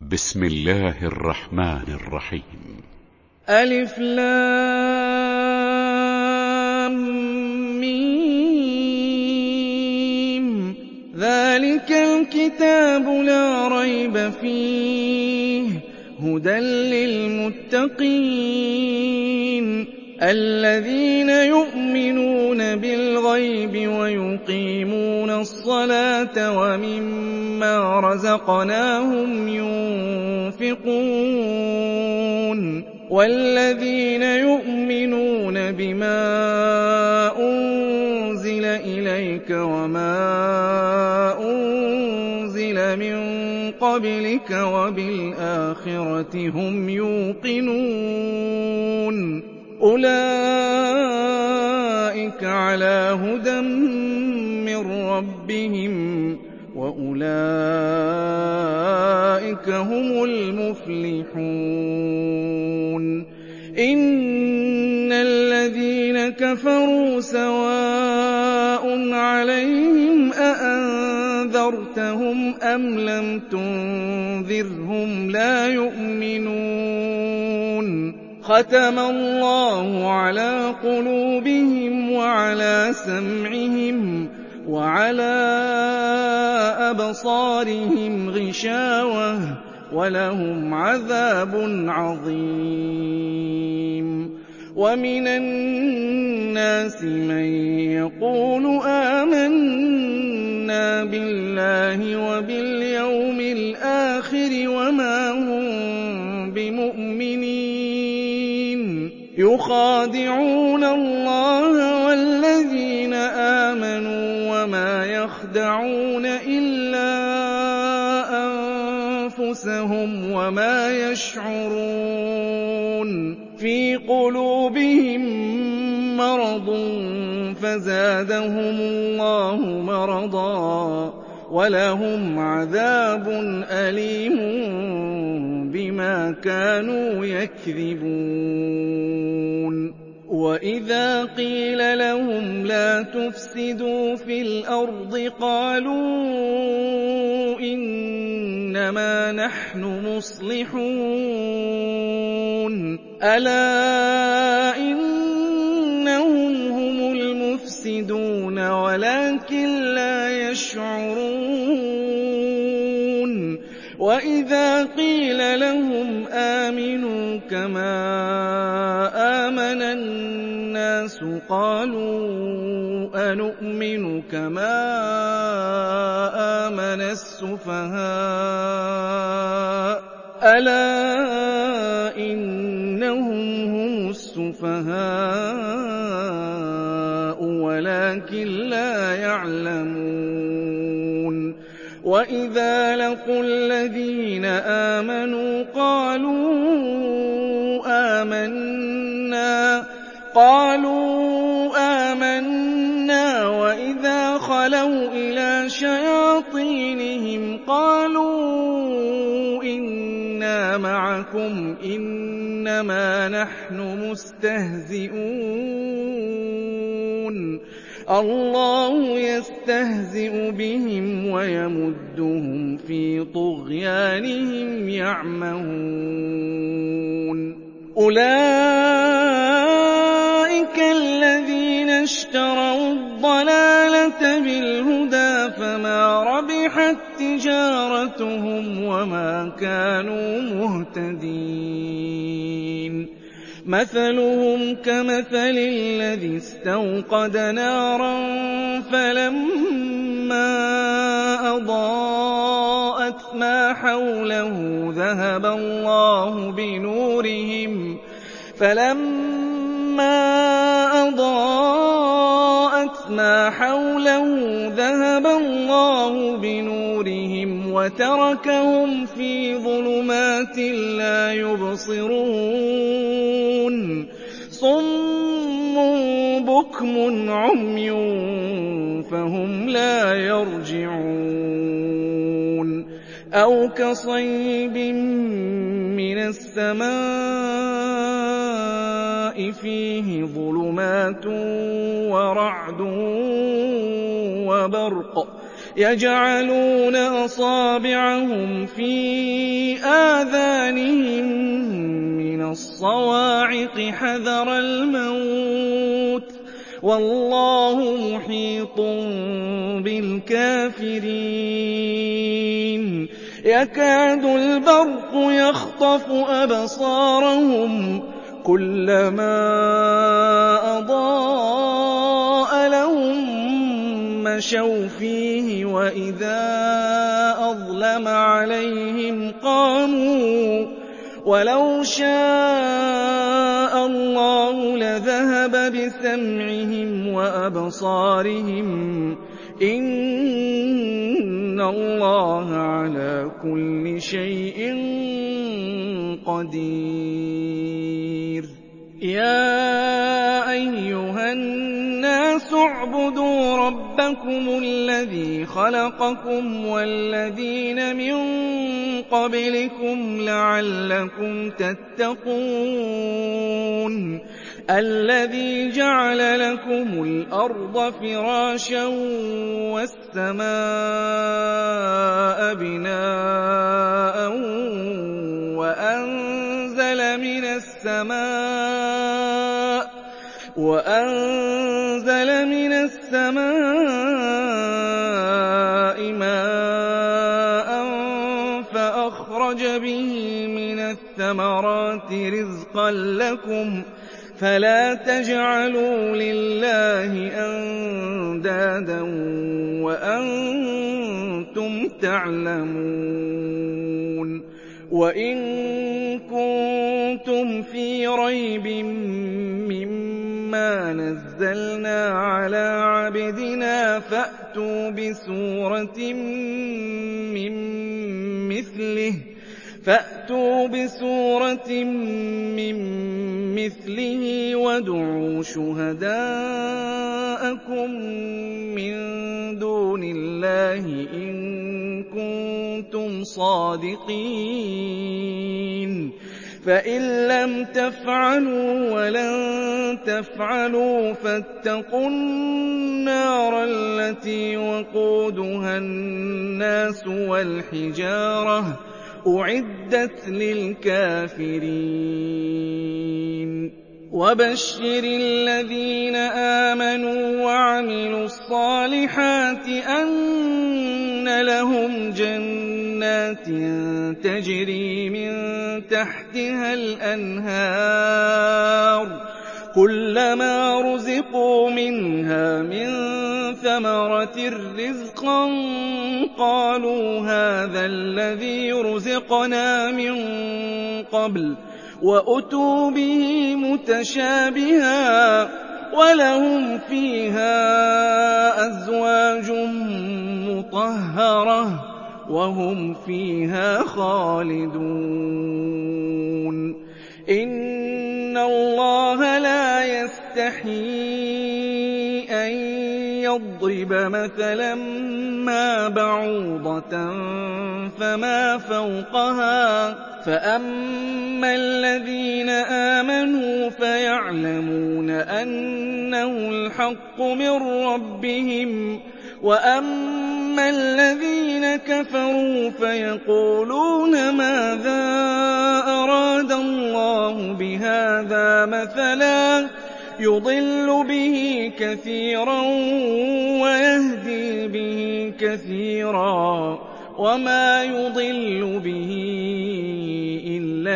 بسم الله الرحمن الرحيم. ألف لام ميم. ذلك الكتاب لا ريب فيه هدى للمتقين الذين يؤمنون بالغيب ويقيمون الصلاة ومما رزقناهم ينفقون والذين يؤمنون بما أنزل إليك وما أنزل من قبلك وبالآخرة هم يوقنون أولئك على هدى من ربهم وأولئك هم المفلحون إن الذين كفروا سواء عليهم أأنذرتهم أم لم تنذرهم لا يؤمنون ختم الله على قلوبهم وعلى سمعهم وعلى أبصارهم غشاوة ولهم عذاب عظيم ومن الناس من يقول آمنا بالله وباليوم الآخر وما هم بمؤمنين يخادعون الله والذين آمنوا وما يخدعون إلا أنفسهم وما يشعرون في قلوبهم مرض فزادهم الله مرضا ولهم عذاب أليم بما كانوا يكذبون وإذا قيل لهم لا تفسدوا في الأرض قالوا إنما نحن مصلحون ألا إنهم هم المفسدون ولكن لا يشعرون وإذا قيل لهم آمنوا كما آمن الناس قالوا أنؤمن كما آمن السفهاء ألا إنهم هم السفهاء ولكن لا يعلمون وإذا لقوا الذين آمنوا قالوا آمنا وإذا خلوا إلى شياطينهم قالوا إنا معكم إنما نحن مستهزئون الله يستهزئ بهم ويمدهم في طغيانهم يعمهون أولئك الذين اشتروا الضلالة بالهدى فما ربحت تجارتهم وما كانوا مهتدين مثلهم كمثل الذي استوقد نارا فلما أضاءت ما حوله ذهب الله بنورهم وتركهم في ظلمات لا يبصرون صم بكم عمي فهم لا يرجعون أو كصيب من السماء فيه ظلمات ورعد وبرق يَجْعَلُونَ أَصَابِعَهُمْ فِي آذَانِهِم مِّنَ الصَّوَاعِقِ حَذَرَ الْمَوْتِ ۚ وَاللَّهُ مُحِيطٌ بِالْكَافِرِينَ يَكَادُ الْبَرْقُ يَخْطَفُ أَبْصَارَهُمْ كُلَّمَا أَضَاءَ لَهُم مَّشَوْا فِيهِ وَإِذَا أَظْلَمَ عَلَيْهِمْ قَامُوا وَلَوْ شَاءَ اللَّهُ لَذَهَبَ بِسَمْعِهِمْ وَأَبْصَارِهِمْ ۚ إِنَّ اللَّهَ عَلَىٰ كُلِّ شَيْءٍ قَدِيرٌ يَا أَيُّهَا النَّاسُ اعْبُدُوا رَبَّكُمُ الَّذِي خَلَقَكُمْ وَالَّذِينَ مِن قَبْلِكُمْ لَعَلَّكُمْ تَتَّقُونَ الَّذِي جَعَلَ لَكُمُ الْأَرْضَ فِرَاشًا وَالسَّمَاءَ بِنَاءً وَأَنزَلَ مِنَ السَّمَاءِ مَاءً فَأَخْرَجَ بِهِ مِنَ الثَّمَرَاتِ رِزْقًا لَّكُمْ فَلَا تَجْعَلُوا لِلَّهِ أَندَادًا وَأَنتُمْ تَعْلَمُونَ وَإِن كُنتُمْ فِي رَيْبٍ مِّمَّا نَزَّلْنَا عَلَىٰ عَبْدِنَا فَأْتُوا بِسُورَةٍ مِّن مِّثْلِهِ وَادْعُوا شُهَدَاءَكُم مِّن دُونِ اللَّهِ إِن كُنتُمْ صَادِقِينَ فَإِن لَّمْ تَفْعَلُوا وَلَن تَفْعَلُوا فَاتَّقُوا النَّارَ الَّتِي وَقُودُهَا النَّاسُ وَالْحِجَارَةُ ۖ أُعِدَّتْ لِلْكَافِرِينَ وَبَشِّرِ الَّذِينَ آمَنُوا وَعَمِلُوا الصَّالِحَاتِ أَنَّ لَهُمْ جَنَّاتٍ تَجْرِي مِن تَحْتِهَا الْأَنْهَارُ كُلَّمَا رُزِقُوا مِنْهَا مِن ثَمَرَةٍ رِّزْقًا قَالُوا هَٰذَا الَّذِي رُزِقْنَا مِن قَبْلُ وَأُتُوا بِهِ مُتَشَابِهًا وَلَهُمْ فِيهَا أَزْوَاجٌ مُّطَهَّرَةٌ وَهُمْ فِيهَا خَالِدُونَ إِنَّ اللَّهَ لَا يَسْتَحْيِي أَن يَضْرِبَ مَثَلًا مَّا بَعُوضَةً فَمَا فَوْقَهَا ۚ فَأَمَّا الَّذِينَ آمَنُوا فَيَعْلَمُونَ أَنَّهُ الْحَقُّ مِن رَّبِّهِمْ وَأَمَّا الَّذِينَ كَفَرُوا فَيَقُولُونَ مَاذَا أَرَادَ اللَّهُ بِهَٰذَا مَثَلًا يُضِلُّ بِهِ كَثِيرًا وَيَهْدِي بِهِ كَثِيرًا وَمَا يُضِلُّ بِهِ إِلَّا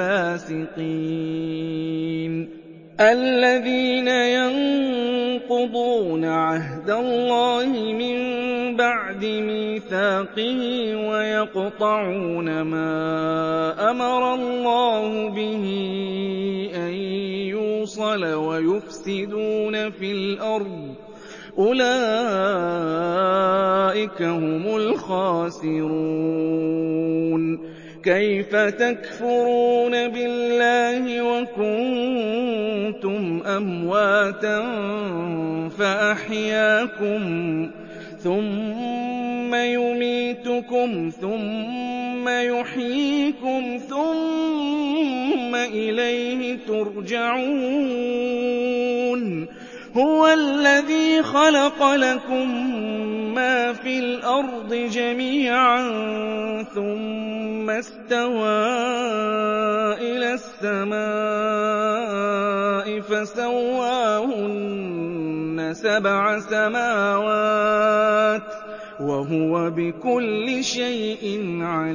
الْفَاسِقِينَ الَّذِينَ يَنقُضُونَ عَهْدَ اللَّهِ مِن بَعْدِ مِيثَاقِهِ وَيَقْطَعُونَ مَا أَمَرَ اللَّهُ بِهِ أَن يُوصَلَ وَيُفْسِدُونَ فِي الْأَرْضِ أُولَٰئِكَ هُمُ الْخَاسِرُونَ كَيْفَ تَكْفُرُونَ بِاللَّهِ وَكُنتُمْ أَمْوَاتًا فَأَحْيَاكُمْ ثُمَّ يُمِيتُكُمْ ثُمَّ يُحْيِيكُمْ ثُمَّ إِلَيْهِ تُرْجَعُونَ هُوَ الَّذِي خَلَقَ لَكُم مَا فِي الْأَرْضِ جَمِيعًا ثُمَّ اسْتَوَىٰ إِلَى السَّمَاءِ فَسَوَّاهُنَّ سَبْعَ سَمَاوَاتٍ ۚ وَهُوَ بِكُلِّ شَيْءٍ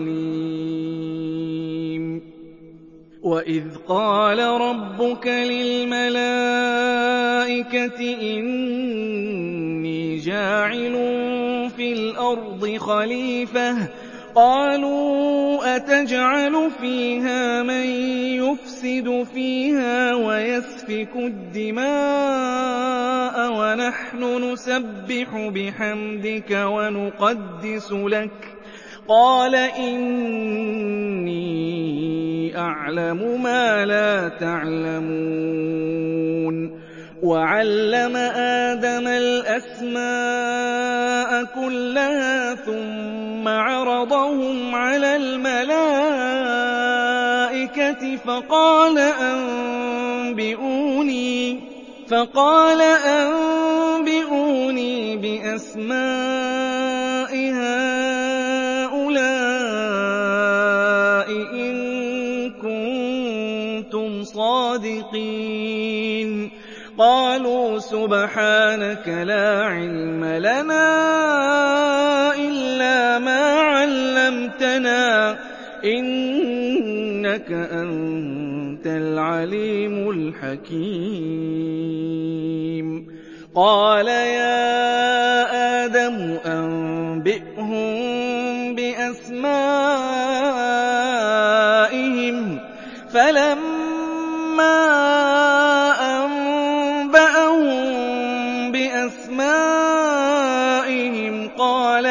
عَلِيمٌ وَإِذْ قَالَ رَبُّكَ لِلْمَلَائِكَةِ إِنِّي جَاعِلٌ فِي الْأَرْضِ خَلِيفَةً ۖ قَالُوا أَتَجْعَلُ فِيهَا مَن يُفْسِدُ فِيهَا وَيَسْفِكُ الدِّمَاءَ وَنَحْنُ نُسَبِّحُ بِحَمْدِكَ وَنُقَدِّسُ لَكَ ۖ قَالَ إِنِّي أَعْلَمُ مَا لَا تَعْلَمُونَ وَعَلَّمَ آدَمَ الْأَسْمَاءَ كُلَّهَا ثُمَّ عَرَضَهُمْ عَلَى الْمَلَائِكَةِ فَقَالَ أَنبِئُونِي بِأَسْمَاءِ هَٰؤُلَاءِ إِن كُنتُمْ صَادِقِينَ قَالُوا سُبْحَانَكَ لَا عِلْمَ لَنَا إِلَّا مَا عَلَّمْتَنَا ۖ إِنَّكَ أَنتَ الْعَلِيمُ الْحَكِيمُ قَالَ يَا آدَمُ أَنبِئْهُم بِأَسْمَائِهِمْ ۖ فَلَمَّا أَنبَأَهُم بِأَسْمَائِهِمْ قَالَ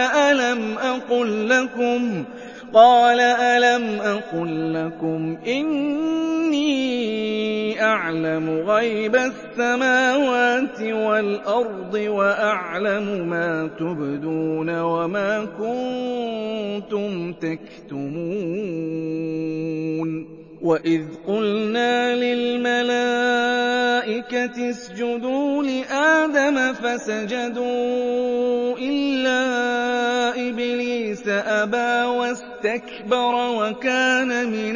أَلَمْ أَقُل لَّكُمْ إِنِّي أَعْلَمُ غَيْبَ السَّمَاوَاتِ وَالْأَرْضِ وَأَعْلَمُ مَا تُبْدُونَ وَمَا كُنتُمْ تَكْتُمُونَ وَإِذْ قُلْنَا لِلْمَلَائِكَةِ اسْجُدُوا لِآدَمَ فَسَجَدُوا إِلَّا إِبْلِيسَ أَبَىٰ وَاسْتَكْبَرَ وَكَانَ مِنَ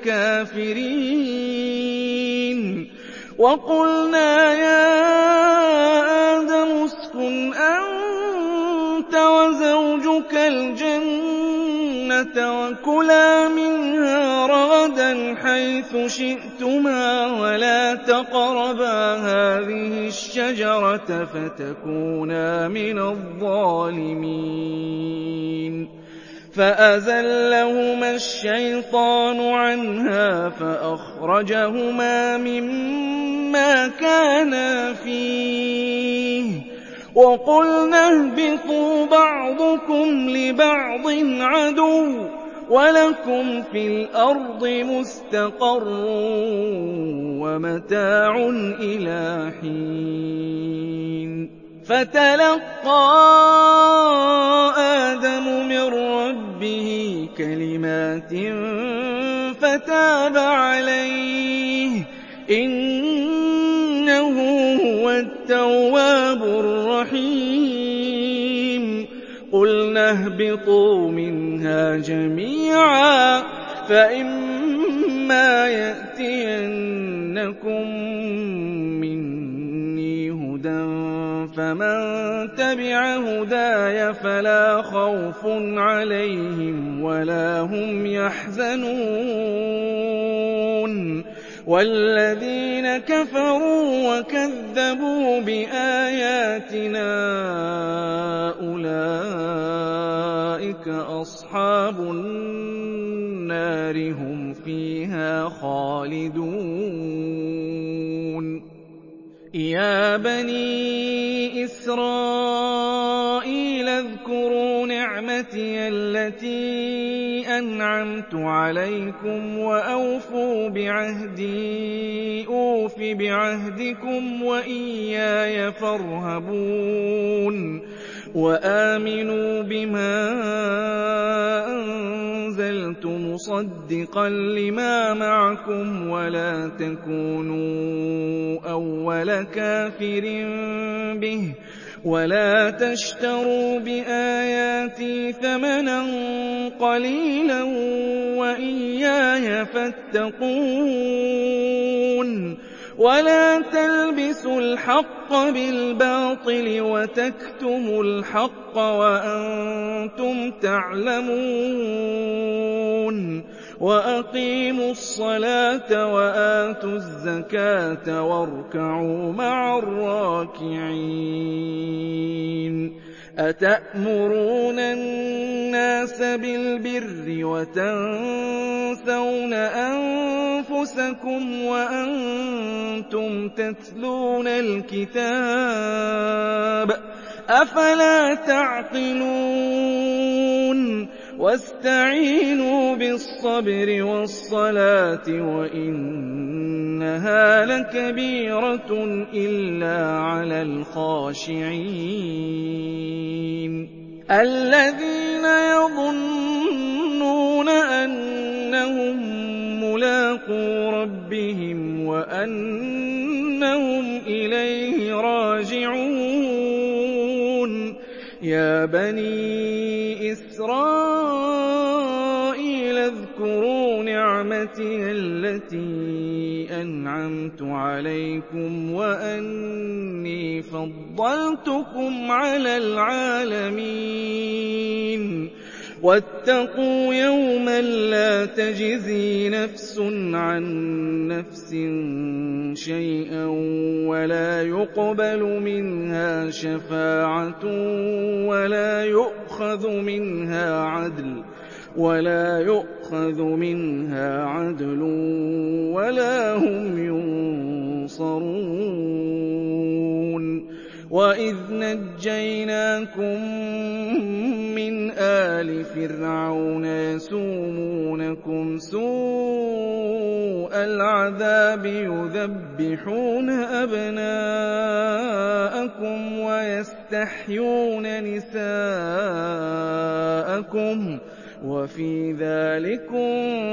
الْكَافِرِينَ وَقُلْنَا يَا آدَمُ اسْكُنْ أَنتَ وَزَوْجُكَ الْجَنَّةَ وَكُلَا مِنْهَا رَغَدًا حَيْثُ شِئْتُمَا وَلَا تَقْرَبَا هَٰذِهِ الشَّجَرَةَ فَتَكُونَا مِنَ الظَّالِمِينَ فَأَزَلَّهُمَا الشَّيْطَانُ عَنْهَا فَأَخْرَجَهُمَا مِمَّا كَانَا فِيهِ وَقُلْنَا اهْبِطُوا بَعْضُكُمْ لِبَعْضٍ عَدُوٌّ ۖ وَلَكُمْ فِي الْأَرْضِ مُسْتَقَرٌّ وَمَتَاعٌ إِلَىٰ حِينٍ فَتَلَقَّىٰ آدَمُ مِن رَّبِّهِ كَلِمَاتٍ فَتَابَ عَلَيْهِ ۚ إِنَّهُ هُوَ التَّوَّابُ الرَّحِيمُ قُلْنَا اهْبِطُوا مِنْهَا جَمِيعًا ۖ فَإِمَّا يَأْتِيَنَّكُم مِّنِّي هُدًى فَمَن تَبِعَ هُدَايَ فَلَا خَوْفٌ عَلَيْهِمْ وَلَا هُمْ يَحْزَنُونَ وَالَّذِينَ كَفَرُوا وَكَذَّبُوا بِآيَاتِنَا أُولَٰئِكَ أَصْحَابُ النَّارِ ۖ هُمْ فِيهَا خَالِدُونَ يَا بَنِي إِسْرَائِيلَ اذْكُرُوا نِعْمَتِيَ الَّتِي أَنْعَمْتُ عَلَيْكُمْ وَأَوْفُوا بِعَهْدِي أُوفِ بِعَهْدِكُمْ وَإِيَّايَ فَارْهَبُونِ وَآمِنُوا بِمَا أَنزَلْتُ مُصَدِّقًا لِّمَا مَعَكُمْ وَلَا تَكُونُوا أَوَّلَ كَافِرٍ بِهِ ۖ وَلَا تَشْتَرُوا بِآيَاتِي ثَمَنًا قَلِيلًا وَإِيَّايَ فَاتَّقُونِ وَلَا تَلْبِسُوا الْحَقَّ بِالْبَاطِلِ وَتَكْتُمُوا الْحَقَّ وَأَنتُمْ تَعْلَمُونَ وَأَقِيمُوا الصَّلَاةَ وَآتُوا الزَّكَاةَ وَارْكَعُوا مَعَ الرَّاكِعِينَ أَتَأْمُرُونَ النَّاسَ بِالْبِرِّ وَتَنسَوْنَ أَنفُسَكُمْ وَأَنتُمْ تَتْلُونَ الْكِتَابَ ۚ أَفَلَا تَعْقِلُونَ وَاسْتَعِينُوا بِالصَّبْرِ وَالصَّلَاةِ وَإِنَّهَا لَكَبِيرَةٌ إِلَّا عَلَى الْخَاشِعِينَ الَّذِينَ يَظُنُّونَ أَنَّهُم مُّلَاقُو رَبِّهِمْ وَأَنَّهُمْ إِلَيْهِ رَاجِعُونَ يَا بَنِي إِسْرَائِيلَ اذْكُرُوا نِعْمَتِيَ الَّتِي أَنْعَمْتُ عَلَيْكُمْ وَأَنِّي فَضَّلْتُكُمْ عَلَى الْعَالَمِينَ وَاتَّقُوا يَوْمًا لَّا تَجْزِي نَفْسٌ عَن نَّفْسٍ شَيْئًا وَلَا يُقْبَلُ مِنْهَا شَفَاعَةٌ وَلَا يُؤْخَذُ مِنْهَا عَدْلٌ وَلَا هُمْ يُنصَرُونَ وَإِذْ نَجَّيْنَاكُم مِّنْ آلِ فِرْعَوْنَ يَسُومُونَكُمْ سُوءَ الْعَذَابِ يُذَبِّحُونَ أَبْنَاءَكُمْ وَيَسْتَحْيُونَ نِسَاءَكُمْ ۚ وَفِي ذَٰلِكُم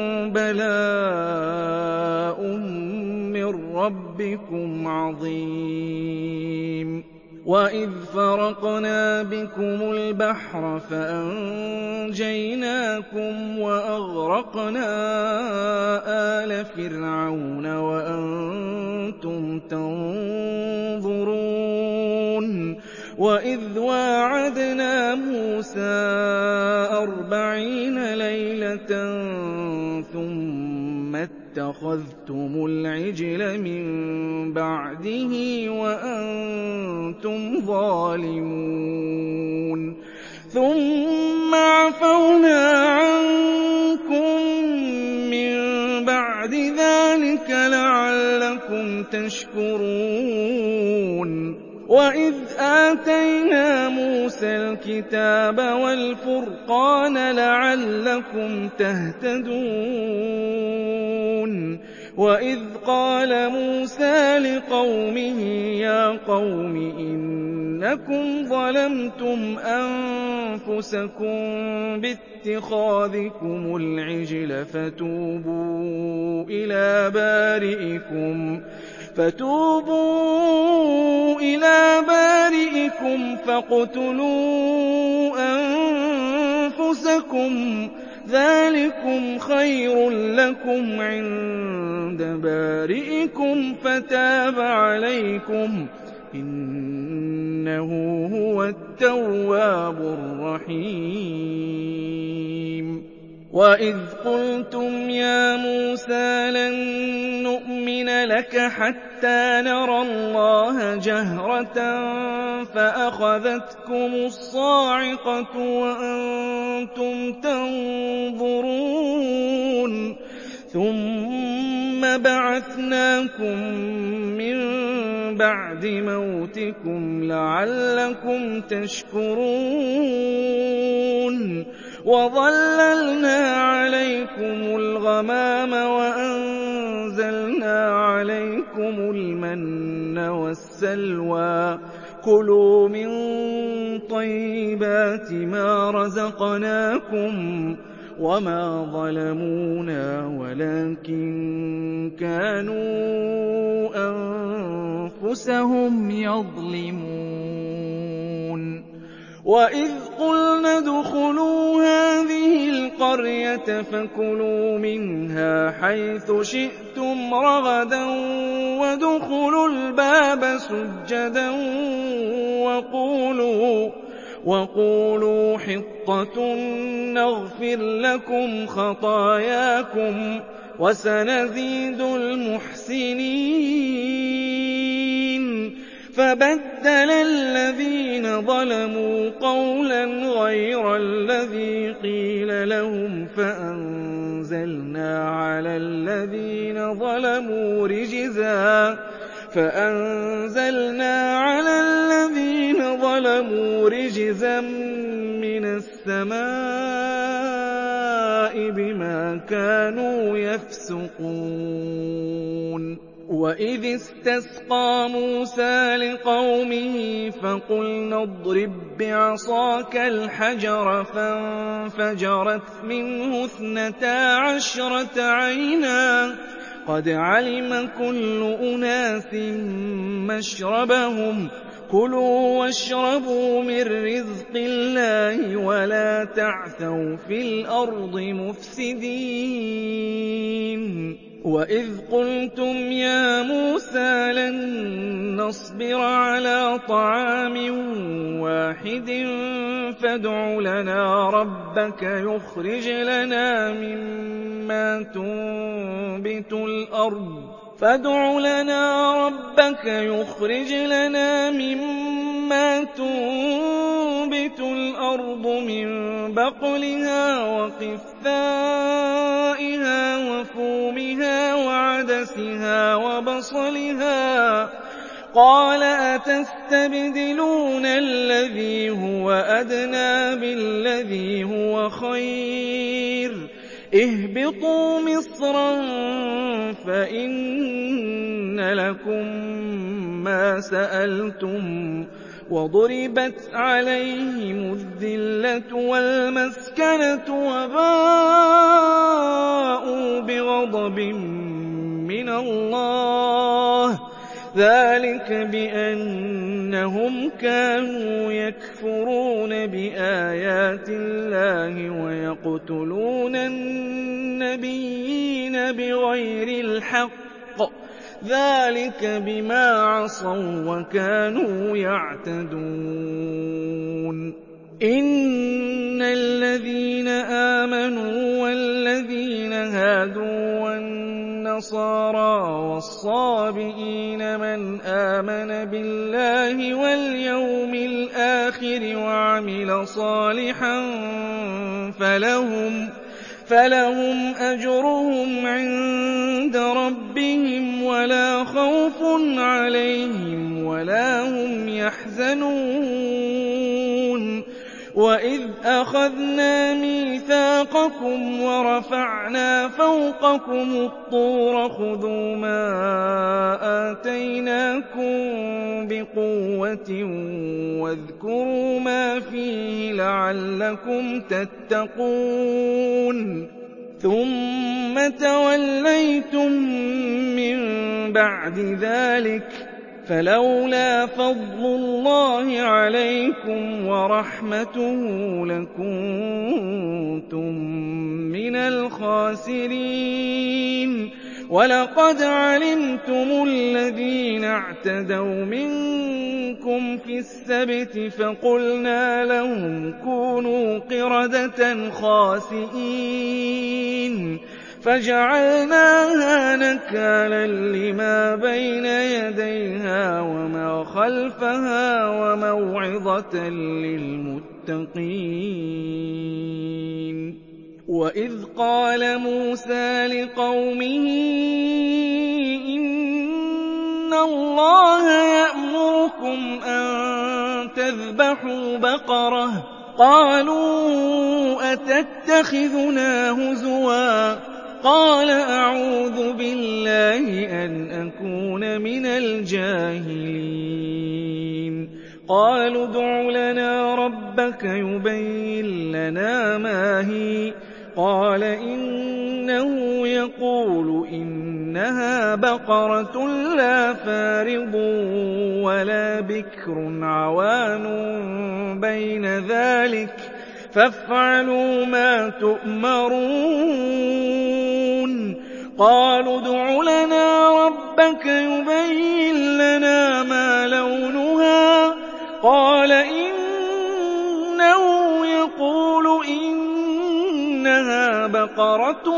بَلَاءٌ مِّن رَّبِّكُمْ عَظِيمٌ وَإِذْ فَرَقْنَا بِكُمُ الْبَحْرَ فَأَنجَيْنَاكُمْ وَأَغْرَقْنَا آلَ فِرْعَوْنَ وَأَنتُمْ تَنظُرُونَ وَإِذْ وَاعَدْنَا مُوسَىٰ 40 لَيْلَةً ثُمَّ اتَّخَذْتُمُ الْعِجْلَ مِن بَعْدِهِ وَأَنتُمْ ظَالِمُونَ ثُمَّ عَفَوْنَا عَنكُم مِّن بَعْدِ ذَٰلِكَ لَعَلَّكُمْ تَشْكُرُونَ وَإِذْ آتَيْنَا مُوسَى الْكِتَابَ وَالْفُرْقَانَ لَعَلَّكُمْ تَهْتَدُونَ وَإِذْ قَالَ مُوسَىٰ لِقَوْمِهِ يَا قَوْمِ إِنَّكُمْ ظَلَمْتُمْ أَنفُسَكُم بِاتِّخَاذِكُمُ الْعِجْلَ فتوبوا إلى بارئكم فاقتلوا أنفسكم ذلكم خير لكم عند بارئكم فتاب عليكم إنه هو التواب الرحيم وَإِذْ قُلْتُمْ يَا مُوسَىٰ لَن نُّؤْمِنَ لَكَ حَتَّىٰ نَرَى اللَّهَ جَهْرَةً فَأَخَذَتْكُمُ الصَّاعِقَةُ وَأَنتُمْ تَنظُرُونَ ثُمَّ بَعَثْنَاكُم مِّن بَعْدِ مَوْتِكُمْ لَعَلَّكُمْ تَشْكُرُونَ وَظَلَّلْنَا عَلَيْكُمُ الْغَمَامَ وَأَنزَلْنَا عَلَيْكُمُ الْمَنَّ وَالسَّلْوَىٰ كُلُوا مِن طَيِّبَاتِ مَا رَزَقْنَاكُمْ وَمَا ظَلَمُونَا وَلَٰكِن كَانُوا أَنفُسَهُمْ يَظْلِمُونَ وَإِذْ قُلْنَا ادْخُلُوا هَٰذِهِ الْقَرْيَةَ فَكُلُوا مِنْهَا حَيْثُ شِئْتُمْ رَغَدًا وَادْخُلُوا الْبَابَ سُجَّدًا وَقُولُوا حِطَّةٌ نَّغْفِرْ لَكُمْ خَطَايَاكُمْ وَسَنَزِيدُ الْمُحْسِنِينَ فَبَدَّلَ الَّذِينَ ظَلَمُوا قَوْلًا غَيْرَ الَّذِي قِيلَ لَهُمْ فَأَنزَلْنَا عَلَى الَّذِينَ ظَلَمُوا رِجْزًا مِّنَ السَّمَاءِ بِمَا كَانُوا يَفْسُقُونَ وَإِذِ اسْتَسْقَىٰ مُوسَىٰ لِقَوْمِهِ فَقُلْنَا اضْرِب بِّعَصَاكَ الْحَجَرَ فَانفَجَرَتْ مِنْهُ 12 عَيْنًا ۖ قَدْ عَلِمَ كُلُّ أُنَاسٍ مَّشْرَبَهُمْ ۖ كُلُوا وَاشْرَبُوا مِن رِّزْقِ اللَّهِ وَلَا تَعْثَوْا فِي الْأَرْضِ مُفْسِدِينَ وَإِذْ قُلْتُمْ يَا مُوسَىٰ لَن نَّصْبِرَ عَلَىٰ طَعَامٍ وَاحِدٍ فَادْعُ لَنَا رَبَّكَ يُخْرِجْ لَنَا مِمَّا تُنبِتُ الْأَرْضُ مِن بَقْلِهَا وَقِثَّائِهَا وَفُومِهَا وَعَدَسِهَا وَبَصَلِهَا ۖ قَالَ أَتَسْتَبْدِلُونَ الَّذِي هُوَ أَدْنَىٰ بِالَّذِي هُوَ خَيْرٌ ۚ اهْبِطُوا مِصْرًا فَإِنَّ لَكُم مَّا سَأَلْتُمْ ۗ وَضُرِبَتْ عَلَيْهِمُ الذِّلَّةُ وَالْمَسْكَنَةُ وَبَاءُوا بِغَضَبٍ مِّنَ اللَّهِ ۗ ذَٰلِكَ بِأَنَّهُمْ كَانُوا يَكْفُرُونَ بِآيَاتِ اللَّهِ وَيَقْتُلُونَ النَّبِيِّينَ بِغَيْرِ الْحَقِّ ۗ ذَٰلِكَ بِمَا عَصَوا وَّكَانُوا يَعْتَدُونَ إِنَّ الَّذِينَ آمَنُوا وَالَّذِينَ هَادُوا وَالنَّصَارَىٰ وَالصَّابِئِينَ مَنْ آمَنَ بِاللَّهِ وَالْيَوْمِ الْآخِرِ وَعَمِلَ صَالِحًا فَلَهُمْ أَجْرُهُمْ عِندَ رَبِّهِمْ وَلَا خَوْفٌ عَلَيْهِمْ وَلَا هُمْ يَحْزَنُونَ وَإِذْ أَخَذْنَا مِيثَاقَكُمْ وَرَفَعْنَا فَوْقَكُمُ الطُّورَ خُذُوا مَا آتَيْنَاكُم بِقُوَّةٍ وَاذْكُرُوا مَا فِيهِ لَعَلَّكُمْ تَتَّقُونَ ثُمَّ تَوَلَّيْتُم مِّن بَعْدِ ذَٰلِكَ فَلَوْلَا فَضْلُ اللَّهِ عَلَيْكُمْ وَرَحْمَتُهُ لَكُنتُم مِّنَ الْخَاسِرِينَ وَلَقَدْ عَلِمْتُمُ الَّذِينَ اعْتَدَوْا مِنكُمْ فِي السَّبْتِ فَقُلْنَا لَهُمْ كُونُوا قِرَدَةً خَاسِئِينَ فَجَعَلْنَاهَا نَكَالًا لِّمَا بَيْنَ يَدَيْهَا وَمَا خَلْفَهَا وَمَوْعِظَةً لِّلْمُتَّقِينَ وَإِذْ قَالَ مُوسَىٰ لِقَوْمِهِ إِنَّ اللَّهَ يَأْمُرُكُمْ أَن تَذْبَحُوا بَقَرَةً ۖ قَالُوا أَتَتَّخِذُنَا هُزُوًا ۖ قَالَ أَعُوذُ بِاللَّهِ أَنْ أَكُونَ مِنَ الْجَاهِلِينَ قَالُوا ادْعُ لَنَا رَبَّكَ يُبَيِّن لَّنَا مَا هِيَ قَالَ إِنَّهُ يَقُولُ إِنَّهَا إِنَّهَا بَقَرَةٌ لَّا فَارِضٌ وَلَا بِكْرٌ عَوَانٌ بَيْنَ ذَٰلِكَ فَافْعَلُوا مَا تُؤْمَرُونَ قَالُوا ادْعُ لَنَا رَبَّكَ يُبَيِّن لَّنَا مَا لَوْنُهَا قَالَ إِنَّهُ يَقُولُ إِنَّهَا بَقَرَةٌ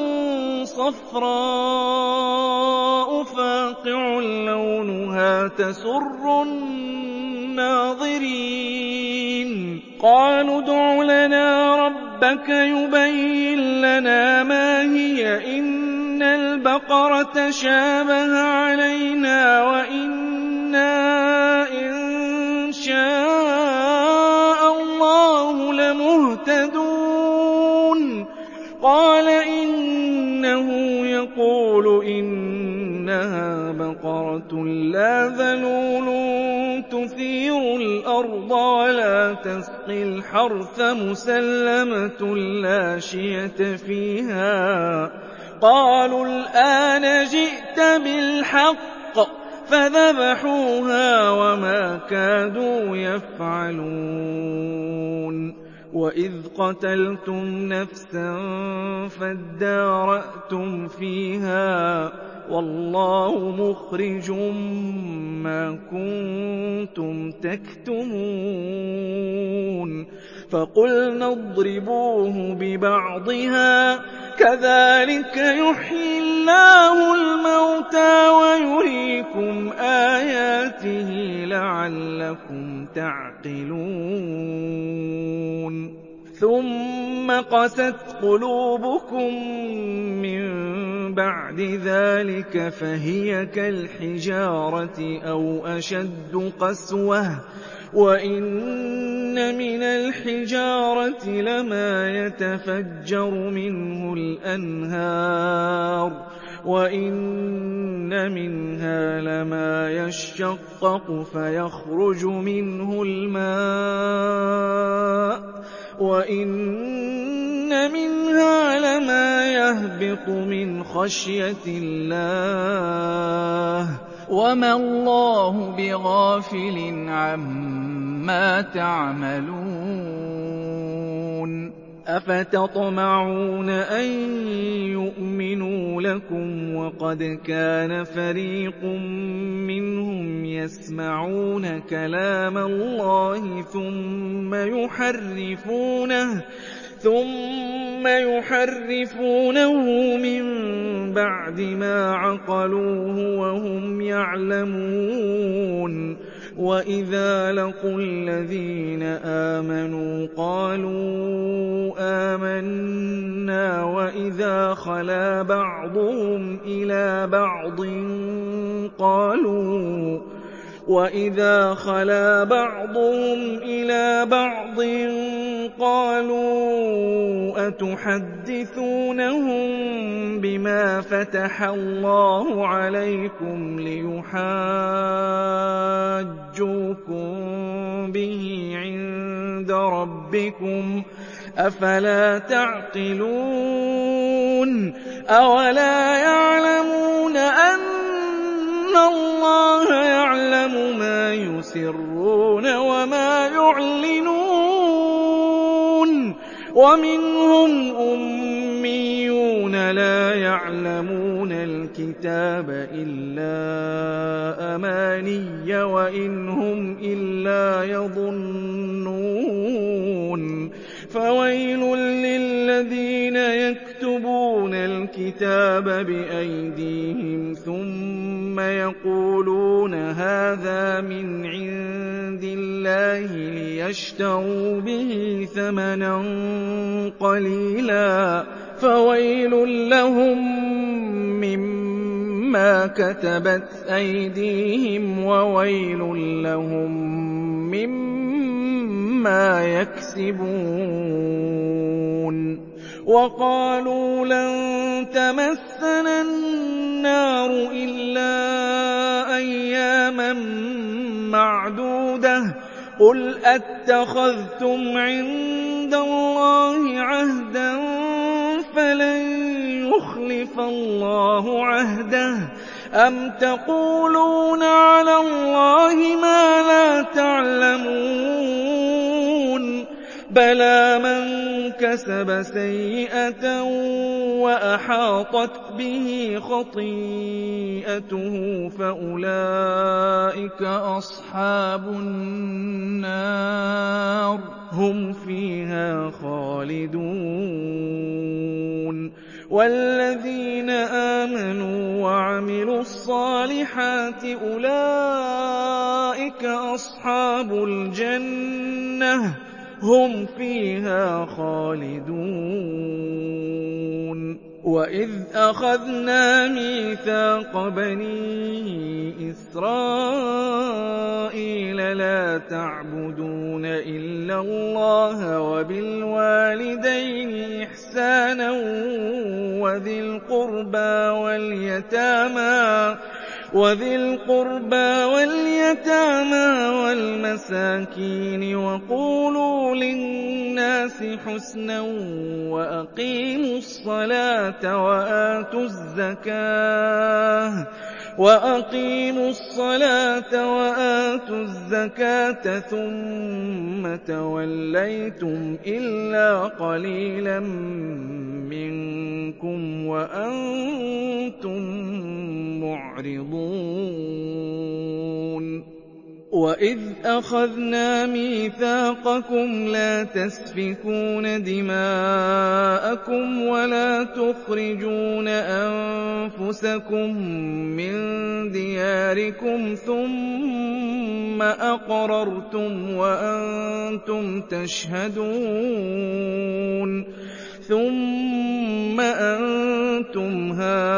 صَفْرَاءُ فَاقِعٌ لَّوْنُهَا تَسُرُّ النَّاظِرِينَ قَالُوا ادْعُ لَنَا رَبَّكَ يُبَيِّن لَّنَا مَا هِيَ إِنَّ الْبَقَرَةَ شَابَهَ عَلَيْنَا وَإِنَّا إِن شَاءَ اللَّهُ لَمُهْتَدُونَ قَالَ إِنَّهُ يَقُولُ إِنَّهَا بَقَرَةٌ لَّا ذَلُولٌ تُثِيرُ الْأَرْضَ وَلَا تَسْقِي الْحَرْثَ مُسَلَّمَةٌ لَّا شِيَةَ فِيهَا قَالُوا الْآنَ جِئْتَ بِالْحَقِّ فَذَبَحُوهَا وَمَا كَادُوا يَفْعَلُونَ وَإِذْ قَتَلْتُمْ نَفْسًا فَادَّارَأْتُمْ فِيهَا وَاللَّهُ مُخْرِجٌ مَّا كُنتُمْ تَكْتُمُونَ فَقُلْنَا اضْرِبُوهُ بِبَعْضِهَا كَذَٰلِكَ يُحْيِي اللَّهُ الْمَوْتَىٰ وَيُرِيكُمْ آيَاتِهِ لَعَلَّكُمْ تَعْقِلُونَ ثُمَّ قَسَتْ قُلُوبُكُم مِّن بَعْدِ ذَٰلِكَ فَهِيَ كَالْحِجَارَةِ أَوْ أَشَدُّ قَسْوَةً ۚ وَإِنَّ مِنَ الْحِجَارَةِ لَمَا يَتَفَجَّرُ مِنْهُ الْأَنْهَارُ وَإِنَّ مِنْهَا لَمَا يَشَّقَّقُ فَيَخْرُجُ مِنْهُ الْمَاءُ وَإِنَّ مِنْهَا لَمَا يَهْبِطُ مِنْ خَشْيَةِ اللَّهِ وَمَا اللَّهُ بِغَافِلٍ عَمَّا تَعْمَلُونَ أَفَتَطْمَعُونَ أَن يُؤْمِنُوا لَكُمْ وَقَدْ كَانَ فَرِيقٌ مِّنْهُمْ يَسْمَعُونَ كَلَامَ اللَّهِ ثُمَّ يُحَرِّفُونَهُ مِن بَعْدِ مَا عَقَلُوهُ وَهُمْ يَعْلَمُونَ وَإِذَا لَقُوا الَّذِينَ آمَنُوا قَالُوا آمَنَّا وَإِذَا خَلَا بَعْضُهُمْ إِلَىٰ بَعْضٍ قَالُوا أَتُحَدِّثُونَهُم بِمَا فَتَحَ اللَّهُ عَلَيْكُمْ لِيُحَاجُّوكُم بِهِ عِندَ رَبِّكُمْ ۚ أَفَلَا تَعْقِلُونَ أَوَلَا يَعْلَمُونَ أَنَّ اللَّهَ يَعْلَمُ مَا يُسِرُّونَ وَمَا يُعْلِنُونَ وَمِنْهُمْ أُمِّيُّونَ لَا يَعْلَمُونَ الْكِتَابَ إِلَّا أَمَانِيَّ وَإِنْ هُمْ إِلَّا يَظُنُّونَ فَوَيْلٌ لِّلَّذِينَ يَكْتُبُونَ الْكِتَابَ بِأَيْدِيهِمْ ثُمَّ يَقُولُونَ هَٰذَا مِنْ عِندِ اللَّهِ لِيَشْتَرُوا بِهِ ثَمَنًا قَلِيلًا فَوَيْلٌ لَّهُم مِّمَّا كَتَبَتْ أَيْدِيهِمْ وَوَيْلٌ لَّهُم مِّمَّا يَكْسِبُونَ وَقَالُوا لَن تَمَسَّنَا النَّارُ إِلَّا أَيَّامًا مَّعْدُودَةً ۚ قُلْ أَتَّخَذْتُمْ عِندَ اللَّهِ عَهْدًا فَلَن يُخْلِفَ يُخْلِفَ اللَّهُ عَهْدَهُ أَمْ تَقُولُونَ عَلَى اللَّهِ مَا لَا تَعْلَمُونَ بَلَىٰ مَن كَسَبَ سَيِّئَةً وَأَحَاطَتْ بِهِ خَطِيئَتُهُ فَأُولَٰئِكَ أَصْحَابُ النَّارِ هُمْ فِيهَا خَالِدُونَ وَالَّذِينَ آمَنُوا وَعَمِلُوا الصَّالِحَاتِ أُولَٰئِكَ أَصْحَابُ الْجَنَّةِ هُمْ فِيهَا خَالِدُونَ وَإِذْ أَخَذْنَا مِيثَاقَ بَنِي إِسْرَائِيلَ لَا تَعْبُدُونَ إِلَّا اللَّهَ وَبِالْوَالِدَيْنِ إِحْسَانًا وَذِي الْقُرْبَىٰ وَالْيَتَامَىٰ وَالْمَسَاكِينِ وَقُولُوا لِلنَّاسِ حُسْنًا وَأَقِيمُوا الصَّلَاةَ وَآتُوا الزَّكَاةَ ثُمَّ تَوَلَّيْتُمْ إِلَّا قَلِيلًا مِّنكُمْ وَأَنتُم مُّعْرِضُونَ وَإِذْ أَخَذْنَا مِيثَاقَكُمْ لَا تَسْفِكُونَ دِمَاءَكُمْ وَلَا تُخْرِجُونَ أَنفُسَكُم مِّن دِيَارِكُمْ ثُمَّ أَقْرَرْتُمْ وَأَنتُمْ تَشْهَدُونَ ثُمَّ أَنتُمْ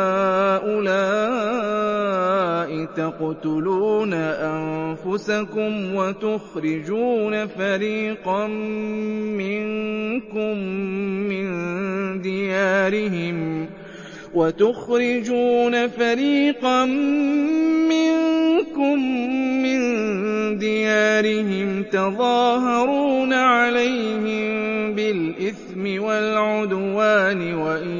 هَٰؤُلَاءِ تَقْتُلُونَ أَنفُسَكُمْ وَتُخْرِجُونَ فَرِيقًا مِّنكُم مِّن دِيَارِهِمْ تَظَاهَرُونَ عَلَيْهِم بِالْإِثْمِ وَالْعُدْوَانِ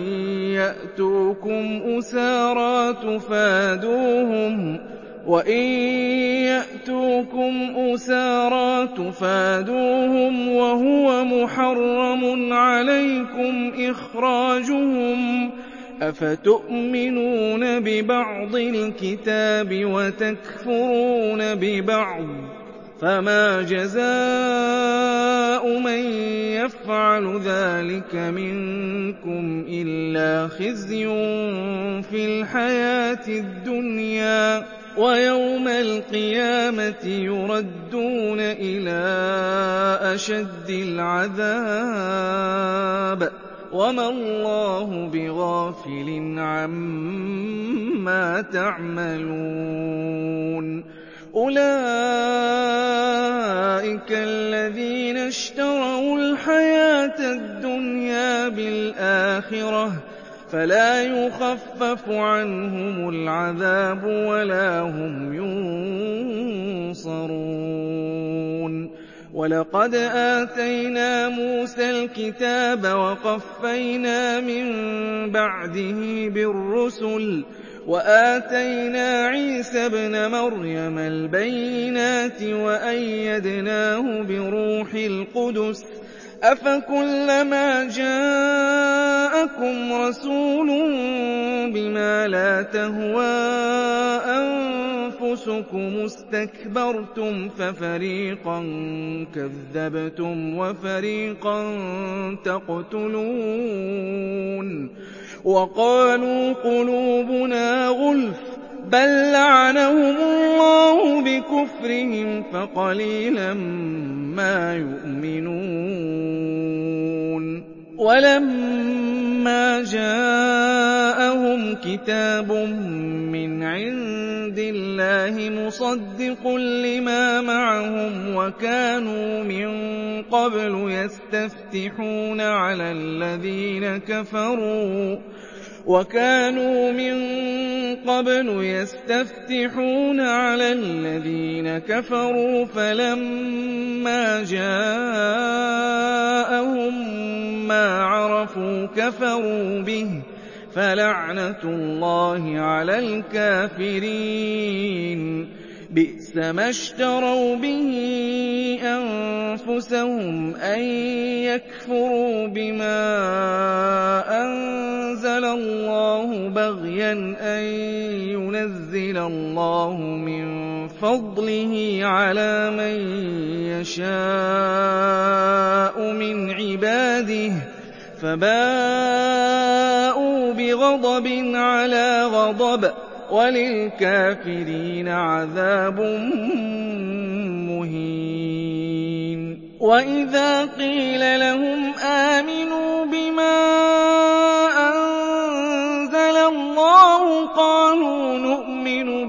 وَإِن يَأْتُوكُمْ أُسَارَىٰ تُفَادُوهُمْ وَهُوَ مُحَرَّمٌ عَلَيْكُمْ إِخْرَاجُهُمْ ۚ أَفَتُؤْمِنُونَ بِبَعْضِ الْكِتَابِ وَتَكْفُرُونَ بِبَعْضٍ ۚ فَمَا جَزَاءُ مَن يَفْعَلُ ذَٰلِكَ مِنكُمْ إِلَّا خِزْيٌ فِي الْحَيَاةِ الدُّنْيَا ۖ وَيَوْمَ الْقِيَامَةِ يُرَدُّونَ إِلَىٰ أَشَدِّ الْعَذَابِ ۗ وَمَا اللَّهُ بِغَافِلٍ عَمَّا تَعْمَلُونَ أُولَٰئِكَ الَّذِينَ اشْتَرَوُا الْحَيَاةَ الدُّنْيَا بِالْآخِرَةِ ۖ فَلَا يُخَفَّفُ عَنْهُمُ الْعَذَابُ وَلَا هُمْ يُنصَرُونَ وَلَقَدْ آتَيْنَا مُوسَى الْكِتَابَ وَقَفَّيْنَا مِن بَعْدِهِ بِالرُّسُلِ وَآتَيْنَا عِيسَى ابْنَ مَرْيَمَ الْبَيِّنَاتِ وَأَيَّدْنَاهُ بِرُوحِ الْقُدُسِ ۗ أَفَكُلَّمَا جَاءَكُمْ رَسُولٌ بِمَا لَا تَهْوَىٰ أَنفُسُكُمُ اسْتَكْبَرْتُمْ فَفَرِيقًا كَذَّبْتُمْ وَفَرِيقًا تَقْتُلُونَ وَقَالُوا قُلُوبُنَا غُلْفٌ ۚ بَل لَّعَنَهُمُ اللَّهُ بِكُفْرِهِمْ فَقَلِيلًا مَّا يُؤْمِنُونَ وَلَمَّا جَاءَهُمْ كِتَابٌ مِّنْ عِندِ اللَّهِ مُصَدِّقٌ لِّمَا مَعَهُمْ وَكَانُوا مِن قَبْلُ يَسْتَفْتِحُونَ عَلَى الَّذِينَ كَفَرُوا فَلَمَّا جَاءَهُم مَّا عَرَفُوا كَفَرُوا بِهِ ۚ فَلَعْنَةُ اللَّهِ عَلَى الْكَافِرِينَ بِئْسَ مَا اشْتَرَوْا بِهِ أَنفُسَهُمْ أَن يَكْفُرُوا بِمَا أَنزَلَ اللَّهُ بَغْيًا أَن يُنَزِّلَ اللَّهُ مِن فَضْلِهِ عَلَىٰ مَن يَشَاءُ مِنْ عِبَادِهِ فَبَاءُوا بِغَضَبٍ عَلَىٰ غَضَبٍ ۚ وَلِلْكَافِرِينَ عَذَابٌ مُّهِينٌ وَإِذَا قِيلَ لَهُمْ آمِنُوا بِمَا أَنزَلَ اللَّهُ قَالُوا نُؤْمِنُ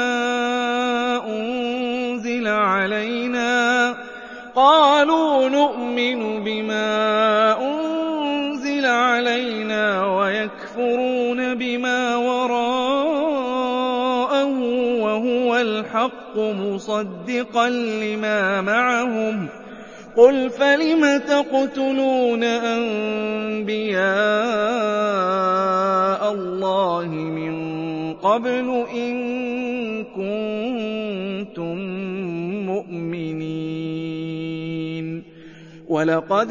بِمَا أُنزِلَ عَلَيْنَا وَيَكْفُرُونَ بِمَا وَرَاءَهُ وَهُوَ الْحَقُّ مُصَدِّقًا لِّمَا مَعَهُمْ ۗ قُلْ فَلِمَ تَقْتُلُونَ أَنبِيَاءَ اللَّهِ مِن قَبْلُ إِن كُنتُم مُّؤْمِنِينَ وَلَقَدْ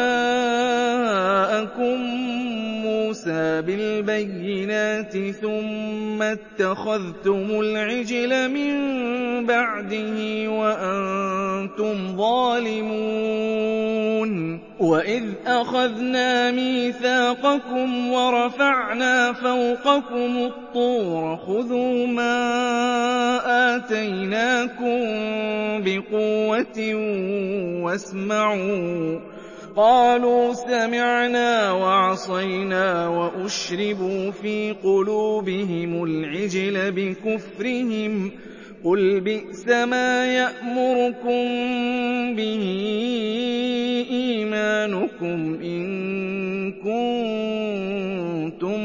جَاءَكُم مُّوسَىٰ بِالْبَيِّنَاتِ ثُمَّ اتَّخَذْتُمُ الْعِجْلَ مِن بَعْدِهِ وَأَنتُمْ ظَالِمُونَ وَإِذْ أَخَذْنَا مِيثَاقَكُمْ وَرَفَعْنَا فَوْقَكُمُ الطُّورَ خُذُوا مَا آتَيْنَاكُم بِقُوَّةٍ وَاسْمَعُوا ۖ قَالُوا سَمِعْنَا وَعَصَيْنَا وَأُشْرِبُوا فِي قُلُوبِهِمُ الْعِجْلَ بِكُفْرِهِمْ ۚ قُلْ بِئْسَ مَا يَأْمُرُكُم بِهِ إِيمَانُكُمْ إِن كُنتُم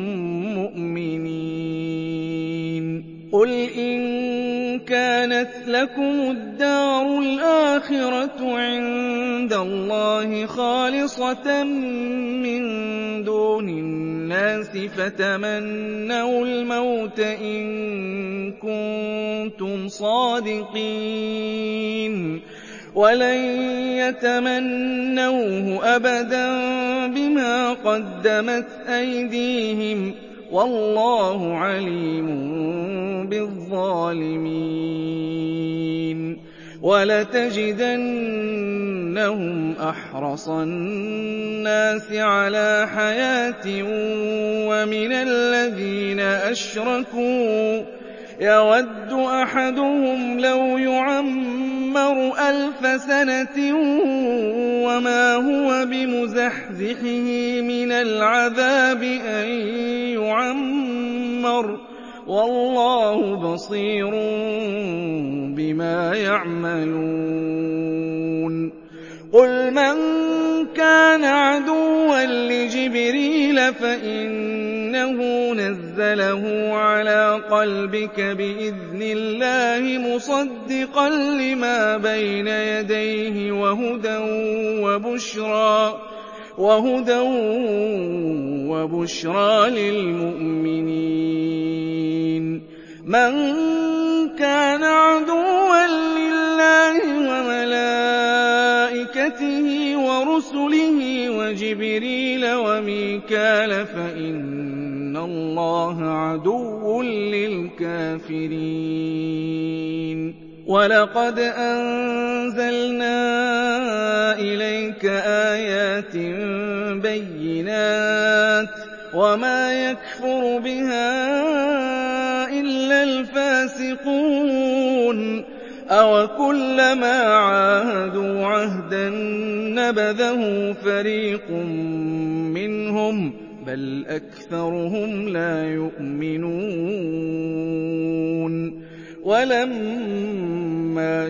مُّؤْمِنِينَ قُلْ إِن كَانَتْ لَكُمُ الدَّارُ الْآخِرَةُ عِندَ اللَّهِ خَالِصَةً مِّن دُونِ النَّاسِ فَتَمَنَّوُا الْمَوْتَ إِن كُنتُمْ صَادِقِينَ وَلَن يَتَمَنَّوْهُ أَبَدًا بِمَا قَدَّمَتْ أَيْدِيهِمْ ۗ وَاللَّهُ عَلِيمٌ بِالظَّالِمِينَ وَلَتَجِدَنَّهُمْ أَحْرَصَ النَّاسِ عَلَىٰ حَيَاةٍ وَمِنَ الَّذِينَ أَشْرَكُوا يَوَدُّ أَحَدُهُمْ لَوْ يُعَمَّرُ 1000 سَنَةٍ وَمَا هُوَ بِمُزَحْزِحِهِ مِنَ الْعَذَابِ أَن يُعَمَّرَ ۗ وَاللَّهُ بَصِيرٌ بِمَا يَعْمَلُونَ قُلْ مَن كَانَ عَدُوًّا لِّجِبْرِيلَ فَإِنَّهُ نَزَّلَهُ عَلَىٰ قَلْبِكَ بِإِذْنِ اللَّهِ مُصَدِّقًا لِّمَا بَيْنَ يَدَيْهِ وَهُدًى وَبُشْرَىٰ لِلْمُؤْمِنِينَ مَن كَانَ عَدُوًّا لِّلَّهِ وَمَلَائِكَتِهِ وَرُسُلِهِ وَجِبْرِيلَ وَمِيكَالَ فَإِنَّ اللَّهَ عَدُوٌّ لِّلْكَافِرِينَ وَلَقَدْ أَنزَلْنَا إِلَيْكَ آيَاتٍ بَيِّنَاتٍ ۖ وَمَا يَكْفُرُ بِهَا إِلَّا الْفَاسِقُونَ أَوَكُلَّمَا عَاهَدُوا عَهْدًا نَّبَذَهُ فَرِيقٌ مِّنْهُم ۚ بَلْ أَكْثَرُهُمْ لَا يُؤْمِنُونَ وَلَمَّا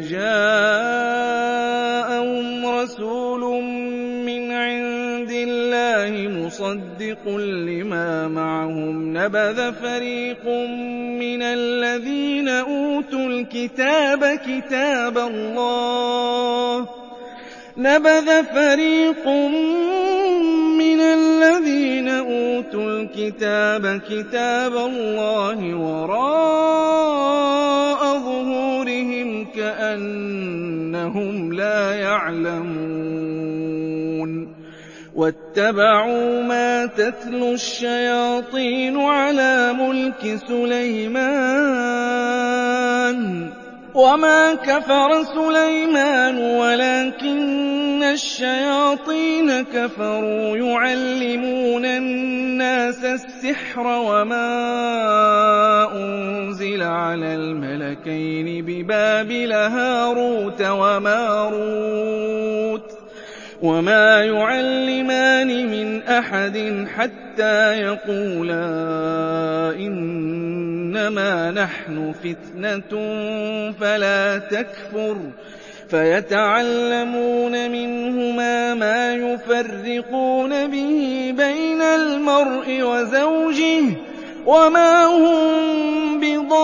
جَاءَهُمْ رَسُولٌ مِّنْ عِندِ اللَّهِ مُصَدِّقٌ لِّمَا مَعَهُمْ نَبَذَ فَرِيقٌ مِّنَ الَّذِينَ أُوتُوا الْكِتَابَ كِتَابَ اللَّهِ وَرَاءَ ظُهُورِهِمْ كَأَنَّهُمْ لَا يَعْلَمُونَ وَاتَّبَعُوا مَا تَتْلُو الشَّيَاطِينُ عَلَىٰ مُلْكِ سُلَيْمَانَ وَمَا كَفَرَ سُلَيْمَانُ وَلَٰكِنَّ الشَّيَاطِينَ كَفَرُوا يُعَلِّمُونَ النَّاسَ السِّحْرَ وَمَا أُنزِلَ عَلَى الْمَلَكَيْنِ بِبَابِلَ هَارُوتَ وَمَارُوتَ وَمَا يُعَلِّمَانِ مِنْ أَحَدٍ حَتَّىٰ يَقُولَا إِنَّمَا نَحْنُ فِتْنَةٌ فَلَا تَكْفُرْ فَيَتَعَلَّمُونَ مِنْهُمَا مَا يُفَرِّقُونَ بِهِ بَيْنَ الْمَرْءِ وَزَوْجِهِ وَمَا هُم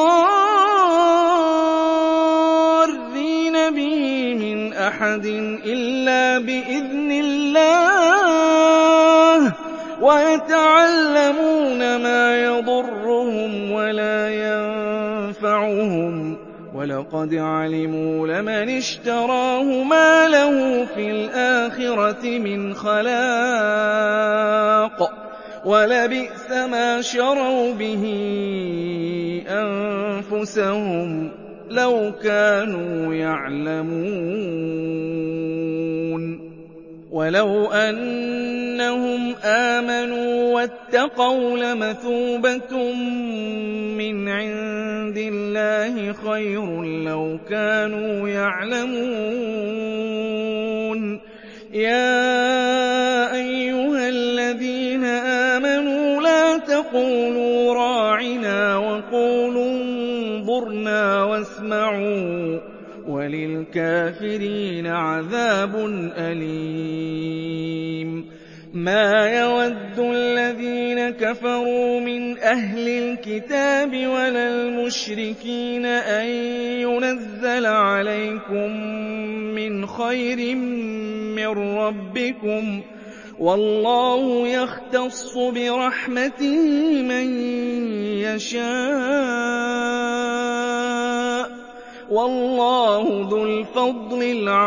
بِضَارِّينَ بِهِ مِنْ أَحَدٍ إِلَّا بِإِذْنِ اللَّهِ وَيَتَعَلَّمُونَ مَا يَضُرُّهُمْ وَلَا يَنفَعُهُمْ وَلَقَدْ عَلِمُوا لَمَنِ اشْتَرَاهُ مَا لَهُ فِي الْآخِرَةِ مِنْ خَلَاقٍ وَلَبِئْسَ مَا شَرَوْا بِهِ أَنفُسَهُمْ لَوْ كَانُوا يَعْلَمُونَ وَلَوْ أَنَّهُمْ آمَنُوا وَاتَّقَوْا لَمَثُوبَةٌ مِّنْ عِندِ اللَّهِ خَيْرٌ لَّوْ كَانُوا يَعْلَمُونَ يَا أَيُّهَا الَّذِينَ آمَنُوا لَا تَقُولُوا رَاعِنَا وَقُولُوا انظُرْنَا وَاسْمَعُوا وَلِلْكَافِرِينَ عَذَابٌ أَلِيمٌ مَا يَوَدُّ الَّذِينَ كَفَرُوا مِنْ أَهْلِ الْكِتَابِ وَلَا الْمُشْرِكِينَ أَن يُنَزَّلَ عَلَيْكُم مِّنْ خَيْرٍ مِّن رَّبِّكُمْ ۗ وَاللَّهُ يَخْتَصُّ بِرَحْمَتِهِ مَن يَشَاءُ ۗ وَاللَّهُ ذُو الْفَضْلِ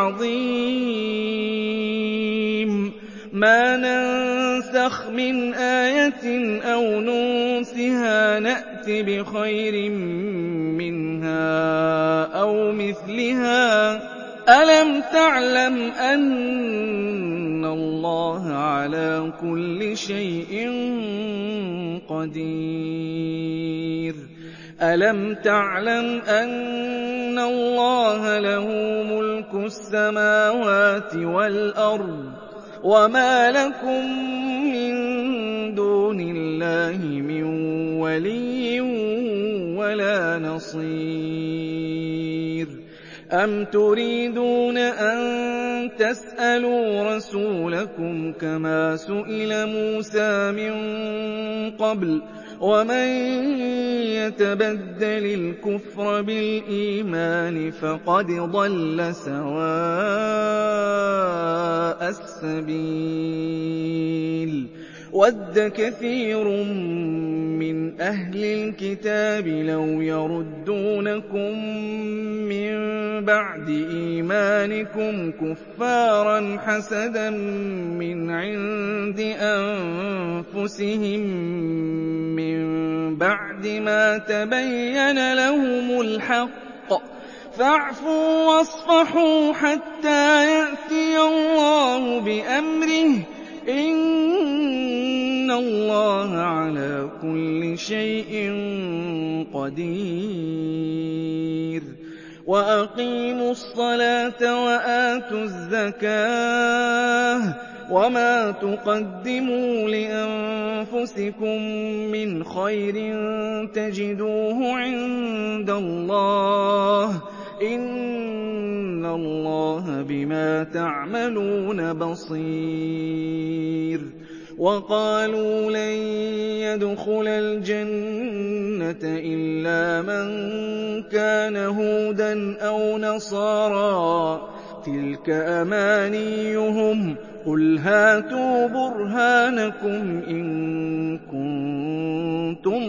الْعَظِيمِ مَا نَنسَخْ مِنْ آيَةٍ أَوْ نُنسِهَا نَأْتِ بِخَيْرٍ مِّنْهَا أَوْ مِثْلِهَا ۗ أَلَمْ تَعْلَمْ أَنَّ اللَّهَ عَلَىٰ كُلِّ شَيْءٍ قَدِيرٌ أَلَمْ تَعْلَمْ أَنَّ اللَّهَ لَهُ مُلْكُ السَّمَاوَاتِ وَالْأَرْضِ وَمَا لَكُم مِّن دُونِ اللَّهِ مِن وَلِيٍّ وَلَا نَصِيرٍ أَمْ تُرِيدُونَ أَن تَسْأَلُوا رَسُولَكُمْ كَمَا سُئِلَ مُوسَىٰ مِن قَبْلُ ۗ وَمَن يَتَبَدَّلِ الْكُفْرَ بِالْإِيمَانِ فَقَدْ ضَلَّ سَوَاءَ السَّبِيلِ وَدَّ كَثِيرٌ مِّنْ أَهْلِ الْكِتَابِ لَوْ يَرُدُّونَكُم مِّن بَعْدِ إِيمَانِكُمْ كُفَّارًا حَسَدًا مِّنْ عِندِ أَنفُسِهِم مِّن بَعْدِ مَا تَبَيَّنَ لَهُمُ الْحَقُّ ۖ فَاعْفُوا وَاصْفَحُوا حَتَّىٰ يَأْتِيَ اللَّهُ بِأَمْرِهِ ۗ إِنَّ اللَّهَ عَلَىٰ كُلِّ شَيْءٍ قَدِيرٌ وَأَقِيمُوا الصَّلَاةَ وَآتُوا الزَّكَاةَ ۚ وَمَا تُقَدِّمُوا لِأَنفُسِكُم مِّنْ خَيْرٍ تَجِدُوهُ عِندَ اللَّهِ ۗ إِنَّ اللَّهَ بِمَا تَعْمَلُونَ بَصِيرٌ وَقَالُوا لَن يَدْخُلَ الْجَنَّةَ إِلَّا مَن كَانَ هُودًا أَوْ نَصَارَىٰ ۗ تِلْكَ أَمَانِيُّهُمْ قُلْ هَاتُوا بُرْهَانَكُمْ إِن كُنتُمْ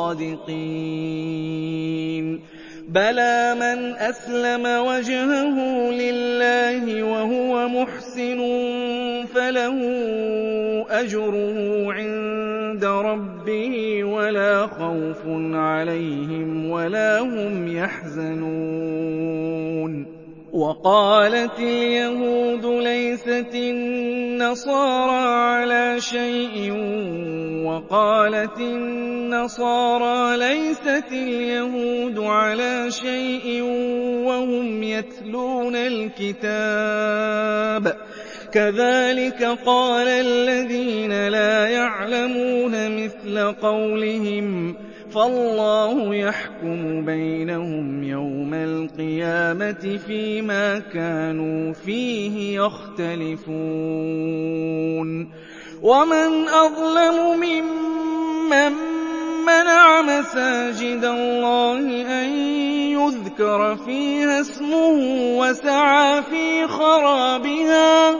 صَادِقِينَ بَلَىٰ مَنْ أَسْلَمَ وَجْهَهُ لِلَّهِ وَهُوَ مُحْسِنٌ فَلَهُ أَجْرُهُ عِندَ رَبِّهِ وَلَا خَوْفٌ عَلَيْهِمْ وَلَا هُمْ يَحْزَنُونَ وَقَالَتِ الْيَهُودُ لَيْسَتِ النَّصَارَىٰ عَلَىٰ شَيْءٍ وَقَالَتِ النَّصَارَىٰ لَيْسَتِ الْيَهُودُ عَلَىٰ شَيْءٍ وَهُمْ يَتْلُونَ الْكِتَابَ كَذَٰلِكَ قَالَ الَّذِينَ لَا يَعْلَمُونَ مِثْلَ قَوْلِهِمْ فَاللَّهُ يَحْكُمُ بَيْنَهُمْ يَوْمَ الْقِيَامَةِ فِيمَا كَانُوا فِيهِ يَخْتَلِفُونَ وَمَنْ أَظْلَمُ مِمَّن مَّنَعَ مَسَاجِدَ اللَّهِ أَن يُذْكَرَ فِيهَا اسْمُهُ وَسَعَىٰ فِي خَرَابِهَا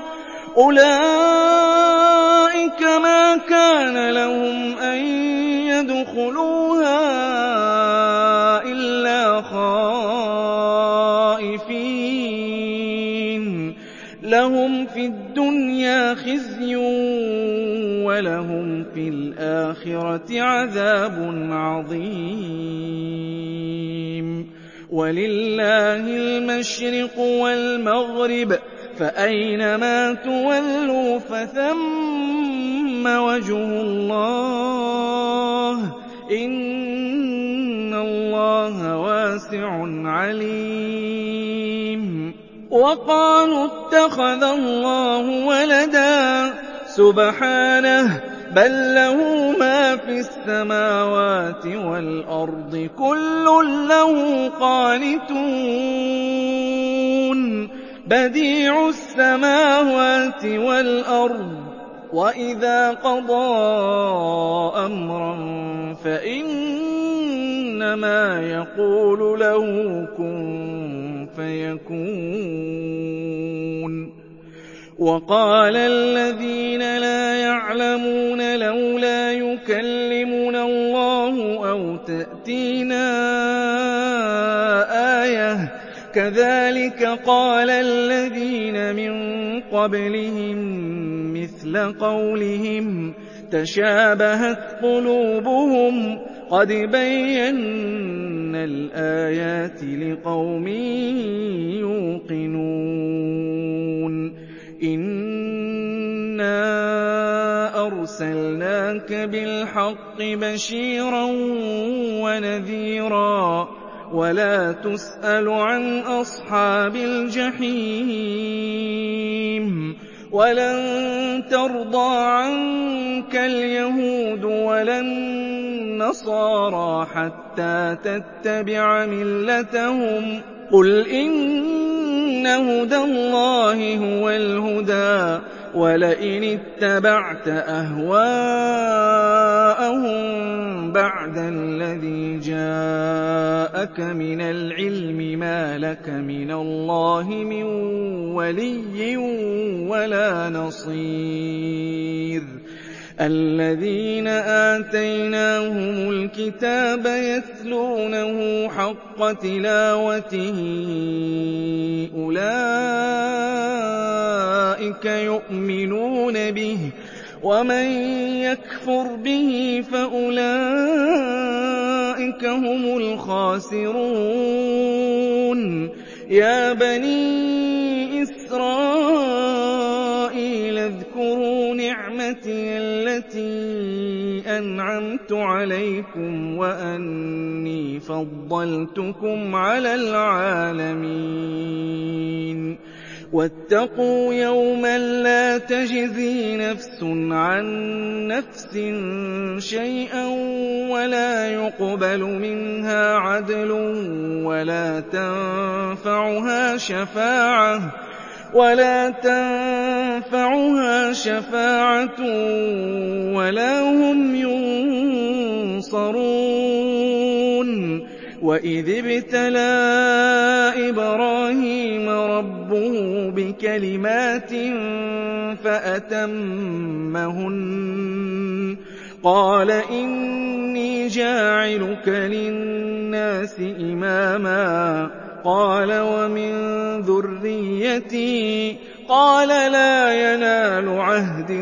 أُولَٰئِكَ مَا كَانَ لَهُمْ أَن يَدْخُلُوهَا إِلَّا خَائِفِينَ لَهُمْ فِي الدُّنْيَا خِزْيٌ وَلَهُمْ فِي الْآخِرَةِ عَذَابٌ عَظِيمٌ وَلِلَّهِ الْمَشْرِقُ وَالْمَغْرِبُ فَأَيْنَمَا تُوَلُّوا فَثَمَّ وَجْهُ اللَّهِ ۚ إِنَّ اللَّهَ وَاسِعٌ عَلِيمٌ وَقَالُوا اتَّخَذَ اللَّهُ وَلَدًا سُبْحَانَهُ ۖ بَل لَّهُ مَا فِي السَّمَاوَاتِ وَالْأَرْضِ ۖ كُلٌّ لَّهُ قَانِتُونَ بَدِيعُ السَّمَاوَاتِ وَالْأَرْضِ ۖ وَإِذَا قَضَىٰ أَمْرًا فَإِنَّمَا يَقُولُ لَهُ كُن فَيَكُونُ وَقَالَ الَّذِينَ لَا يَعْلَمُونَ لَوْلَا يُكَلِّمُنَا اللَّهُ أَوْ تَأْتِينَا آيَةٌ ۗ كَذَٰلِكَ قَالَ الَّذِينَ مِن قَبْلِهِم مِّثْلَ قَوْلِهِمْ تَشَابَهَتْ قُلُوبُهُمْ ۗ قَدْ بَيَّنَّا الْآيَاتِ لِقَوْمٍ يُوقِنُونَ إِنَّا أَرْسَلْنَاكَ بِالْحَقِّ بَشِيرًا وَنَذِيرًا ۖ وَلَا تُسْأَلُ عَنْ أَصْحَابِ الْجَحِيمِ وَلَن تَرْضَىٰ عَنكَ الْيَهُودُ وَلَا النَّصَارَىٰ حَتَّىٰ تَتَّبِعَ مِلَّتَهُمْ ۗ قُلْ إِنَّ هُدَى اللَّهِ هُوَ الْهُدَىٰ ۗ وَلَئِنِ اتَّبَعْتَ أَهْوَاءَهُم بَعْدَ الَّذِي جَاءَكَ مِنَ الْعِلْمِ مَا لَكَ مِنَ اللَّهِ مِن وَلِيٍّ وَلَا نَصِيرٍ الَّذِينَ آتَيْنَاهُمُ الْكِتَابَ يَتْلُونَهُ حَقَّ تِلَاوَتِهِ أُولَٰئِكَ يُؤْمِنُونَ بِهِ ۗ وَمَن يَكْفُرْ بِهِ فَأُولَٰئِكَ هُمُ الْخَاسِرُونَ يَا بَنِي إِسْرَائِيلَ اذْكُرُوا نِعْمَتِيَ الَّتِي أَنْعَمْتُ عَلَيْكُمْ وَأَنِّي فَضَّلْتُكُمْ عَلَى الْعَالَمِينَ وَاتَّقُوا يَوْمًا لَّا تَجْزِي نَفْسٌ عَن نَّفْسٍ شَيْئًا وَلَا يُقْبَلُ مِنْهَا عَدْلٌ وَلَا تَنفَعُهَا شَفَاعَةٌ وَلَا هُمْ يُنصَرُونَ وَإِذِ ابْتَلَىٰ إِبْرَاهِيمَ رَبُّهُ بِكَلِمَاتٍ فَأَتَمَّهُنَّ قَالَ إِنِّي جَاعِلُكَ لِلنَّاسِ إِمَامًا قَالَ وَمِن ذُرِّيَّتِي قَالَ لَا يَنَالُ عَهْدِي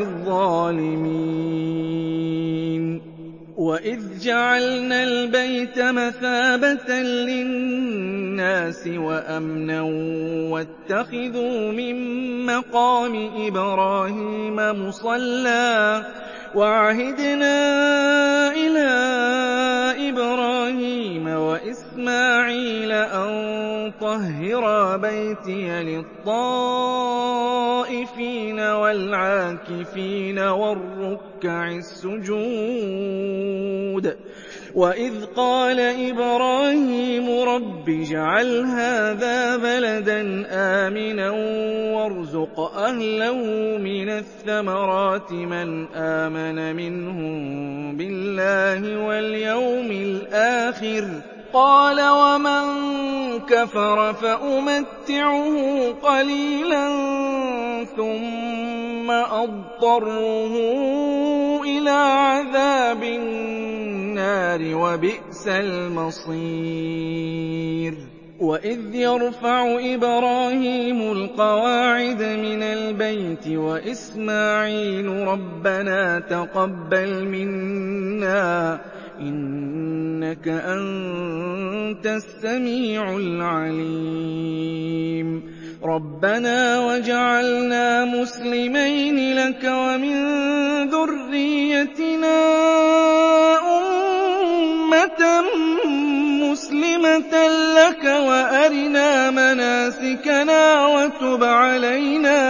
الظَّالِمِينَ وَإِذْ جَعَلْنَا الْبَيْتَ مَثَابَةً لِّلنَّاسِ وَأَمْنًا وَاتَّخِذُوا مِن مَّقَامِ إِبْرَاهِيمَ مُصَلًّى وَعَهِدْنَا إِلَىٰ إِبْرَاهِيمَ وَإِسْمَاعِيلَ أَن طَهِّرَا بَيْتِيَ لِلطَّائِفِينَ وَالْعَاكِفِينَ وَالرُّكَّعِ السُّجُودِ وَإِذْ قَالَ إِبْرَاهِيمُ رَبِّ اجْعَلْ هَٰذَا بَلَدًا آمِنًا وَارْزُقْ أَهْلَهُ مِنَ الثَّمَرَاتِ مَنْ آمَنَ مِنْهُم بِاللَّهِ وَالْيَوْمِ الْآخِرِ قَالَ وَمَن كَفَرَ فَأُمَتِّعُهُ قَلِيلًا ثُمَّ أَضْطَرُّهُ إِلَىٰ عَذَابِ النَّارِ ۖ وَبِئْسَ الْمَصِيرُ وَإِذْ يَرْفَعُ إِبْرَاهِيمُ الْقَوَاعِدَ مِنَ الْبَيْتِ وَإِسْمَاعِيلُ رَبَّنَا تَقَبَّلْ مِنَّا إِنَّكَ أَنتَ السَّمِيعُ الْعَلِيمُ رَبَّنَا وَاجْعَلْنَا مُسْلِمَيْنِ لَكَ وَمِن ذُرِّيَّتِنَا أُمَّةً مُّسْلِمَةً لَّكَ وَأَرِنَا مَنَاسِكَنَا وَتُبْ عَلَيْنَا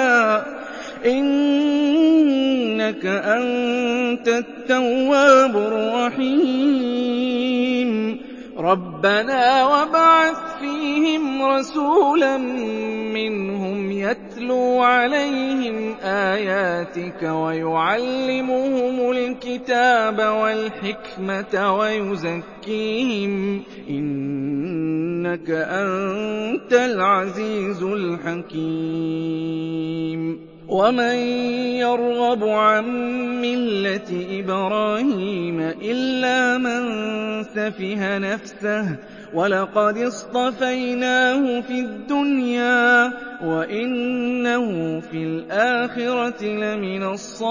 إِنَّكَ أَنتَ التَّوَّابُ الرَّحِيمُ رَبَّنَا وَابْعَثْ فِيهِمْ رَسُولًا مِّنْهُمْ يَتْلُو عَلَيْهِمْ آيَاتِكَ وَيُعَلِّمُهُمُ الْكِتَابَ وَالْحِكْمَةَ وَيُزَكِّيهِمْ إِنَّكَ أَنتَ الْعَزِيزُ الْحَكِيمُ وَمَن يَرْغَبُ عَن مِّلَّةِ إِبْرَاهِيمَ إِلَّا مَن سَفِهَ نَفْسَهُ وَلَقَدِ اصْطَفَيْنَاهُ فِي الدُّنْيَا وَإِنَّهُ فِي الْآخِرَةِ لَمِنَ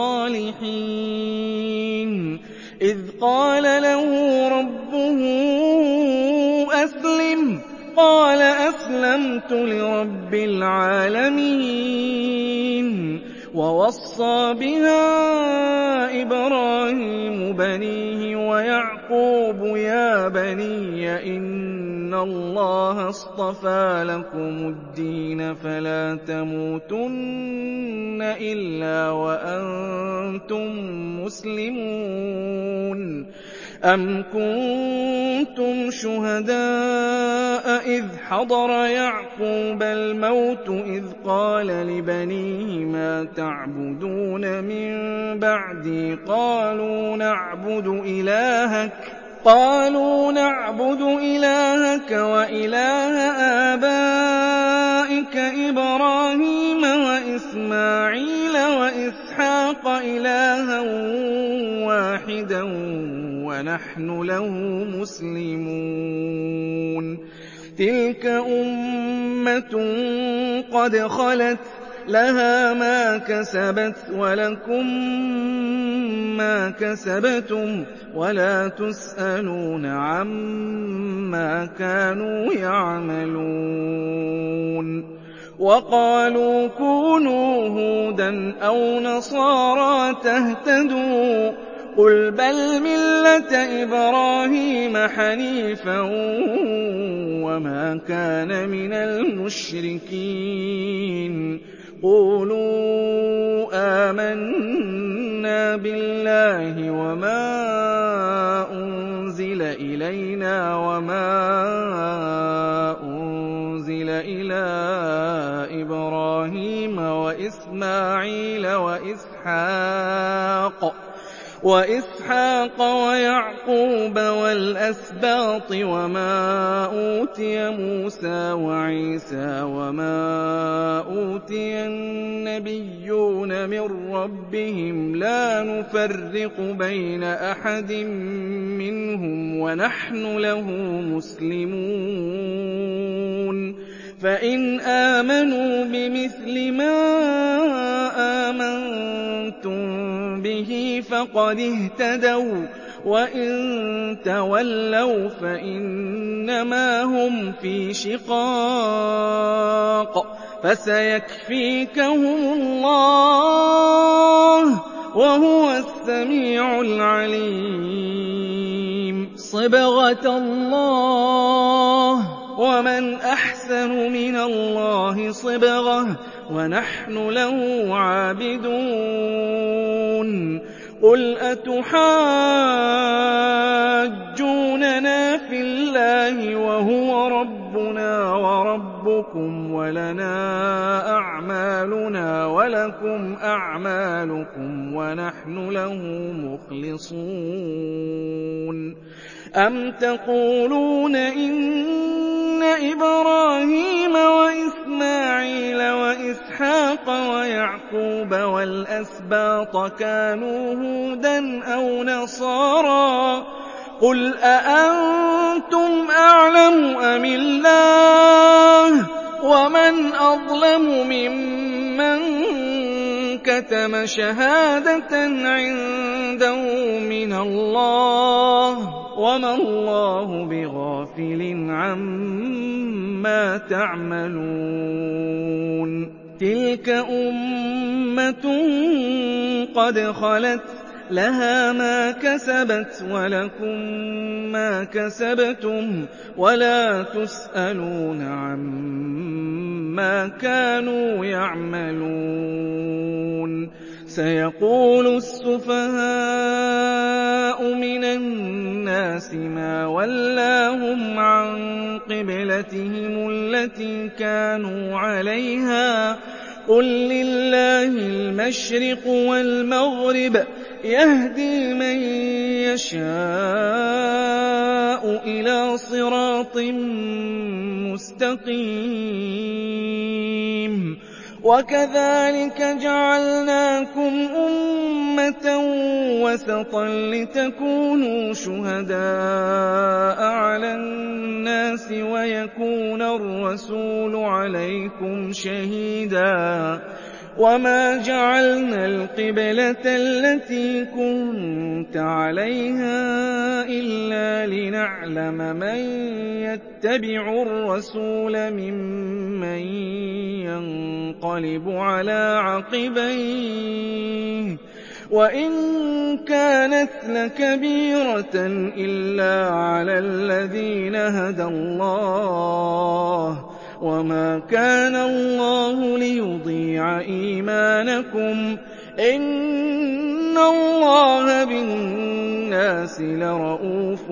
الصَّالِحِينَ إِذْ قَالَ لَهُ رَبُّهُ أَسْلِمْ قَالَ أَسْلَمْتُ لِرَبِّ الْعَالَمِينَ وَوَصَّىٰ بِهَا إِبْرَاهِيمُ بَنِيهِ وَيَعْقُوبُ يَا بَنِيَّ إِنَّ اللَّهَ اصْطَفَىٰ لَكُمُ الدِّينَ فَلَا تَمُوتُنَّ إِلَّا وَأَنتُم مُّسْلِمُونَ أَمْ كُنتُمْ شُهَدَاءَ إِذْ حَضَرَ يَعْقُوبَ الْمَوْتُ إِذْ قَالَ لِبَنِيهِ مَا تَعْبُدُونَ مِن بَعْدِي قَالُوا نَعْبُدُ إِلَٰهَكَ وَإِلَٰهَ آبَائِكَ إِبْرَاهِيمَ وَإِسْمَاعِيلَ وَإِسْحَاقَ إِلَٰهًا وَاحِدًا وَنَحْنُ لَهُ مُسْلِمُونَ تِلْكَ أُمَّةٌ قَدْ خَلَتْ لَهَا مَا كَسَبَتْ وَلَكُم مَّا كَسَبْتُمْ وَلَا تُسْأَلُونَ عَمَّا كَانُوا يَعْمَلُونَ وَقَالُوا كُونُوا هُودًا أَوْ نَصَارَىٰ تَهْتَدُوا قُلْ بَلْ مِلَّةَ إِبْرَاهِيمَ حَنِيفًا وَمَا كَانَ مِنَ الْمُشْرِكِينَ قُولُوا آمَنَّا بِاللَّهِ وَمَا أُنزِلَ إِلَيْنَا وَمَا أُنزِلَ إِلَىٰ إِبْرَاهِيمَ وَإِسْمَاعِيلَ وَإِسْحَاقَ وإسحاق ويعقوب والأسباط وما أوتي موسى وعيسى وما أوتي النبيون من ربهم لا نفرق بين أحد منهم ونحن له مسلمون فإن آمنوا بمثل ما آمنتم به فقد اهتدوا وإن تولوا فإنما هم في شقاق فسيكفيكهم الله وهو السميع العليم صبغة الله ومن أحسن من الله صبغة ونحن له عابدون قل أتحاجوننا في الله وهو ربنا وربكم ولنا أعمالنا ولكم أعمالكم ونحن له مخلصون أم تقولون إن إبراهيم وإسماعيل وإسحاق ويعقوب والأسباط كانوا هودا أو نصارى قل أأنتم أعلم أم الله ومن أظلم ممن كتم شهادة عنده من الله وما الله بغافل عما تعملون تلك أمة قد خلت لها ما كسبت ولكم ما كسبتم ولا تسألون عما كانوا يعملون سيقول السفهاء من الناس ما ولاهم عن قبلتهم التي كانوا عليها قل لله المشرق والمغرب يهدي من يشاء إلى صراط مستقيم وكذلك جعلناكم أمة وسطا لتكونوا شهداء على الناس ويكون الرسول عليكم شهيدا وما جعلنا القبلة التي كنت عليها إلا لنعلم من يتبع الرسول ممن ينقلب على عقبيه وإن كانت لكبيرة إلا على الذين هدى الله وما كان الله ليضيع إيمانكم إن الله بالناس لرءوف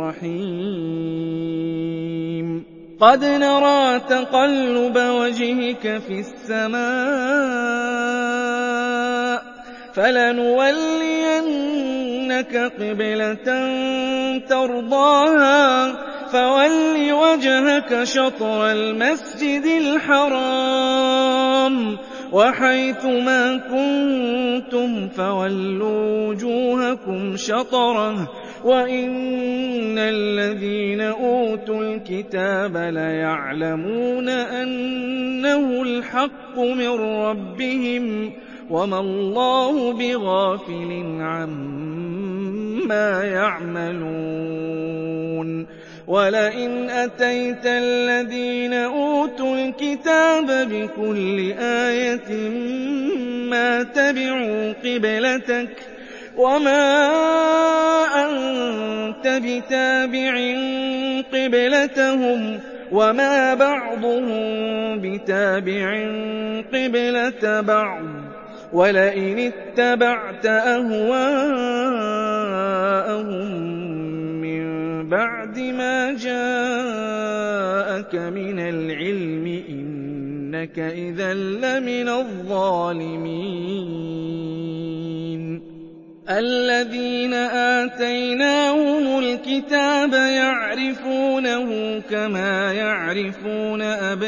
رحيم قد نرى تقلب وجهك في السماء فلنولينك قبلة ترضاها فول وجهك شطر المسجد الحرام وحيث ما كنتم فولوا وجوهكم شطره وإن الذين أوتوا الكتاب ليعلمون أنه الحق من ربهم وما الله بغافل عما يعملون ولئن أتيت الذين أوتوا الكتاب بكل آية ما تبعوا قبلتك وما أنت بتابع قبلتهم وما بعضهم بتابع قبلة بعض ولئن اتبعت أهواءهم من بعد ما جاءك من العلم إنك إذا لمن الظالمين الَّذِينَ آتَيْنَاهُمُ الْكِتَابَ يَعْرِفُونَهُ كَمَا يَعْرِفُونَ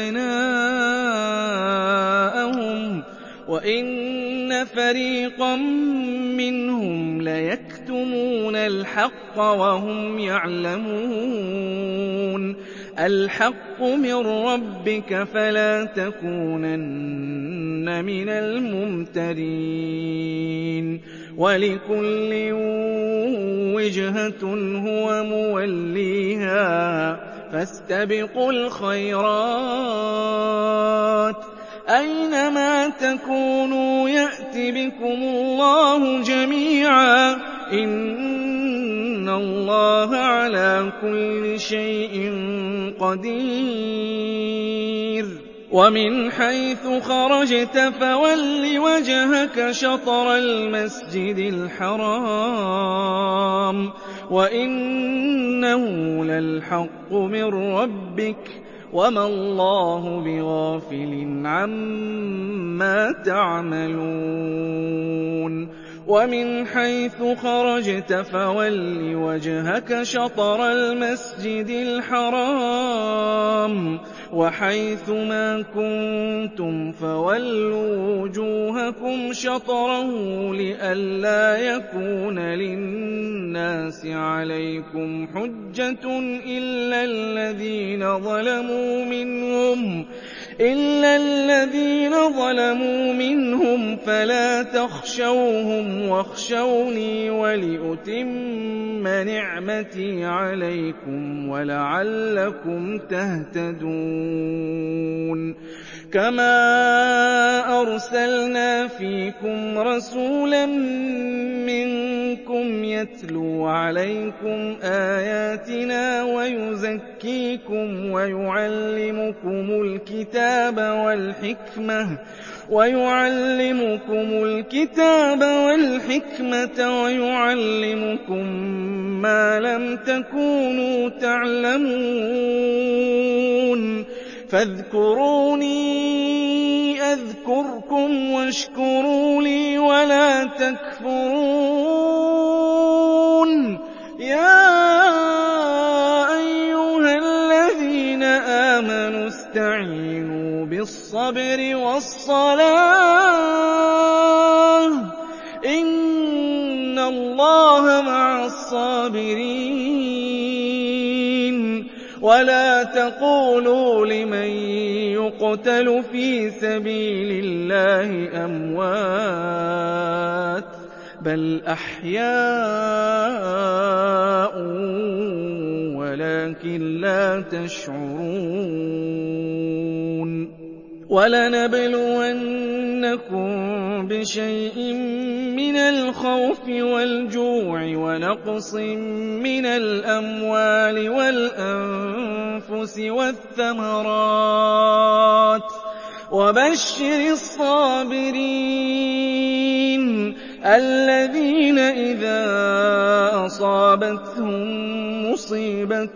أَبْنَاءَهُمْ ۖ وَإِنَّ فَرِيقًا مِّنْهُمْ لَيَكْتُمُونَ الْحَقَّ وَهُمْ يَعْلَمُونَ الْحَقُّ مِن رَّبِّكَ فَلَا تَكُونَنَّ مِنَ الْمُمْتَرِينَ وَلِكُلٍّ وِجْهَةٌ هُوَ مُوَلِّيهَا فَاسْتَبِقُوا الْخَيْرَاتِ ۚ أَيْنَمَا تَكُونُوا يَأْتِ بِكُمُ اللَّهُ جَمِيعًا ۚ إِنَّ اللَّهَ عَلَىٰ كُلِّ شَيْءٍ قَدِيرٌ وَمِنْ حَيْثُ خَرَجْتَ فَوَلِّ وَجْهَكَ شَطْرَ الْمَسْجِدِ الْحَرَامِ ۖ وَإِنَّهُ لَلْحَقُّ مِن رَّبِّكَ ۗ وَمَا اللَّهُ بِغَافِلٍ عَمَّا تَعْمَلُونَ وَمِنْ حَيْثُ خَرَجْتَ فَوَلِّ وَجْهَكَ شَطْرَ الْمَسْجِدِ الْحَرَامِ ۖ وَحَيْثُ مَا كُنتُمْ فَوَلُّوا وُجُوهَكُمْ شَطْرَهُ لِئَلَّا يَكُونَ لِلنَّاسِ عَلَيْكُمْ حُجَّةٌ إِلَّا الَّذِينَ ظَلَمُوا مِنْهُمْ فَلَا تَخْشَوْهُمْ وَاخْشَوْنِي وَلِأُتِمَّ نِعْمَتِي عَلَيْكُمْ وَلَعَلَّكُمْ تَهْتَدُونَ كَمَا أَرْسَلْنَا فِيكُمْ رَسُولًا مِّنكُمْ يَتْلُو عَلَيْكُمْ آيَاتِنَا وَيُزَكِّيكُمْ وَيُعَلِّمُكُمُ الْكِتَابَ وَالْحِكْمَةَ وَيُعَلِّمُكُم مَّا لَمْ تَكُونُوا تَعْلَمُونَ فاذكروني أذكركم واشكروا لي ولا تكفرون يا أيها الذين آمنوا استعينوا بالصبر والصلاة إن الله مع الصابرين ولا تقولوا لمن يقتل في سبيل الله أموات بل أحياء ولكن لا تشعرون وَلَنَبْلُوَنَّكُم بِشَيْءٍ مِّنَ الْخَوْفِ وَالْجُوعِ وَنَقْصٍ مِّنَ الْأَمْوَالِ وَالْأَنفُسِ وَالثَّمَرَاتِ ۗ وَبَشِّرِ الصَّابِرِينَ الَّذِينَ إِذَا أَصَابَتْهُم مُّصِيبَةٌ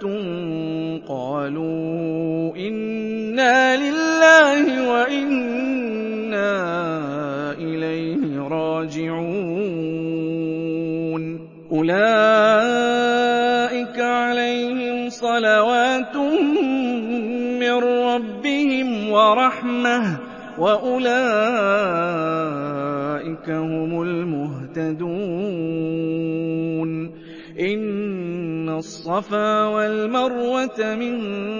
قَالُوا إِنَّا لِلَّهِ وَإِنَّا إِلَيْهِ رَاجِعُونَ أُولَٰئِكَ عَلَيْهِمْ صَلَوَاتٌ مِّن رَّبِّهِمْ وَرَحْمَةٌ وَأُولَٰئِكَ هُمُ الْمُهْتَدُونَ إِنَّ الصَّفَا وَالْمَرْوَةَ مِن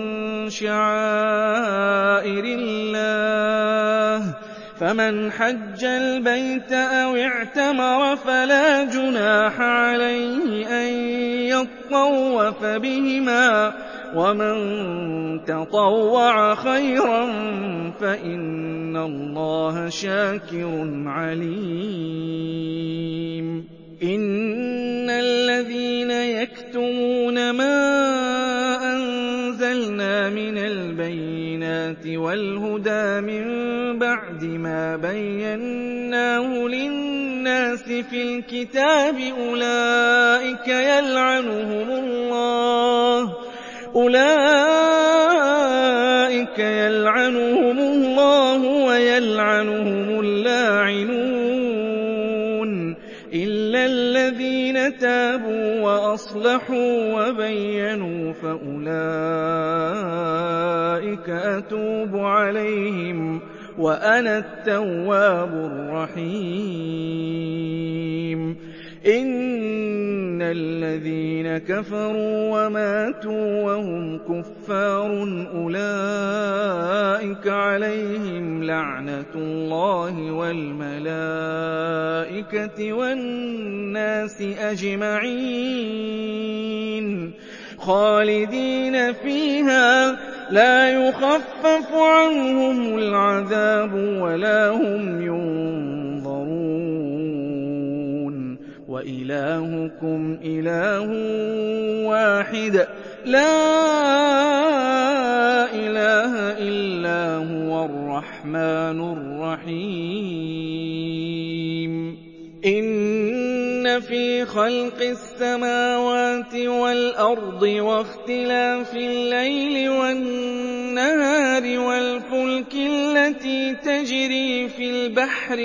شَعَائِرِ اللَّهِ فَمَنْ حَجَّ الْبَيْتَ أَوِ اعْتَمَرَ فَلَا جُنَاحَ عَلَيْهِ أَن يَطَّوَّفَ بِهِمَا ۚ وَمَن تَطَوَّعَ خَيْرًا فَإِنَّ اللَّهَ شَاكِرٌ عَلِيمٌ إِنَّ الَّذِينَ يَكْتُمُونَ مَا أَنزَلْنَا مِنَ الْبَيِّنَاتِ وَالْهُدَىٰ مِن بَعْدِ مَا بَيَّنَّاهُ لِلنَّاسِ فِي الْكِتَابِ أُولَٰئِكَ يَلْعَنُهُمُ اللَّهُ وَيَلْعَنُهُمُ اللَّاعِنُونَ إِلَّا تابوا وأصلحوا وبينوا فأولئك أتوب عليهم وأنا التواب الرحيم. إن الذين كفروا وماتوا وهم كفار أولئك عليهم لعنة الله والملائكة والناس أجمعين خالدين فيها لا يخفف عنهم العذاب ولا هم ينظرون. وإلهكم إله واحد لا إله إلا هو الرحمن الرحيم. إن في خلق السماوات والأرض واختلاف الليل والنهار والفلك التي تجري في البحر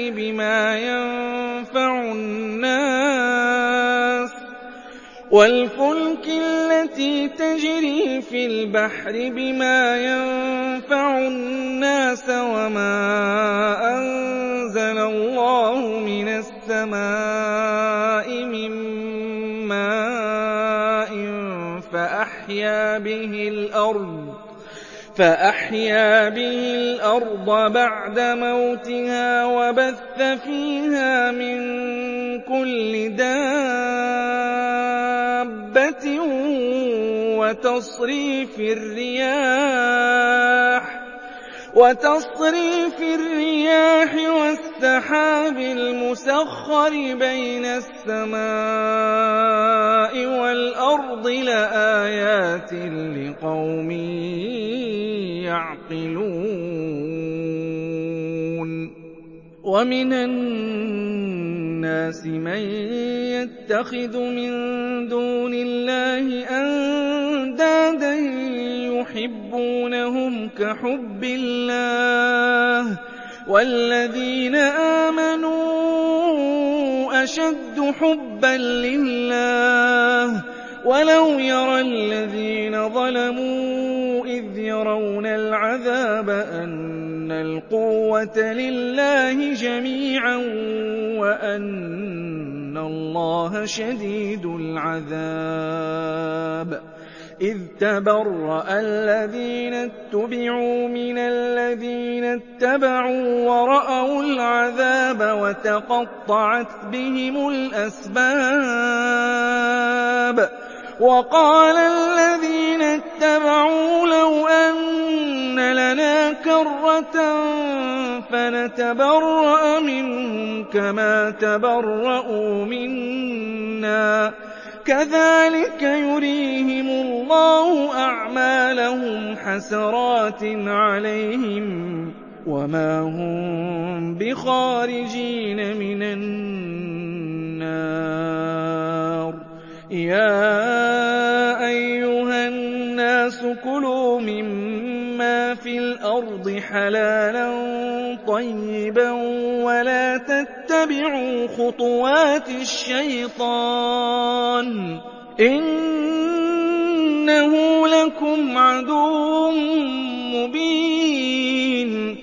بما ينفع الناس وما أنزل الله من السماء من ماء فأحيا به الأرض بعد موتها وبث فيها من كل دابة وتصريف الرياح والسحاب المسخر بين السماء والأرض لآيات لقوم يعقلون. ومن الناس من يتخذ من دون الله أندادا يحبونهم كحب الله والذين آمنوا أشد حبا لله ولو يرى الذين ظلموا إذ يرون العذاب أن القوة لله جميعا وأن الله شديد العذاب. إذ تبرأ الذين اتبعوا من الذين اتبعوا ورأوا العذاب وتقطعت بهم الأسباب. وقال الذين اتبعوا لو أن لنا كرة فنتبرأ منهم كما تبرأوا منا كذلك يريهم الله أعمالهم حسرات عليهم وما هم بخارجين من النار. يا أيها الناس كلوا مما في الأرض حلالا طيبا ولا تتبعوا خطوات الشيطان إنه لكم عدو مبين.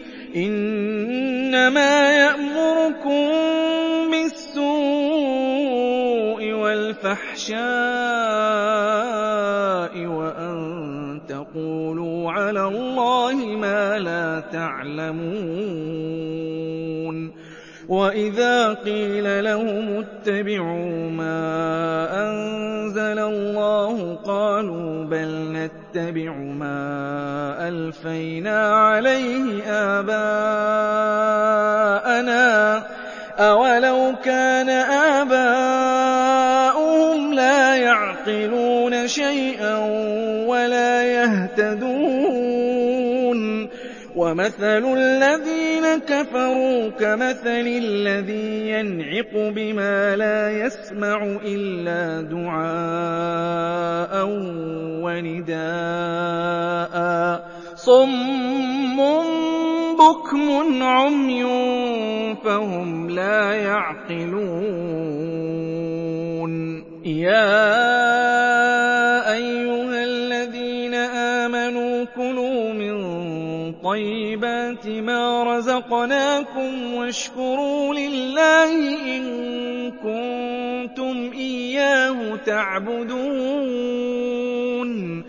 إنما يأمركم بالسوء والفحشاء وأن تقولوا على الله ما لا تعلمون. وإذا قيل لهم اتبعوا ما أنزل الله قالوا بل نتبع ما ألفينا عليه آباءنا أولو كان آباؤهم لا يعقلون شيئا ولا يهتدون. ومثل الذين كفروا كمثل الذي ينعق بما لا يسمع إلا دعاء ونداء صم بكم عمي فهم لا يعقلون. يَا أَيُّهَا الَّذِينَ آمَنُوا كُلُوا مِن طَيِّبَاتِ مَا رَزَقْنَاكُمْ وَاشْكُرُوا لِلَّهِ إِن كُنتُمْ إِيَّاهُ تَعْبُدُونَ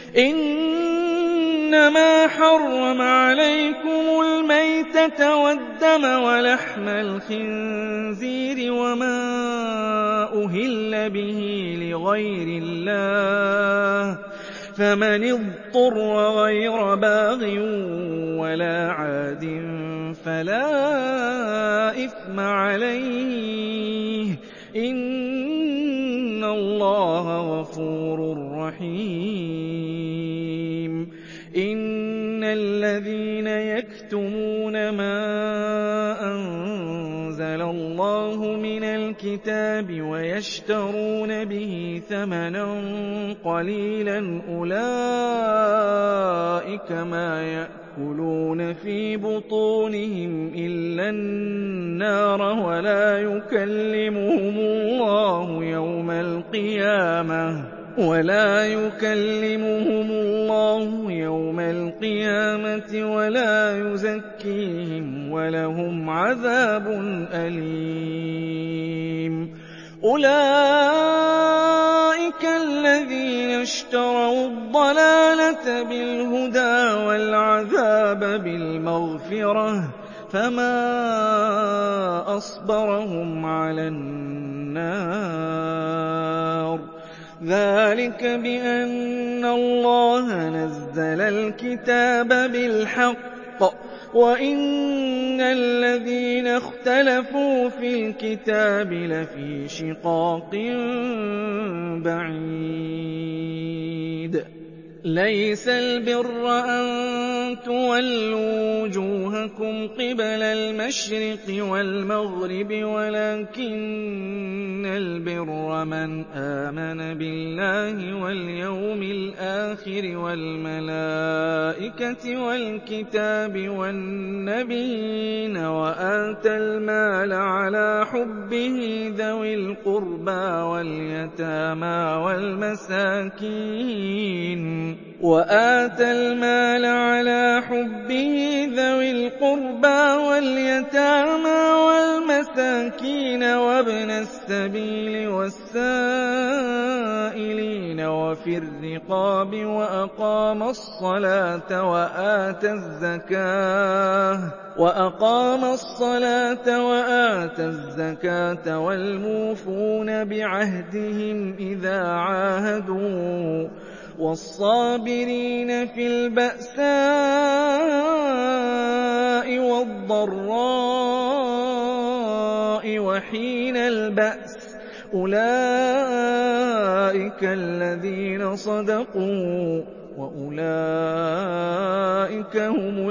إِنَّمَا حَرَّمَ عَلَيْكُمُ الْمَيْتَةَ وَالدَّمَ وَلَحْمَ الْخِنزِيرِ وَمَا أُهِلَّ بِهِ لِغَيْرِ اللَّهِ ۖ فَمَنِ اضْطُرَّ غَيْرَ بَاغٍ وَلَا عَادٍ فَلَا إِثْمَ عَلَيْهِ ۚ إِنَّ اللَّهَ غَفُورٌ رَّحِيمٌ. إِنَّ الَّذِينَ يَكْتُمُونَ مَا أَنزَلَ اللَّهُ مِنَ الْكِتَابِ وَيَشْتَرُونَ بِهِ ثَمَنًا قَلِيلًا أُولَٰئِكَ مَا يَأْكُلُونَ فِي بُطُونِهِمْ إِلَّا النَّارَ وَلَا يُكَلِّمُهُمُ اللَّهُ يَوْمَ الْقِيَامَةِ وَلَا يُزَكِّيهِمْ وَلَهُمْ عَذَابٌ أَلِيمٌ. أُولَٰئِكَ الَّذِينَ اشْتَرَوُا الضَّلَالَةَ بِالْهُدَىٰ وَالْعَذَابَ بِالْمَغْفِرَةِ ۚ فَمَا أَصْبَرَهُمْ عَلَى النَّارِ. ذَٰلِكَ بِأَنَّ اللَّهَ نَزَّلَ الْكِتَابَ بِالْحَقِّ وَإِنَّ الَّذِينَ اخْتَلَفُوا فِي الْكِتَابِ لَفِي شِقَاقٍ بَعِيدٍ. لَيْسَ الْبِرَّ أَن تُوَلُّوا وُجُوهَكُمْ قِبَلَ الْمَشْرِقِ وَالْمَغْرِبِ وَلَٰكِنَّ الْبِرَّ مَنْ آمَنَ بِاللَّهِ وَالْيَوْمِ الْآخِرِ وَالْمَلَائِكَةِ وَالْكِتَابِ وَالنَّبِيِّينَ وَآتَى الْمَالَ عَلَىٰ حُبِّهِ ذَوِي الْقُرْبَىٰ وَالْيَتَامَىٰ وَالْمَسَاكِينَ وَابْنَ السَّبِيلِ وَالسَّائِلِينَ وَفِي الرِّقَابِ وَأَقَامَ الصَّلَاةَ وَآتَى الزَّكَاةَ وَالْمُوفُونَ بِعَهْدِهِمْ إِذَا عَاهَدُوا وَالصَّابِرِينَ فِي الْبَأْسَاءِ وَالضَّرَّاءِ وَحِينَ الْبَأْسِ ۗ أُولَٰئِكَ الَّذِينَ صَدَقُوا ۖ وَأُولَٰئِكَ هُمُ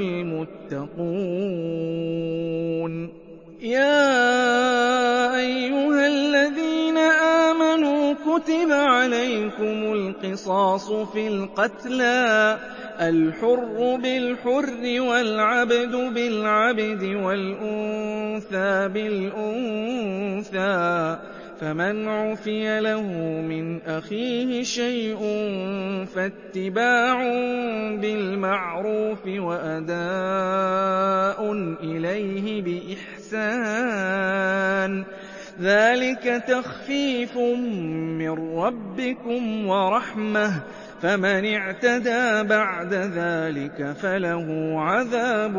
الْمُتَّقُونَ. يَا أَيُّهَا الَّذِينَ آمَنُوا كُتِبَ عَلَيْكُمُ الْقِصَاصُ فِي الْقَتْلَى ۖ الْحُرُّ بِالْحُرِّ وَالْعَبْدُ بِالْعَبْدِ وَالْأُنثَىٰ بِالْأُنثَىٰ ۚ فَمَنْ عُفِيَ لَهُ مِنْ أَخِيهِ شَيْءٌ فَاتِّبَاعٌ بِالْمَعْرُوفِ وَأَدَاءٌ إِلَيْهِ بِإِحْسَانٍ ۗ ذَٰلِكَ تَخْفِيفٌ مِّن رَّبِّكُمْ وَرَحْمَةٌ ۚ فَمَنِ اعْتَدَىٰ بَعْدَ ذَٰلِكَ فَلَهُ عَذَابٌ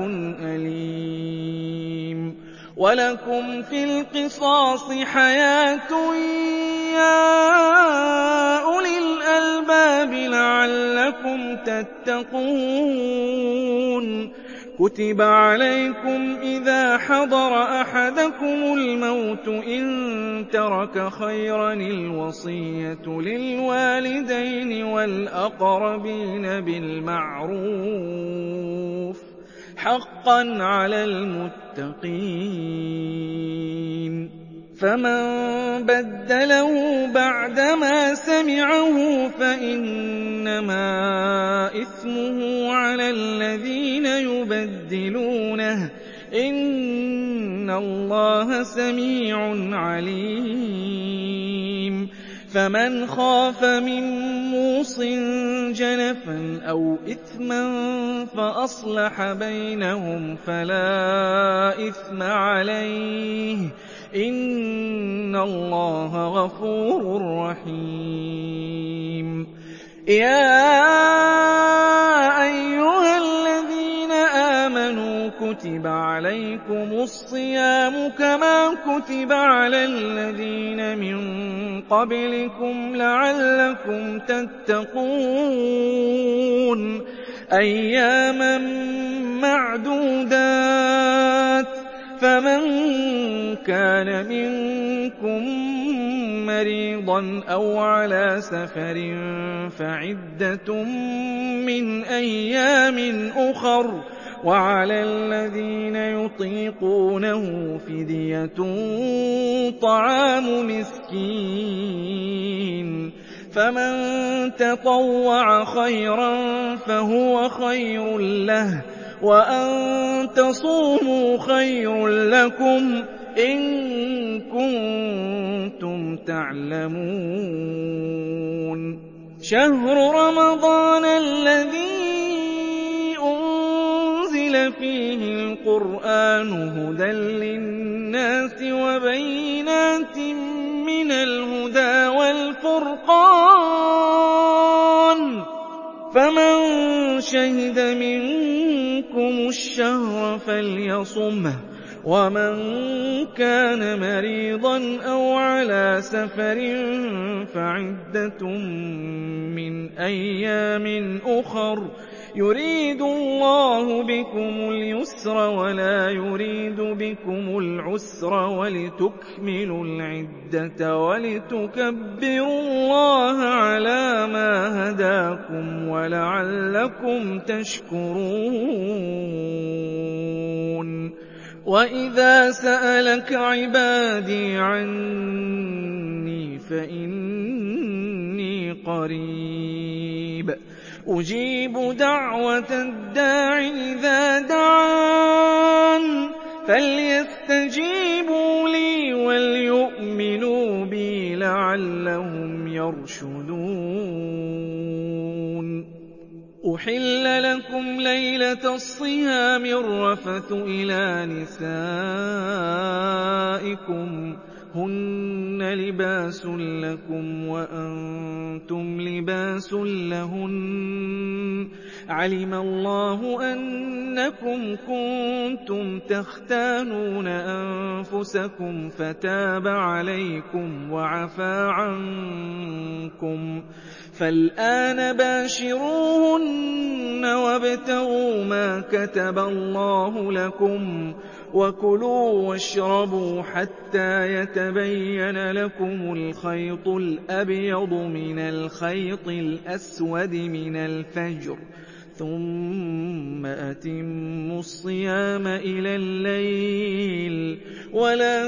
أَلِيمٌ. وَلَكُمْ فِي الْقِصَاصِ حَيَاةٌ يَا أُولِي الْأَلْبَابِ لَعَلَّكُمْ تَتَّقُونَ. كُتِبَ عَلَيْكُمْ إِذَا حَضَرَ أَحَدَكُمُ الْمَوْتُ إِن تَرَكَ خَيْرًا الْوَصِيَّةُ لِلْوَالِدَيْنِ وَالْأَقْرَبِينَ بِالْمَعْرُوفِ ۖ حَقًّا عَلَى الْمُتَّقِينَ. فَمَن بَدَّلَهُ بَعْدَمَا سَمِعَهُ فَإِنَّمَا إِثْمُهُ عَلَى الَّذِينَ يُبَدِّلُونَهُ ۚ إِنَّ اللَّهَ سَمِيعٌ عَلِيمٌ. فمن خاف من موص جنفا أو إثما فأصلح بينهم فلا إثم عليه إن الله غفور رحيم يا أيها الذين آمنوا كتب عليكم الصيام كما كتب على الذين من قبلكم لعلكم تتقون أياما معدودات فمن كان منكم مريضا أو على سفر فعدة من أيام أخر وعلى الذين يطيقونه فدية طعام مسكين فمن تطوع خيرا فهو خير له وأن تصوموا خير لكم إن كنتم تعلمون شهر رمضان الذي أنزل فيه القرآن هدى للناس وبينات من الهدى والفرقان فمن شهد منكم الشهر فليصمه ومن كان مريضا أو على سفر فعدة من أيام أخر يريد الله بكم اليسر ولا يريد بكم العسر ولتكملوا العدة ولتكبروا الله على ما هداكم ولعلكم تشكرون وإذا سألك عبادي عني فإني قريب أجيب دعوة الداع إذا دعان فليستجيبوا لي وليؤمنوا بي لعلهم يرشدون أحل لكم ليلة الصيام الرفث إلى نسائكم هن لباس لكم وأنتم لباس لهن علم الله أنكم كنتم تختانون أنفسكم فتاب عليكم وعفى عنكم فالآن باشروهن وابتغوا ما كتب الله لكم وكلوا واشربوا حتى يتبين لكم الخيط الأبيض من الخيط الأسود من الفجر ثم أتموا الصيام إلى الليل ولا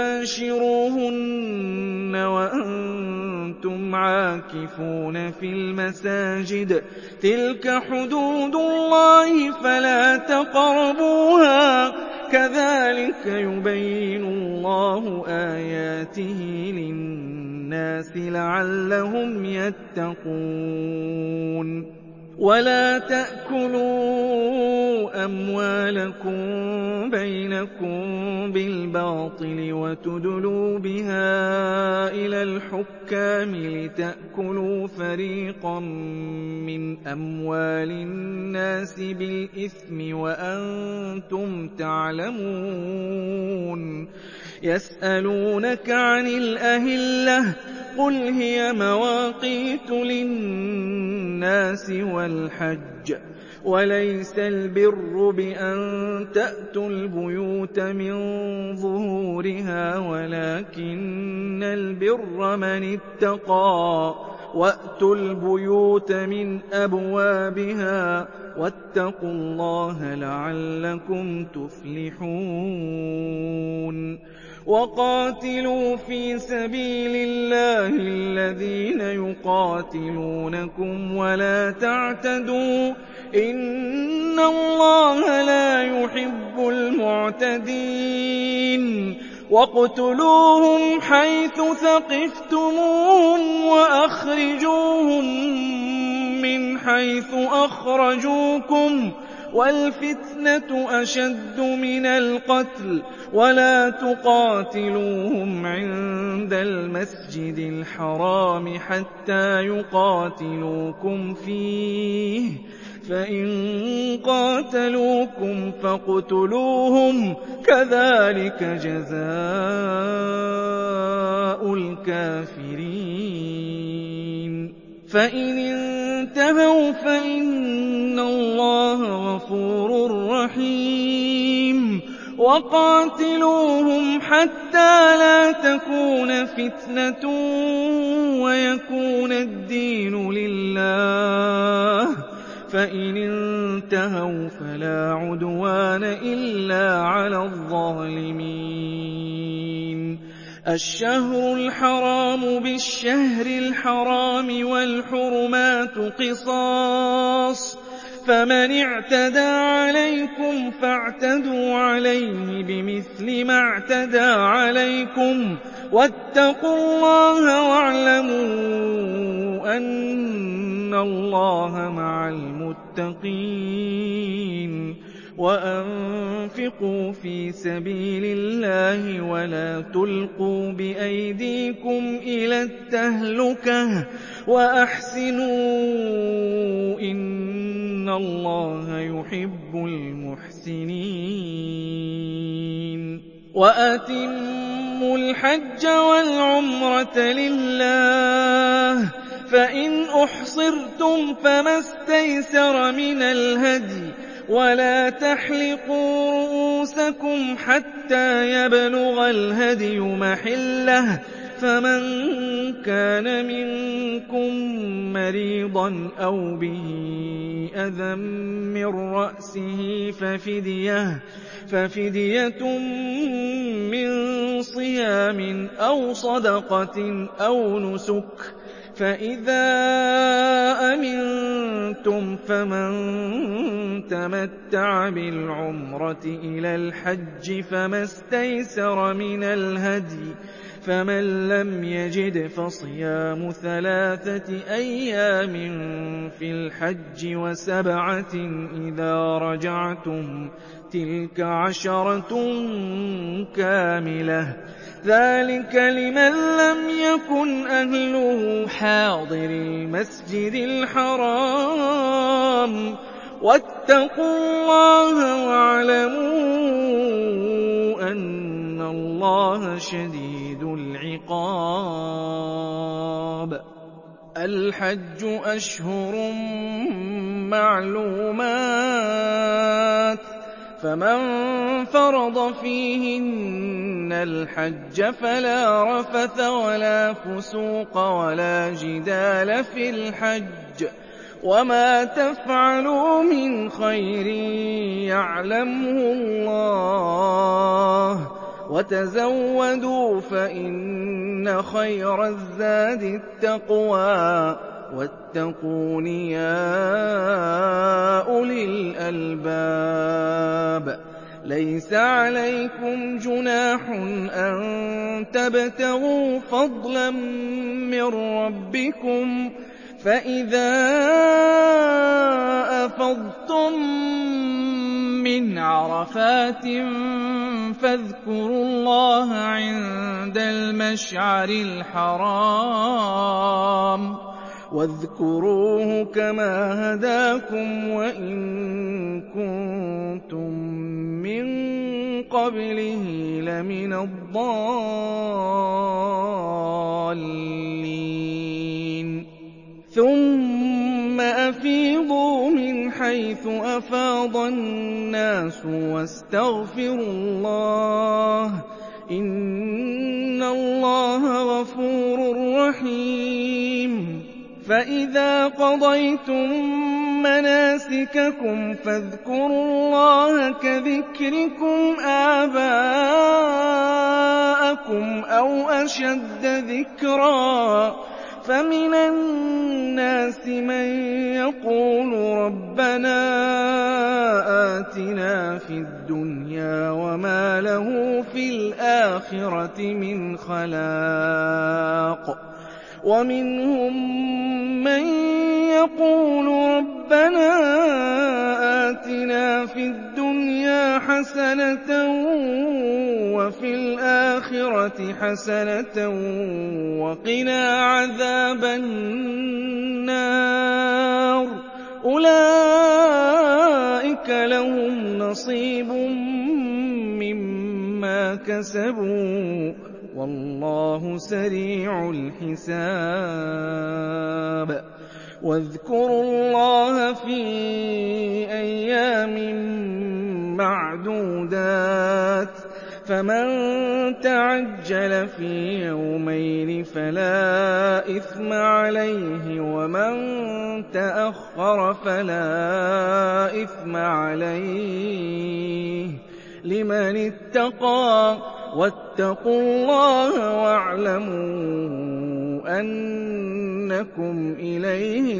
تباشروهن وأنتم عاكفون في المساجد تلك حدود الله فلا تقربوها كذلك يبين الله آياته للناس لعلهم يتقون ولا تأكلوا أموالكم بينكم بالباطل وتدلوا بها إلى الحكام لتأكلوا فريقا من أموال الناس بالإثم وأنتم تعلمون يسألونك عن الأهلة قل هي مواقيت للناس والحج وليس البر بأن تأتوا البيوت من ظهورها ولكن البر من اتقى وأتوا البيوت من أبوابها واتقوا الله لعلكم تفلحون وقاتلوا في سبيل الله الذين يقاتلونكم ولا تعتدوا إن الله لا يحب المعتدين وَاقْتُلُوهُمْ حَيْثُ ثَقِفْتُمُوهُمْ وَأَخْرِجُوهُم مِّنْ حَيْثُ أَخْرَجُوكُمْ ۚ وَالْفِتْنَةُ أَشَدُّ مِنَ الْقَتْلِ ۚ وَلَا تُقَاتِلُوهُمْ عِندَ الْمَسْجِدِ الْحَرَامِ حَتَّىٰ يُقَاتِلُوكُمْ فِيهِ ۖ فَإِن قَاتَلُوكُمْ فَاقْتُلُوهُمْ ۗ كَذَٰلِكَ جَزَاءُ الْكَافِرِينَ فَإِنِ انتَهَوْا فَإِنَّ اللَّهَ غَفُورٌ رَّحِيمٌ وَقَاتِلُوهُمْ حَتَّىٰ لَا تَكُونَ فِتْنَةٌ وَيَكُونَ الدِّينُ لِلَّهِ ۖ فَإِنِ انتَهَوْا فَلَا عُدْوَانَ إِلَّا عَلَى الظَّالِمِينَ الشَّهْرُ الْحَرَامُ بِالشَّهْرِ الْحَرَامِ وَالْحُرُمَاتُ قِصَاصٌ ۚ فَمَنِ اعْتَدَىٰ عَلَيْكُمْ فَاعْتَدُوا عَلَيْهِ بِمِثْلِ مَا اعْتَدَىٰ عَلَيْكُمْ ۚ وَاتَّقُوا اللَّهَ وَاعْلَمُوا أَنَّ اللَّهَ مَعَ الْمُتَّقِينَ وَأَنفِقُوا فِي سَبِيلِ اللَّهِ وَلَا تُلْقُوا بِأَيْدِيكُمْ إِلَى التَّهْلُكَةِ وَأَحْسِنُوا ۗ إِنَّ اللَّهَ يُحِبُّ الْمُحْسِنِينَ وَأَتِمُّوا الْحَجَّ وَالْعُمْرَةَ لِلَّهِ ۚ فَإِنْ أُحْصِرْتُمْ فَمَا اسْتَيْسَرَ مِنَ الْهَدْيِ ۖ وَلَا تَحْلِقُوا رُءُوسَكُمْ حَتَّىٰ يَبْلُغَ الْهَدْيُ مَحِلَّهُ ۚ فَمَن كَانَ مِنكُم مَّرِيضًا أَوْ بِهِ أَذًى مِّن رَّأْسِهِ فَفِدْيَةٌ مِّن صِيَامٍ أَوْ صَدَقَةٍ أَوْ نُسُكٍ ۚ فَإِذَا أَمِنتُمْ فَمَن تَمَتَّعَ بِالْعُمْرَةِ إِلَى الْحَجِّ فَمَا اسْتَيْسَرَ مِنَ الْهَدْيِ ۚ فَمَن لَّمْ يَجِدْ فَصِيَامُ 3 أيام في الْحَجِّ و7 إِذَا رَجَعْتُمْ ۗ تِلْكَ 10 كَامِلَةٌ ۗ ذَٰلِكَ لِمَن لَّمْ يَكُنْ أَهْلُهُ حَاضِرِي الْمَسْجِدِ الْحَرَامِ ۚ وَاتَّقُوا اللَّهَ وَاعْلَمُوا أَنَّ اللَّهَ شَدِيدُ الْعِقَابِ الْحَجُّ أَشْهُرٌ مَّعْلُومَاتٌ ۚ فَمَن فَرَضَ فِيهِنَّ الْحَجَّ فَلَا رَفَثَ وَلَا فُسُوقَ وَلَا جِدَالَ فِي الْحَجِّ ۗ وَمَا تَفْعَلُوا مِنْ خَيْرٍ يَعْلَمْهُ اللَّهُ ۗ وَتَزَوَّدُوا فَإِنَّ خَيْرَ الزَّادِ التَّقْوَىٰ ۚ وَاتَّقُونِ يَا أُولِي الْأَلْبَابِ لَيْسَ عَلَيْكُمْ جُنَاحٌ أَن تَبْتَغُوا فَضْلًا مِّن رَّبِّكُمْ ۚ فَإِذَا أَفَضْتُم مِّنْ عَرَفَاتٍ فَاذْكُرُوا اللَّهَ عِندَ الْمَشْعَرِ الْحَرَامِ ۖ وَاذْكُرُوهُ كَمَا هَدَاكُمْ وَإِن كُنتُم مِّن قَبْلِهِ لَمِنَ الضَّالِّينَ ثُمَّ أَفِيضُوا مِنْ حَيْثُ أَفَاضَ النَّاسُ وَاسْتَغْفِرُوا اللَّهَ ۚ إِنَّ اللَّهَ غَفُورٌ رَّحِيمٌ فَإِذَا قَضَيْتُم مَّنَاسِكَكُمْ فاذْكُرُوا اللَّهَ كَذِكْرِكُمْ آبَاءَكُمْ أَوْ أَشَدَّ ذِكْرًا ۗ فَمِنَ النَّاسِ مَن يَقُولُ رَبَّنَا آتِنَا فِي الدُّنْيَا وَمَا لَهُ فِي الْآخِرَةِ مِنْ خَلَاقٍ وَمِنْهُم مَّن يَقُولُ رَبَّنَا آتِنَا فِي الدُّنْيَا حَسَنَةً وَفِي الْآخِرَةِ حَسَنَةً وَقِنَا عَذَابَ النَّارِ أُولَٰئِكَ لَهُمْ نَصِيبٌ مِّمَّا كَسَبُوا وَاللَّهُ سَرِيعُ الْحِسَابِ وَاذْكُرُوا اللَّهَ فِي أَيَّامٍ مَّعْدُودَاتٍ فَمَن تَعَجَّلَ فِي يَوْمَيْنِ فَلَا إِثْمَ عَلَيْهِ وَمَن تَأَخَّرَ فَلَا إِثْمَ عَلَيْهِ لِمَنِ اتَّقَىٰ وَاتَّقُوا اللَّهَ وَاعْلَمُوا أَنَّكُمْ إِلَيْهِ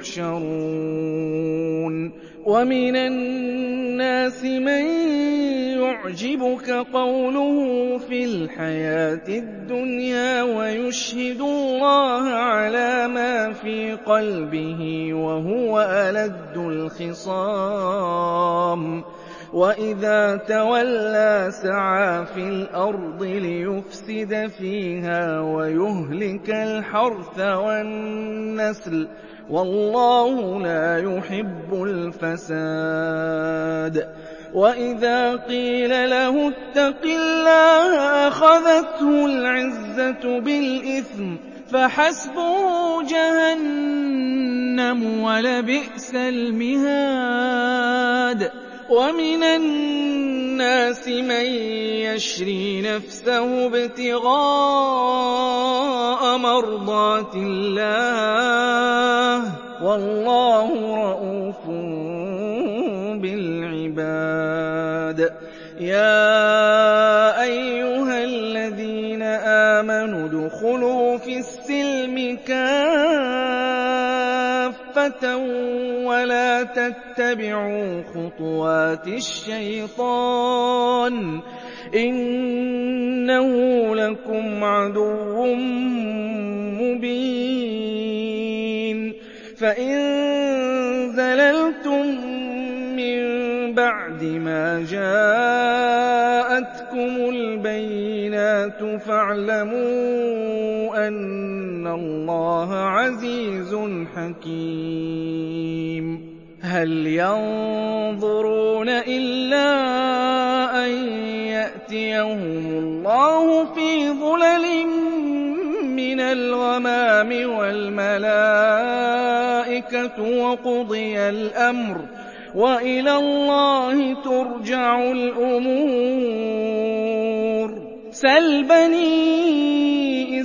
تُحْشَرُونَ وَمِنَ النَّاسِ مَن يُعْجِبُكَ قَوْلُهُ فِي الْحَيَاةِ الدُّنْيَا وَيُشْهِدُ اللَّهَ عَلَىٰ مَا فِي قَلْبِهِ وَهُوَ أَلَدُّ الْخِصَامِ وَإِذَا تَوَلَّىٰ سَعَىٰ فِي الْأَرْضِ لِيُفْسِدَ فِيهَا وَيُهْلِكَ الْحَرْثَ وَالنَّسْلَ وَاللَّهُ لَا يُحِبُّ الْفَسَادَ وَإِذَا قِيلَ لَهُ اتَّقِ اللَّهَ أَخَذَتْهُ الْعِزَّةُ بِالْإِثْمِ فَحَسْبُهُ جَهَنَّمُ وَلَبِئْسَ الْمِهَادُ وَمِنَ النَّاسِ مَن يَشْرِي نَفْسَهُ ابْتِغَاءَ مَرْضَاتِ اللَّهِ وَاللَّهُ رَءُوفٌ بِالْعِبَادِ يَا أَيُّهَا الَّذِينَ آمَنُوا ادْخُلُوا فِي السِّلْمِ كَافَّةً وَلَا تَتَّبِعُوا خُطُوَاتِ الشَّيْطَانِ ۚ إِنَّهُ لَكُمْ عَدُوٌّ مُّبِينٌ فَإِن زَلَلْتُم مِّن بَعْدِ مَا جَاءَتْكُمُ الْبَيِّنَاتُ فَاعْلَمُوا أَنَّ اللَّهَ عَزِيزٌ حَكِيمٌ هَلْ يَنظُرُونَ إِلَّا أَن يَأْتِيَهُمُ اللَّهُ فِي ظُلَلٍ مِّنَ الْغَمَامِ وَالْمَلَائِكَةُ وَقُضِيَ الْأَمْرُ وَإِلَى اللَّهِ تُرْجَعُ الْأُمُورُ سَلْ بَنِي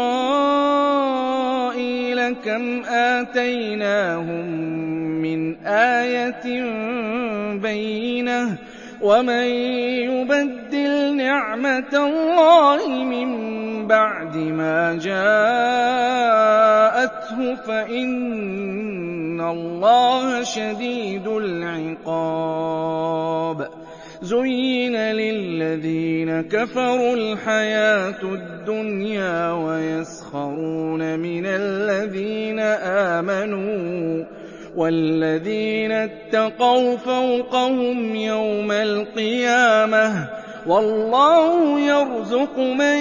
إِسْرَائِيلَ كَمْ آتَيْنَاهُم مِّنْ آيَةٍ بَيِّنَةٍ وَمَن يُبَدِّلْ نِعْمَةَ اللَّهِ مِن بَعْدِ مَا جَاءَتْهُ فَإِنَّ اللَّهَ شَدِيدُ الْعِقَابِ زُيِّنَ لِلَّذِينَ كَفَرُوا الْحَيَاةُ الدُّنْيَا وَيَسْخَرُونَ مِنَ الَّذِينَ آمَنُوا وَالَّذِينَ اتَّقَوْا فَوْقَهُمْ يَوْمَ الْقِيَامَةِ ۗ وَاللَّهُ يَرْزُقُ مَن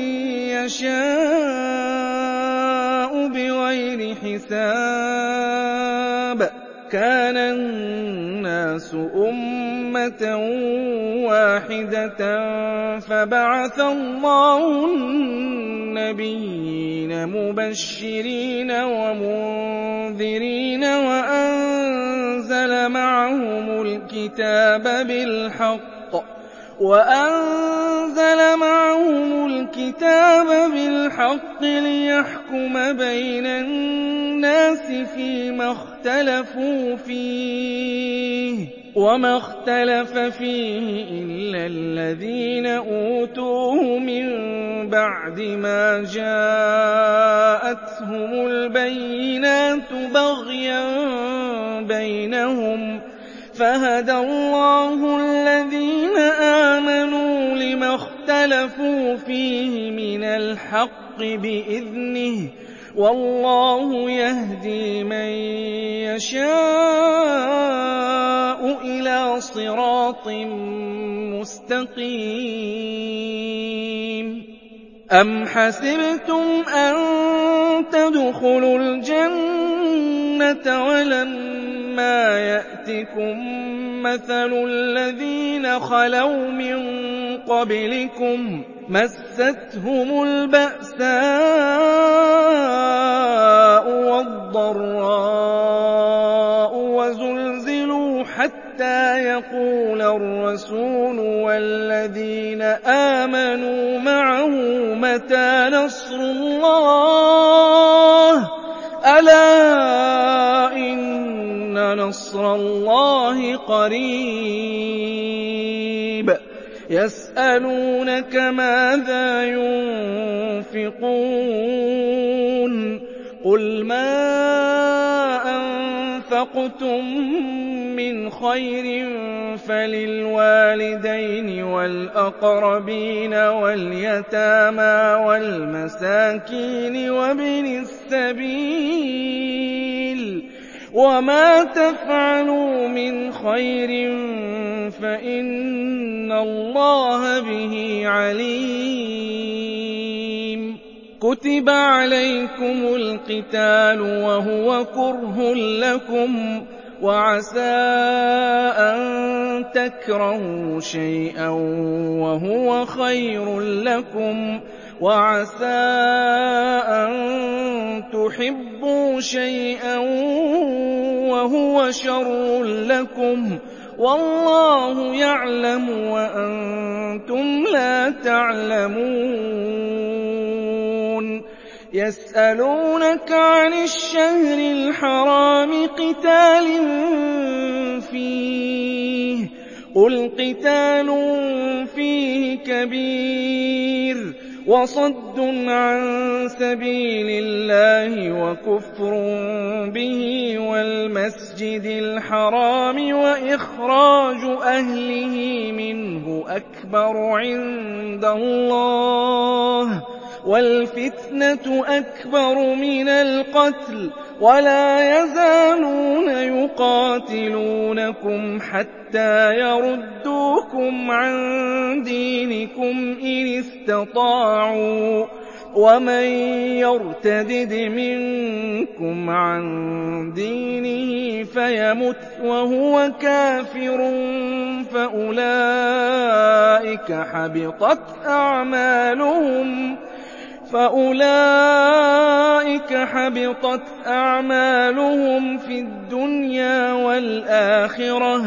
يَشَاءُ بِغَيْرِ حِسَابٍ كَانَ النَّاسُ أُمَّةً وَاحِدَةً فَبَعَثَ اللَّهُ النَّبِيِّينَ مُبَشِّرِينَ وَمُنذِرِينَ وَأَنزَلَ مَعَهُمُ الْكِتَابَ بِالْحَقِّ لِيَحْكُمَ بَيْنَ النَّاسِ فِيمَا اخْتَلَفُوا فِيهِ ۚ وَمَا اخْتَلَفَ فِيهِ إِلَّا الَّذِينَ أُوتُوهُ مِن بَعْدِ مَا جَاءَتْهُمُ الْبَيِّنَاتُ بَغْيًا بَيْنَهُمْ ۖ فَهَدَى اللَّهُ الَّذِينَ آمَنُوا لِمَا اخْتَلَفُوا فِيهِ مِنَ الْحَقِّ بِإِذْنِهِ ۗ وَاللَّهُ يَهْدِي مَن يَشَاءُ إِلَىٰ صِرَاطٍ مُّسْتَقِيمٍ أَمْ حَسِبْتُمْ أَن تَدْخُلُوا الْجَنَّةَ وَلَمَّا يَأْتِكُم مَّثَلُ الَّذِينَ خَلَوْا مِن قَبْلِكُم مَّسَّتْهُمُ الْبَأْسَاءُ وَالضَّرَّاءُ وَزُلْزِلُوا حَتَّىٰ يَقُولَ الرَّسُولُ وَالَّذِينَ آمَنُوا مَعَهُ مَتَىٰ نَصْرُ اللَّهِ ۗ أَلَا إِنَّ نَصْرَ اللَّهِ قَرِيبٌ يَسْأَلُونَكَ مَاذَا يُنفِقُونَ ۖ قُلْ مَا أَنفَقْتُم مِّنْ خَيْرٍ فَلِلْوَالِدَيْنِ وَالْأَقْرَبِينَ وَالْيَتَامَىٰ وَالْمَسَاكِينِ وَابْنِ السَّبِيلِ ۗ وَمَا تَفْعَلُوا مِنْ خَيْرٍ فَإِنَّ اللَّهَ بِهِ عَلِيمٌ كُتِبَ عَلَيْكُمُ الْقِتَالُ وَهُوَ كُرْهٌ لَّكُمْ ۖ وَعَسَىٰ أَن تَكْرَهُوا شَيْئًا وَهُوَ خَيْرٌ لَّكُمْ ۖ وَعَسَىٰ أَن تُحِبُّوا شَيْئًا وَهُوَ شَرٌّ لَّكُمْ ۗ وَاللَّهُ يَعْلَمُ وَأَنتُمْ لَا تَعْلَمُونَ يَسْأَلُونَكَ عَنِ الشَّهْرِ الْحَرَامِ قِتَالٍ فِيهِ ۖ قُلْ قِتَالٌ فِيهِ كَبِيرٌ وَصَدٌّ عَن سَبِيلِ اللَّهِ وَكُفْرٌ بِهِ وَالْمَسْجِدِ الْحَرَامِ وَإِخْرَاجُ أَهْلِهِ مِنْهُ أَكْبَرُ عِندَ اللَّهِ ۚ وَالْفِتْنَةُ أَكْبَرُ مِنَ الْقَتْلِ ۗ وَلَا يَزَالُونَ يُقَاتِلُونَكُمْ حَتَّىٰ يَرُدُّوكُمْ عَن دِينِكُمْ إِنِ اسْتَطَاعُوا ۚ وَمَن يَرْتَدِدْ مِنكُمْ عَن دِينِهِ فَيَمُتْ وَهُوَ كَافِرٌ فَأُولَٰئِكَ حَبِطَتْ أَعْمَالُهُمْ فِي الدُّنْيَا وَالْآخِرَةِ ۖ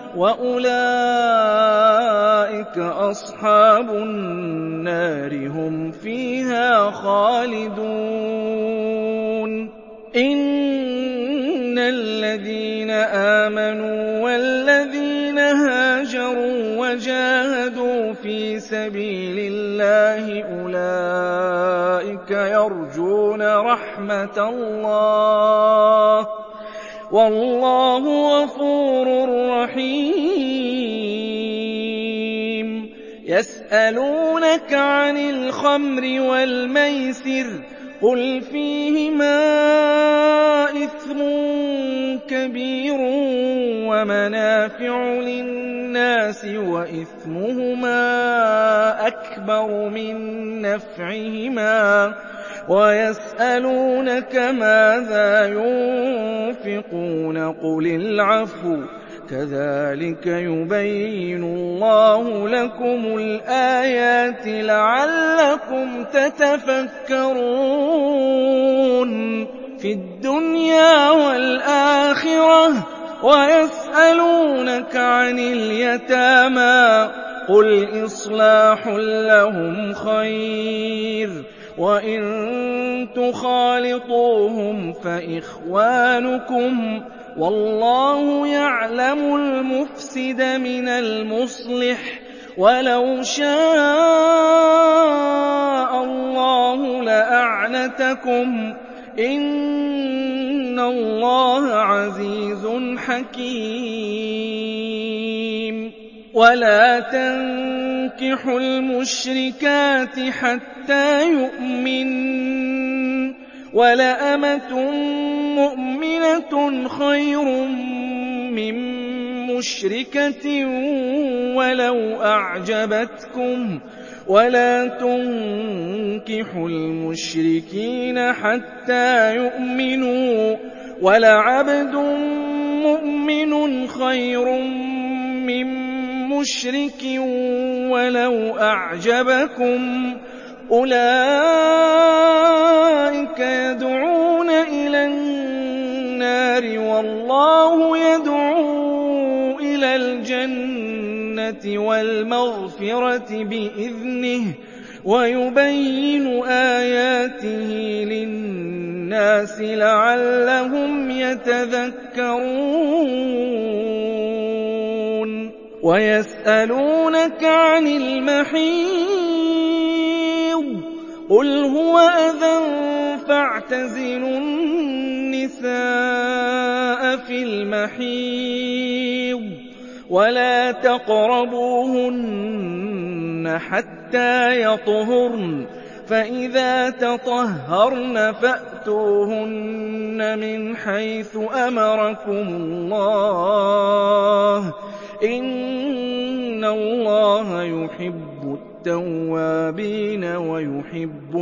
وَأُولَٰئِكَ أَصْحَابُ النَّارِ ۖ هُمْ فِيهَا خَالِدُونَ إِنَّ الَّذِينَ آمَنُوا وَالَّذِينَ هَاجَرُوا وَجَاهَدُوا فِي سَبِيلِ اللَّهِ أُولَٰئِكَ يَرْجُونَ رَحْمَتَ اللَّهِ ۗ وَاللَّهُ غَفُورٌ رَّحِيمٌ يَسْأَلُونَكَ عَنِ الْخَمْرِ وَالْمَيْسِرِ ۖ قُلْ فِيهِمَا إِثْمٌ كَبِيرٌ وَمَنَافِعُ لِلنَّاسِ وَإِثْمُهُمَا أَكْبَرُ مِن نَّفْعِهِمَا ۗ وَيَسْأَلُونَكَ مَاذَا يُنفِقُونَ ۖ قُلِ الْعَفْوَ ۗ كَذَٰلِكَ يُبَيِّنُ اللَّهُ لَكُمُ الْآيَاتِ لَعَلَّكُمْ تَتَفَكَّرُونَ فِي الدُّنْيَا وَالْآخِرَةِ وَيَسْأَلُونَكَ عَنِ الْيَتَامَىٰ ۖ قُلْ إِصْلَاحٌ لَّهُمْ خَيْرٌ ۖ وَإِن تُخَالِطُوهُمْ فَإِخْوَانُكُمْ ۚ وَاللَّهُ يَعْلَمُ الْمُفْسِدَ مِنَ الْمُصْلِحِ ۚ وَلَوْ شَاءَ اللَّهُ لَأَعْنَتَكُمْ ۚ إِنَّ اللَّهَ عَزِيزٌ حَكِيمٌ وَلَا تَنكِحُوا الْمُشْرِكَاتِ حَتَّىٰ يُؤْمِنَّ ۚ وَلَأَمَةٌ مُّؤْمِنَةٌ خَيْرٌ مِّن مُّشْرِكَةٍ وَلَوْ أَعْجَبَتْكُمْ ۗ وَلَا تُنكِحُوا الْمُشْرِكِينَ حَتَّىٰ يُؤْمِنُوا ۚ وَلَعَبْدٌ مُّؤْمِنٌ خَيْرٌ مِّن مُّشْرِكٍ وَلَوْ أَعْجَبَكُمْ ۗ أُولَٰئِكَ يَدْعُونَ إِلَى النَّارِ وَاللَّهُ يَدْعُو إِلَى الْجَنَّةِ وَالْمَغْفِرَةِ بِإِذْنِهِ ۖ وَيُبَيِّنُ آيَاتِهِ لِلنَّاسِ لَعَلَّهُمْ يَتَذَكَّرُونَ وَيَسْأَلُونَكَ عَنِ الْمَحِيضِ ۖ قُلْ هُوَ أَذًى فَاعْتَزِلُوا النِّسَاءَ فِي الْمَحِيضِ ۖ وَلَا تَقْرَبُوهُنَّ حَتَّىٰ يَطْهُرْنَ ۖ فَإِذَا تَطَهَّرْنَ فَأْتُوهُنَّ مِنْ حَيْثُ أَمَرَكُمُ اللَّهُ ۚ إِنَّ اللَّهَ يُحِبُّ التَّوَّابِينَ وَيُحِبُّ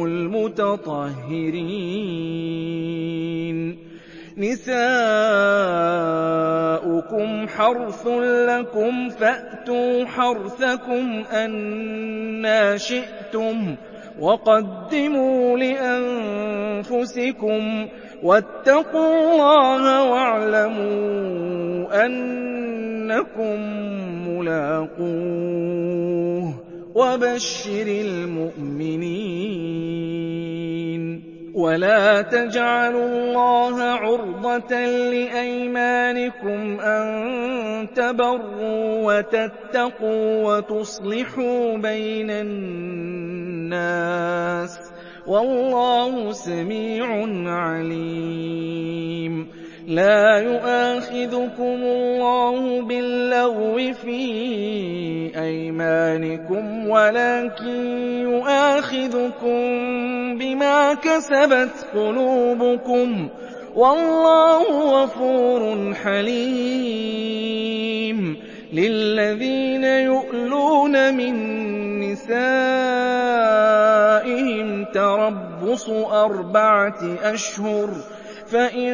الْمُتَطَهِّرِينَ نِسَاؤُكُمْ حَرْثٌ لَّكُمْ فَأْتُوا حَرْثَكُمْ أَنَّىٰ شِئْتُمْ ۖ وَقَدِّمُوا لِأَنفُسِكُمْ ۚ وَاتَّقُوا اللَّهَ وَاعْلَمُوا أَنَّكُم مُّلَاقُوهُ ۗ وَبَشِّرِ الْمُؤْمِنِينَ وَلَا تَجْعَلُوا اللَّهَ عُرْضَةً لِّأَيْمَانِكُمْ أَن تَبَرُّوا وَتَتَّقُوا وَتُصْلِحُوا بَيْنَ النَّاسِ ۗ وَاللَّهُ سَمِيعٌ عَلِيمٌ لَا يُؤَاخِذُكُمُ اللَّهُ بِاللَّغْوِ فِي أَيْمَانِكُمْ وَلَٰكِن يُؤَاخِذُكُم بِمَا كَسَبَتْ قُلُوبُكُمْ ۗ وَاللَّهُ غَفُورٌ حَلِيمٌ لِّلَّذِينَ يُؤْلُونَ مِن نِّسَائِهِمْ تَرَبُّصُ 4 أَشْهُرٍ ۖ فَإِن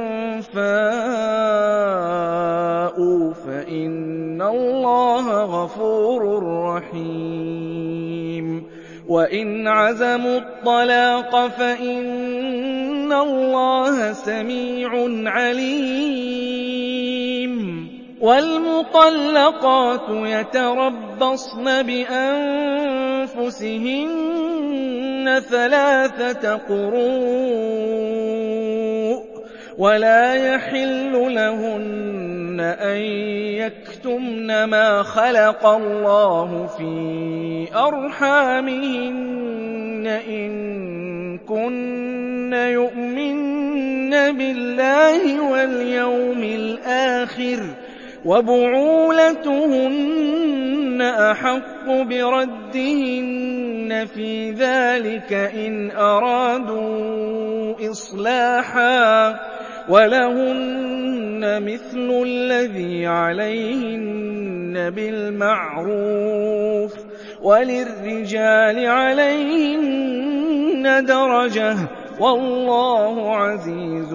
فَاءُوا فَإِنَّ اللَّهَ غَفُورٌ رَّحِيمٌ وَإِنْ عَزَمُوا الطَّلَاقَ فَإِنَّ اللَّهَ سَمِيعٌ عَلِيمٌ وَالْمُطَلَّقَاتُ يَتَرَبَّصْنَ بِأَنفُسِهِنَّ 3 قُرُوءٍ ۚ وَلَا يَحِلُّ لَهُنَّ أَن يَكْتُمْنَ مَا خَلَقَ اللَّهُ فِي أَرْحَامِهِنَّ إِن كُنَّ يُؤْمِنَّ بِاللَّهِ وَالْيَوْمِ الْآخِرِ ۚ وَبُعُولَتُهُنَّ أَحَقُّ بِرَدِّهِنَّ فِي ذَٰلِكَ إِنْ أَرَادُوا إِصْلَاحًا ۚ وَلَهُنَّ مِثْلُ الَّذِي عَلَيْهِنَّ بِالْمَعْرُوفِ ۚ وَلِلرِّجَالِ عَلَيْهِنَّ دَرَجَةٌ ۗ وَاللَّهُ عَزِيزٌ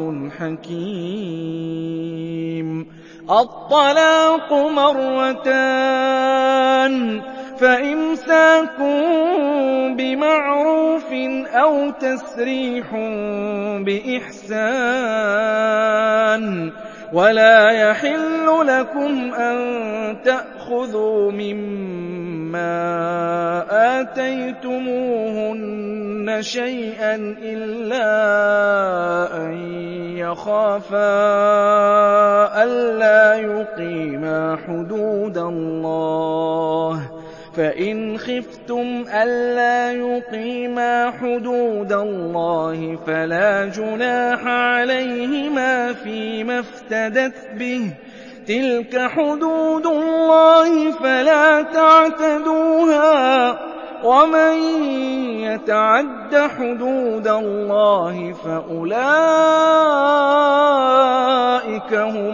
حَكِيمٌ الطَّلَاقُ مرتان، فَإِمْسَاكٌ بِمَعْرُوفٍ أَوْ تَسْرِيحٌ بِإِحْسَانٍ، ولا يحل لكم أن تأخذوا مما آتيتموهن شيئا إلا أن يخافا ألا يقيما حدود الله فإن خفتم ألا يقيما حدود الله فلا جناح عليهما فيما افتدت به تلك حدود الله فلا تعتدوها ومن يتعد حدود الله فأولئك هم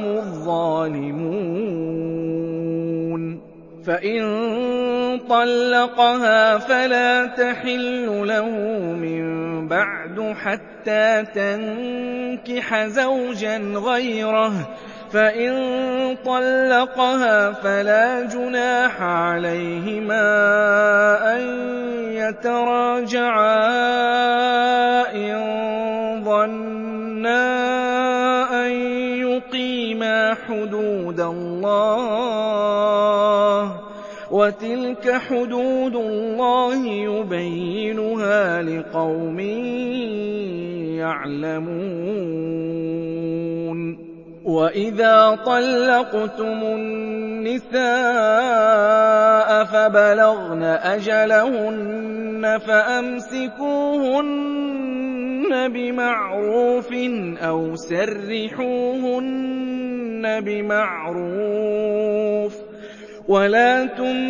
الظالمون فإن طلقها فلا تحل له من بعد حتى تنكح زوجا غيره فإن طلقها فلا جناح عليهما أن يتراجعا إن ظنا أن يقيما حدود الله وتلك حدود الله يبينها لقوم يعلمون وإذا طلقتم النساء فبلغن أجلهن فأمسكوهن بمعروف أو سرحوهن بمعروف ولا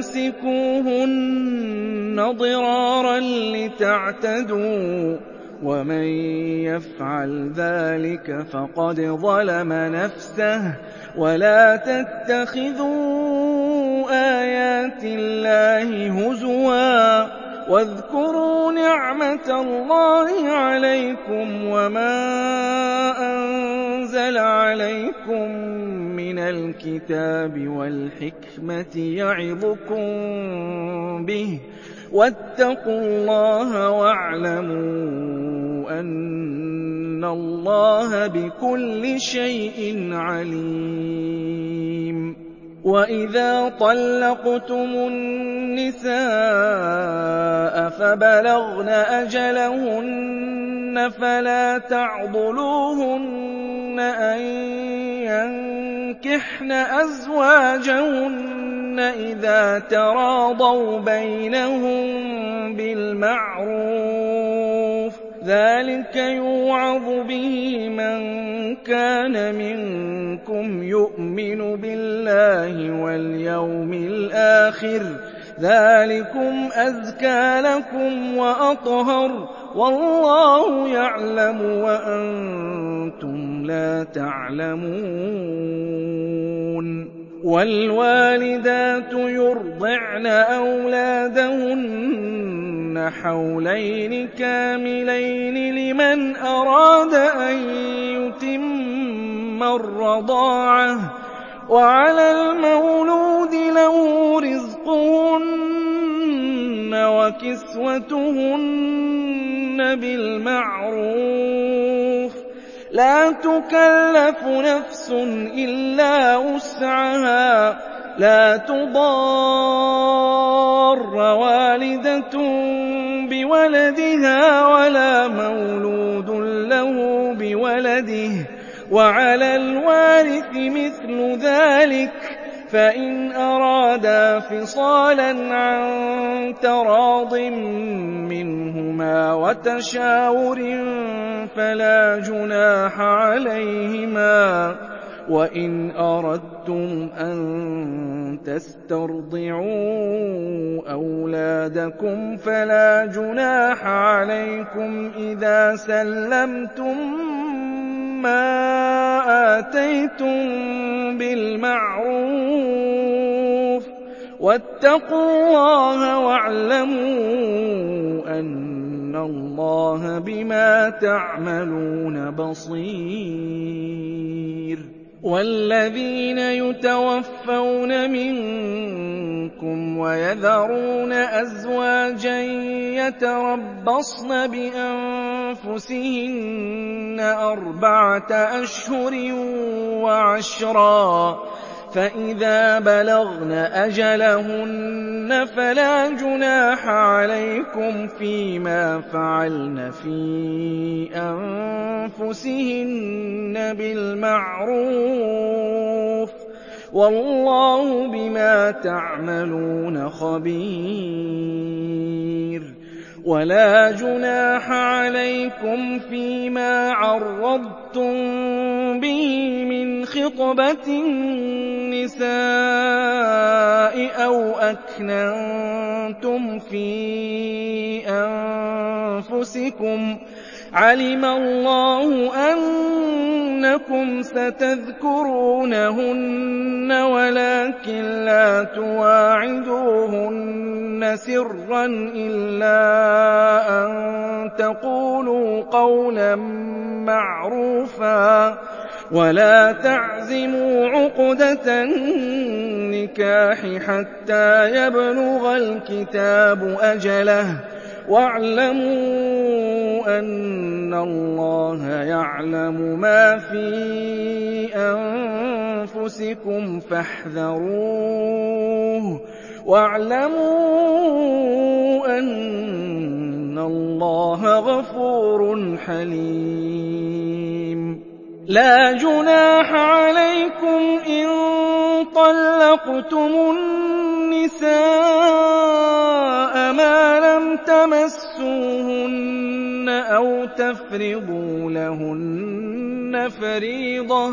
تمسكوهن ضرارا لتعتدوا ومن يفعل ذلك فقد ظلم نفسه ولا تتخذوا آيات الله هزوا واذكروا نعمة الله عليكم وما أنزل عليكم من الكتاب والحكمة يعظكم به واتقوا الله واعلموا أن الله بكل شيء عليم وإذا طلقتم النساء فبلغن أجلهن فلا تعضلوهن أن ينكحن أزواجهن إذا تراضوا بينهم بالمعروف ذلك يوعظ به من كان منكم يؤمن بالله واليوم الآخر ذلكم أزكى لكم وأطهر والله يعلم وأنتم لا تعلمون والوالدات يرضعن أولادهن حولين كاملين لمن أراد أن يتم الرضاعة وعلى المولود له رزقهن وكسوتهن بالمعروف لا تكلف نفس إلا وسعها لا تضار والدة بولدها ولا مولود له بولده وعلى الوارث مثل ذلك فإن أرادا فصالا عن تراض منهما وتشاور فلا جناح عليهما وإن أردتم أن تسترضعوا أولادكم فلا جناح عليكم إذا سلمتم ما آتيتم بالمعروف واتقوا الله واعلموا أن الله بما تعملون بصير وَالَّذِينَ يُتَوَفَّوْنَ مِنكُمْ وَيَذَرُونَ أَزْوَاجًا يَتَرَبَّصْنَ بِأَنفُسِهِنَّ 4 أَشْهُرٍ وَعَشْرًا ۖ فَإِذَا بَلَغْنَ أَجَلَهُنَّ فَلَا جُنَاحَ عَلَيْكُمْ فِيمَا فَعَلْنَ فِي أَنفُسِهِنَّ بِالْمَعْرُوفِ ۗ وَاللَّهُ بِمَا تَعْمَلُونَ خَبِيرٌ. وَلَا جُنَاحَ عَلَيْكُمْ فِيمَا عَرَّضْتُم بِهِ مِنْ خِطْبَةِ النِّسَاءِ أَوْ أَكْنَنتُمْ فِي أَنفُسِكُمْ ۚ عَلِمَ اللَّهُ أَنَّكُمْ سَتَذْكُرُونَهُنَّ وَلَٰكِن لَّا تُوَاعِدُوهُنَّ سِرًّا إِلَّا أَن تَقُولُوا قَوْلًا مَّعْرُوفًا ۚ وَلَا تَعْزِمُوا عُقْدَةَ النِّكَاحِ حَتَّىٰ يَبْلُغَ الْكِتَابُ أَجَلَهُ ۚ وَاعْلَمُوا أَنَّ اللَّهَ يَعْلَمُ مَا فِي أَنفُسِكُمْ فَاحْذَرُوهُ ۚ وَاعْلَمُوا أَنَّ اللَّهَ غَفُورٌ حَلِيمٌ. لَا جُنَاحَ عَلَيْكُمْ إِن طَلَّقْتُمُ النِّسَاءَ مَا لَمْ تَمَسُّوهُنَّ أَوْ تَفْرِضُوا لَهُنَّ فَرِيضَةً ۚ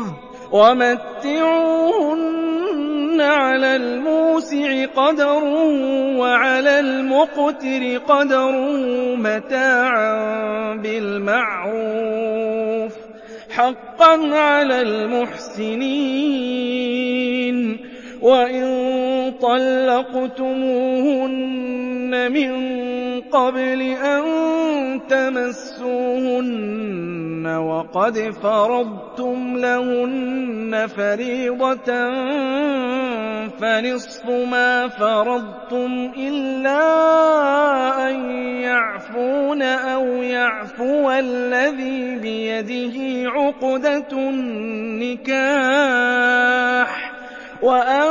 وَمَتِّعُوهُنَّ عَلَى الْمُوسِعِ قَدَرُهُ وَعَلَى الْمُقْتِرِ قَدَرُهُ مَتَاعًا بِالْمَعْرُوفِ ۖ حَقًّا عَلَى الْمُحْسِنِينَ. وَإِن طَلَّقْتُمُوهُنَّ مِن قَبْلِ أَن تَمَسُّوهُنَّ وَقَدْ فَرَضْتُمْ لَهُنَّ فَرِيضَةً فَنِصْفُ مَا فَرَضْتُمْ إِلَّا أَن يَعْفُونَ أَوْ يَعْفُوَ الَّذِي بِيَدِهِ عُقْدَةُ النِّكَاحِ ۚ وَأَن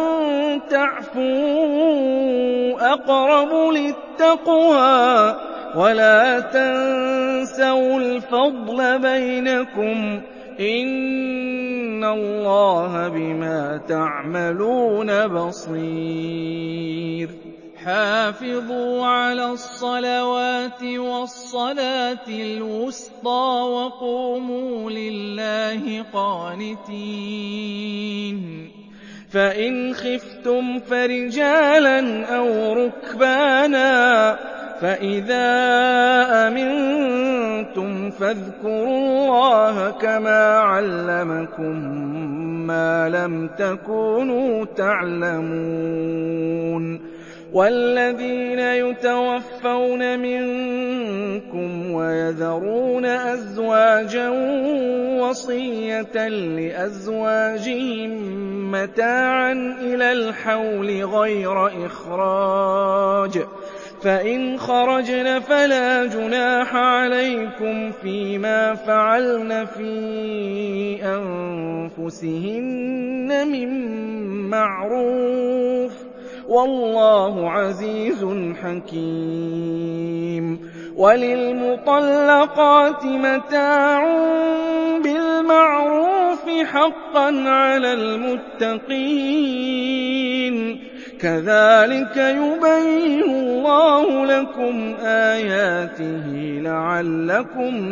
تَعْفُوا أَقْرَبُ لِلتَّقْوَىٰ ۚ وَلَا تَنسَوُا الْفَضْلَ بَيْنَكُمْ ۚ إِنَّ اللَّهَ بِمَا تَعْمَلُونَ بَصِيرٌ. حَافِظُوا عَلَى الصَّلَوَاتِ وَالصَّلَاةِ الْوُسْطَىٰ وَقُومُوا لِلَّهِ قَانِتِينَ. فَإِنْ خِفْتُمْ فَرِجَالًا أَوْ رُكْبَانًا ۖ فَإِذَا أَمِنتُمْ فَاذْكُرُوا اللَّهَ كَمَا عَلَّمَكُم مَّا لَمْ تَكُونُوا تَعْلَمُونَ. وَالَّذِينَ يُتَوَفَّوْنَ مِنكُمْ وَيَذَرُونَ أَزْوَاجًا وَصِيَّةً لِّأَزْوَاجِهِم مَّتَاعًا إِلَى الْحَوْلِ غَيْرَ إِخْرَاجٍ ۚ فَإِنْ خَرَجْنَ فَلَا جُنَاحَ عَلَيْكُمْ فِيمَا فَعَلْنَ فِي أَنفُسِهِنَّ مِن مَّعْرُوفٍ ۗ وَاللَّهُ عَزِيزٌ حَكِيمٌ. وَلِلْمُطَلَّقَاتِ مَتَاعٌ بِالْمَعْرُوفِ حَقًّا عَلَى الْمُتَّقِينَ. كَذَٰلِكَ يُبَيِّنُ اللَّهُ لَكُمْ آيَاتِهِ لَعَلَّكُمْ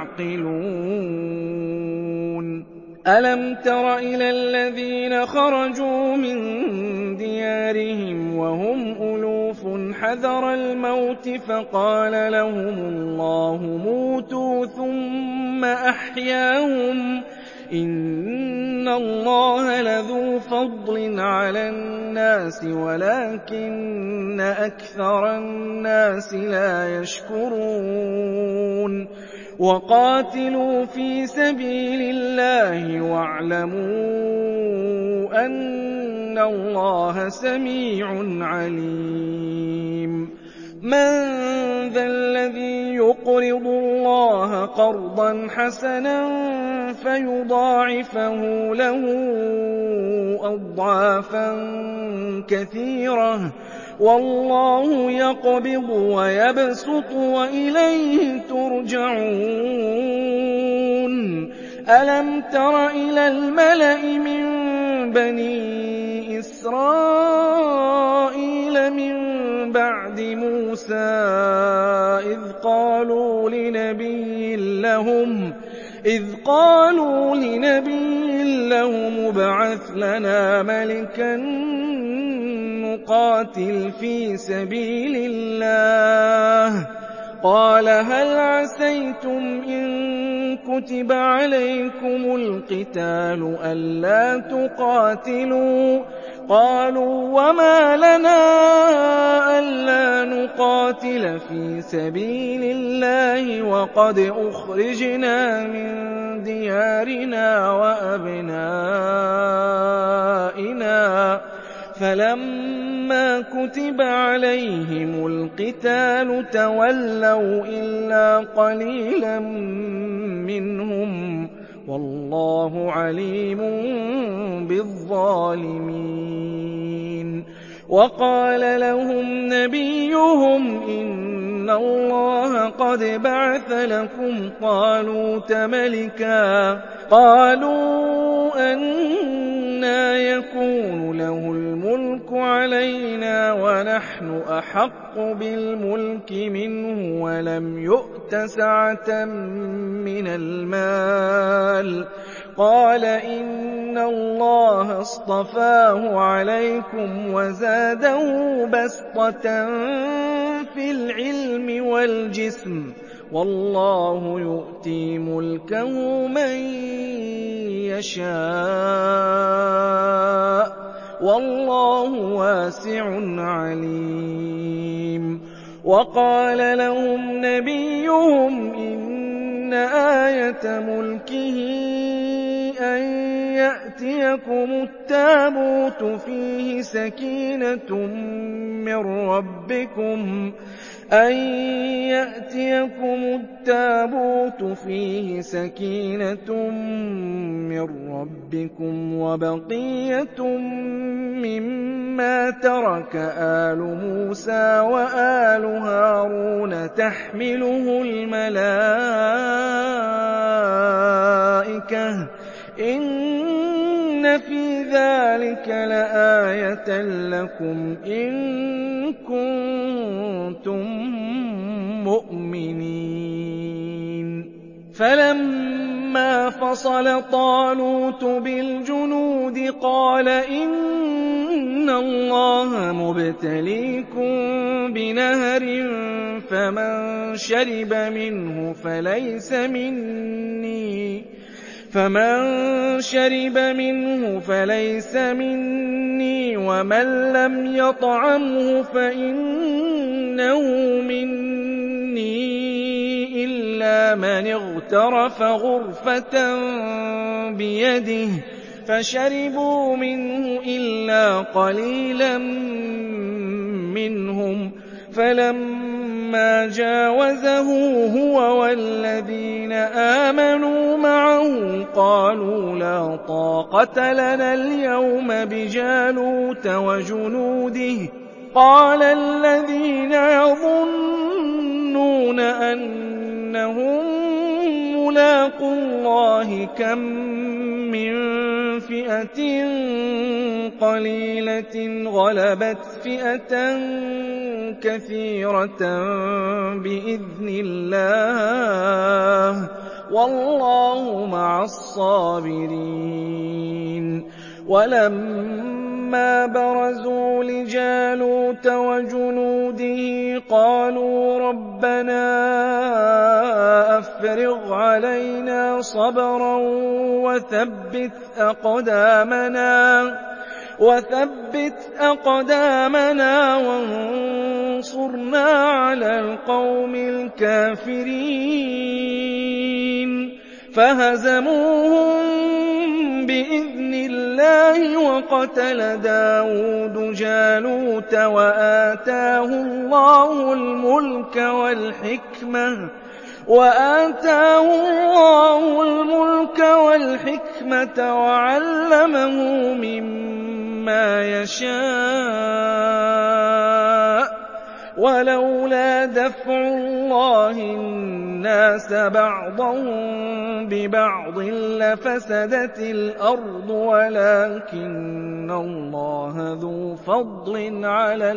تَعْقِلُونَ. أَلَمْ تَرَ إِلَى الَّذِينَ خَرَجُوا مِن دِيَارِهِمْ وَهُمْ أُلُوفٌ حَذَرَ الْمَوْتِ فَقَالَ لَهُمُ اللَّهُ مُوتُوا ثُمَّ أَحْيَاهُمْ ۚ إِنَّ اللَّهَ لَذُو فَضْلٍ عَلَى النَّاسِ وَلَٰكِنَّ أَكْثَرَ النَّاسِ لَا يَشْكُرُونَ. وقاتلوا في سبيل الله واعلموا أن الله سميع عليم من ذا الذي يقرض الله قرضا حسنا فيضاعفه له أضعافا كثيرة والله يقبض ويبسط وإليه ترجعون ألم تر إلى الملأ من بني إسرائيل من بعد موسى إذ قالوا لنبي لهم ابعث لنا ملكا نقاتل في سبيل الله قال هل عسيتم إن كتب عليكم القتال ألا تقاتلوا قالوا وما لنا ألا نقاتل في سبيل الله وقد أخرجنا من ديارنا وأبنائنا فلما كتب عليهم القتال تولوا إلا قليلا منهم والله عليم بالظالمين وقال لهم نبيهم إن الله قد بعث لكم طالوت ملكا قالوا أنى يكون له الملك علينا ونحن أحق بالملك منه ولم يؤت سعة من المال قال إن الله اصطفاه عليكم وزاده بسطة في العلم والجسم والله يؤتي ملكه من يشاء والله واسع عليم وقال لهم نبيهم إن آية ملكه أن يأتيكم التابوت فيه سكينة من ربكم وبقية مما ترك آل موسى وآل هارون تحمله الملائكة إن في ذلك لآية لكم إن كنتم مؤمنين فلما فصل طالوت بالجنود قال إن الله مبتليكم بنهر فمن شرب منه فليس مني ومن لم يطعمه فإنه مني إلا من اغترف غرفة بيده فشربوا منه إلا قليلا منهم فلما جاوزه هو والذين آمنوا معه قالوا لا طاقة لنا اليوم بجالوت وجنوده قال الذين يظنون أنهم ملاقو الله كم من فئة قليلة غلبت فئة كثيرة بإذن الله والله مع الصابرين ولما برزوا لجالوت وجنوده قالوا ربنا أفرغ علينا صبرا وثبت أقدامنا فانصرنا على القوم الكافرين فهزموهم بإذن الله وقتل داود جالوت وآتاه الله الملك والحكمة وعلمه مما يشاء ولولا دفع الله الناس بعضهم ببعض لفسدت الأرض ولكن الله ذو فضل على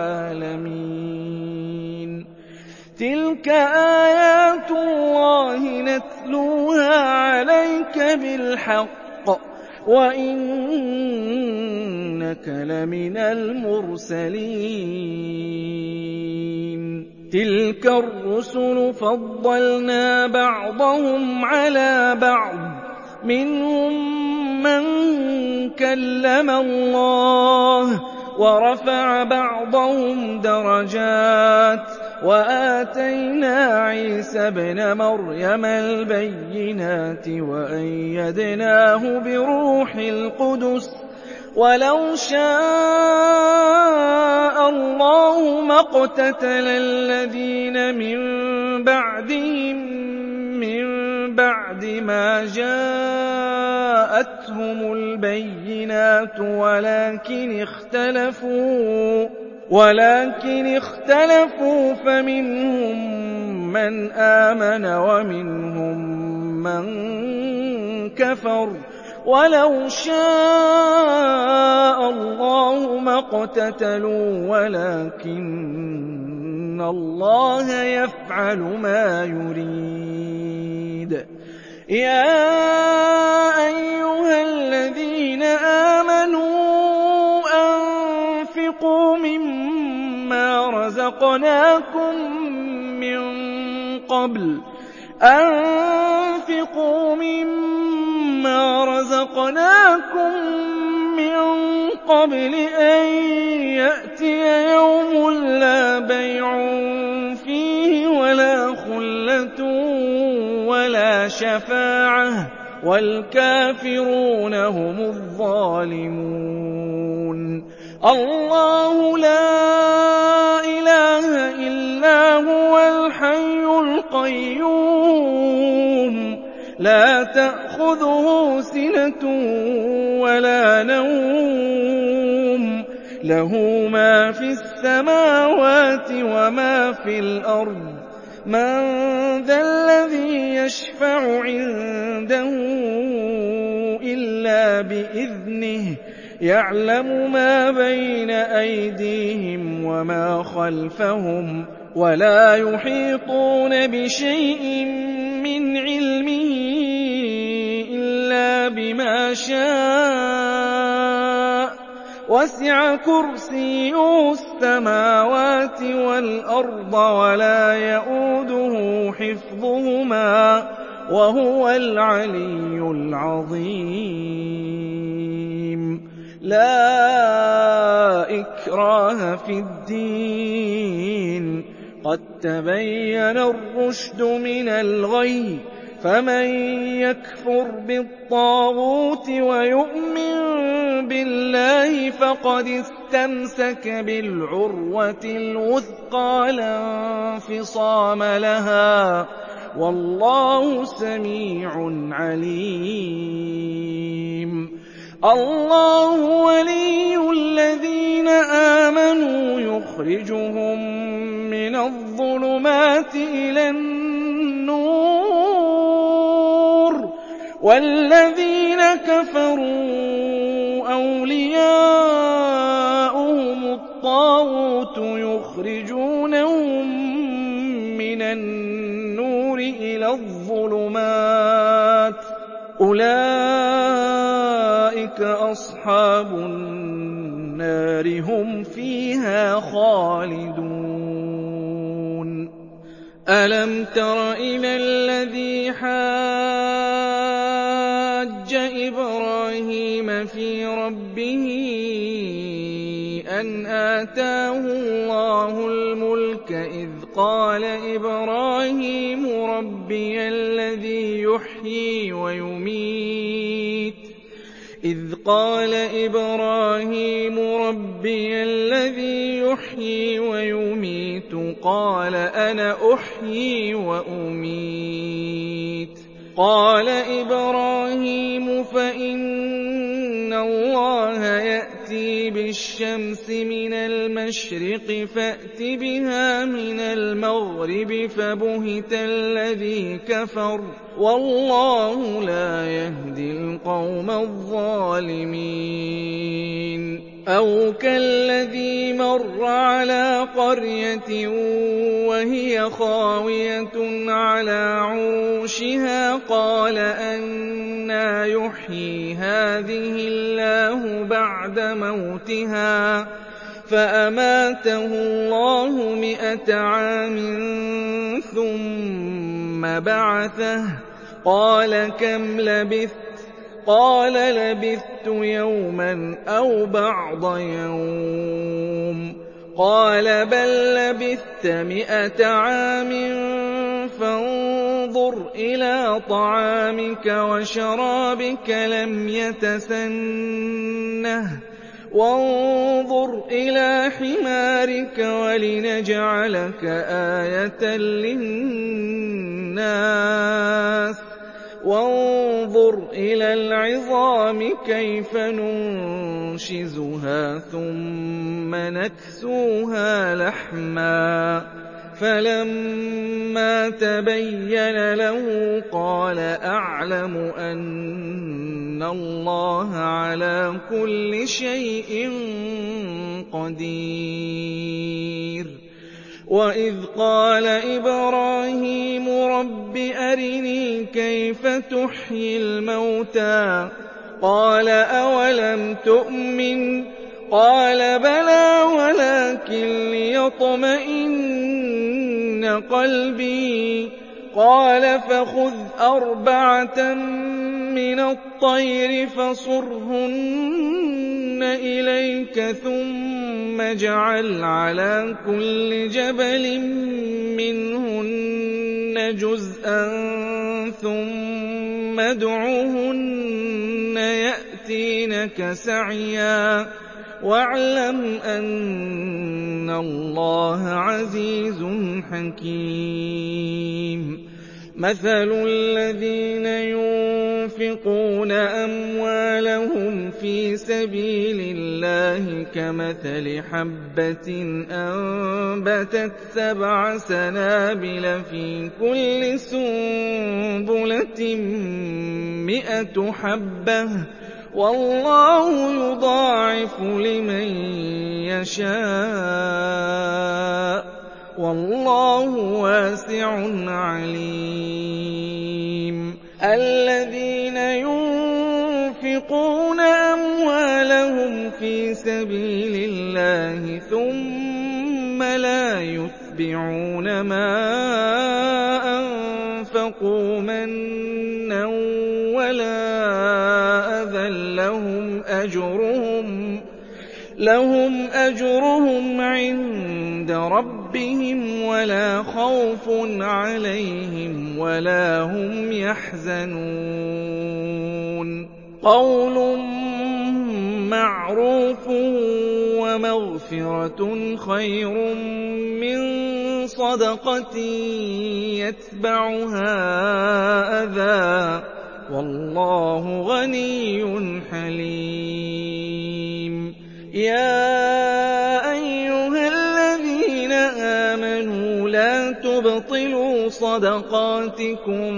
العالمين تلك آيات الله نتلوها عليك بالحق وإنك لمن المرسلين تلك الرسل فضلنا بعضهم على بعض منهم من كلم الله ورفع بعضهم درجات وآتينا عيسى ابن مريم البينات وأيدناه بروح القدس ولو شاء الله ما اقتتل الذين من بعدهم من بعد ما جاءتهم البينات ولكن اختلفوا فمنهم من آمن ومنهم من كفر ولو شاء الله ما اقتتلوا ولكن الله يفعل ما يريد يا أيها الذين آمنوا أنفقوا مما رزقناكم من قبل أن يأتي يوم لا بيع فيه ولا خلة ولا شفاعة والكافرون هم الظالمون الله لا إله إلا هو الحي القيوم لا تأخذه سنة ولا نوم له ما في السماوات وما في الأرض من ذا الذي يشفع عنده إلا بإذنه يعلم ما بين أيديهم وما خلفهم ولا يحيطون بشيء من علمه إلا بما شاء وسع كرسيه السماوات والأرض ولا يئوده حفظهما وهو العلي العظيم لا إكراه في الدين قد تبين الرشد من الغي فمن يكفر بالطاغوت ويؤمن بالله فقد استمسك بالعروة الوثقى لا انفصام لها والله سميع عليم الله ولي الذين آمنوا يخرجهم من الظلمات إلى النور والذين كفروا أولياؤهم الطاغوت يخرجونهم من النور إلى الظلمات أولئك أصحاب النار هم فيها خالدون ألم تر إلى الذي حاج إبراهيم في ربه رَبِّهِ أَنْ آتَاهُ اللَّهُ الْمُلْكَ إِذْ قَالَ إِبْرَاهِيمُ رَبِّيَ الَّذِي يُحْيِي وَيُمِيتُ قَالَ أَنَا أُحْيِي وَأُمِيتُ قَالَ إِبْرَاهِيمُ فَإِنَّ اللَّهَ يَأْتِي بِالشَّمْسِ مِنَ الْمَشْرِقِ فَأْتِ بِهَا مِنَ الْمَغْرِبِ فَبُهِتَ الَّذِي كَفَرَ وَاللَّهُ لَا يَهْدِي الْقَوْمَ الظَّالِمِينَ أَوْ كَالَّذِي مَرَّ عَلَىٰ قَرْيَةٍ وَهِيَ خَاوِيَةٌ عَلَىٰ عُرُوشِهَا قَالَ أَنَّىٰ يُحْيِي هَٰذِهِ اللَّهُ بَعْدَ مَوْتِهَا فَأَمَاتَهُ اللَّهُ 100 عَامٍ ثُمَّ بَعَثَهُ قَالَ كَمْ لَبِثْتَ قَالَ لَبِثْتُ يَوْمًا أَوْ بَعْضَ يَوْمٍ قَالَ بَل لَّبِثْتَ 100 عَامٍ فَانظُرْ إِلَىٰ طَعَامِكَ وَشَرَابِكَ لَمْ يَتَسَنَّهْ وَانظُرْ إِلَىٰ حِمَارِكَ وَلِنَجْعَلَكَ آيَةً لِّلنَّاسِ وَانظُرْ إِلَى الْعِظَامِ كَيْفَ نُنشِزُهَا ثُمَّ نَكْسُوهَا لَحْمًا فَلَمَّا تَبَيَّنَ لَهُ قَالَ أَعْلَمُ أَنَّ اللَّهَ عَلَىٰ كُلِّ شَيْءٍ قَدِيرٌ وَإِذْ قَالَ إِبْرَاهِيمُ رَبِّ أَرِنِي كَيْفَ تُحْيِي الْمَوْتَىٰ قَالَ أَوَلَمْ تُؤْمِنْ قَالَ بَلَىٰ وَلَٰكِن لِّيَطْمَئِنَّ قَلْبِي قَالَ فَخُذْ 4 مِّنَ الطَّيْرِ فَصُرْهُنَّ إِلَيْكَ ثُمَّ اجْعَلْ عَلَىٰ كُلِّ جَبَلٍ مِّنْهُنَّ جُزْءًا ثُمَّ ادْعُهُنَّ يَأْتِينَكَ سَعْيًا وَاعْلَمْ أَنَّ اللَّهَ عَزِيزٌ حَكِيمٌ مَثَلُ الَّذِينَ يُنفِقُونَ أَمْوَالَهُمْ فِي سَبِيلِ اللَّهِ كَمَثَلِ حَبَّةٍ أَنبَتَتْ 7 سَنَابِلَ فِي كُلِّ سُنبُلَةٍ 100 حَبَّةٍ وَاللَّهُ يُضَاعِفُ لِمَن يَشَاءُ وَاللَّهُ وَاسِعٌ عَلِيمٌ الَّذِينَ يُنفِقُونَ أَمْوَالَهُمْ فِي سَبِيلِ اللَّهِ ثُمَّ لَا يُتْبِعُونَ مَا أَنفَقُوا مَنًّا وَلَا أَذًى لَّهُمْ أَجْرُهُمْ عِندَ رَبِّهِمْ وَلَا خَوْفٌ عَلَيْهِمْ وَلَا هُمْ يَحْزَنُونَ قَوْلٌ مَّعْرُوفٌ وَمَغْفِرَةٌ خَيْرٌ مِّن صَدَقَةٍ يَتْبَعُهَا أَذًى ۗ وَاللَّهُ غَنِيٌّ حَلِيمٌ يَا أَيُّهَا الَّذِينَ آمَنُوا لَا تُبْطِلُوا صَدَقَاتِكُم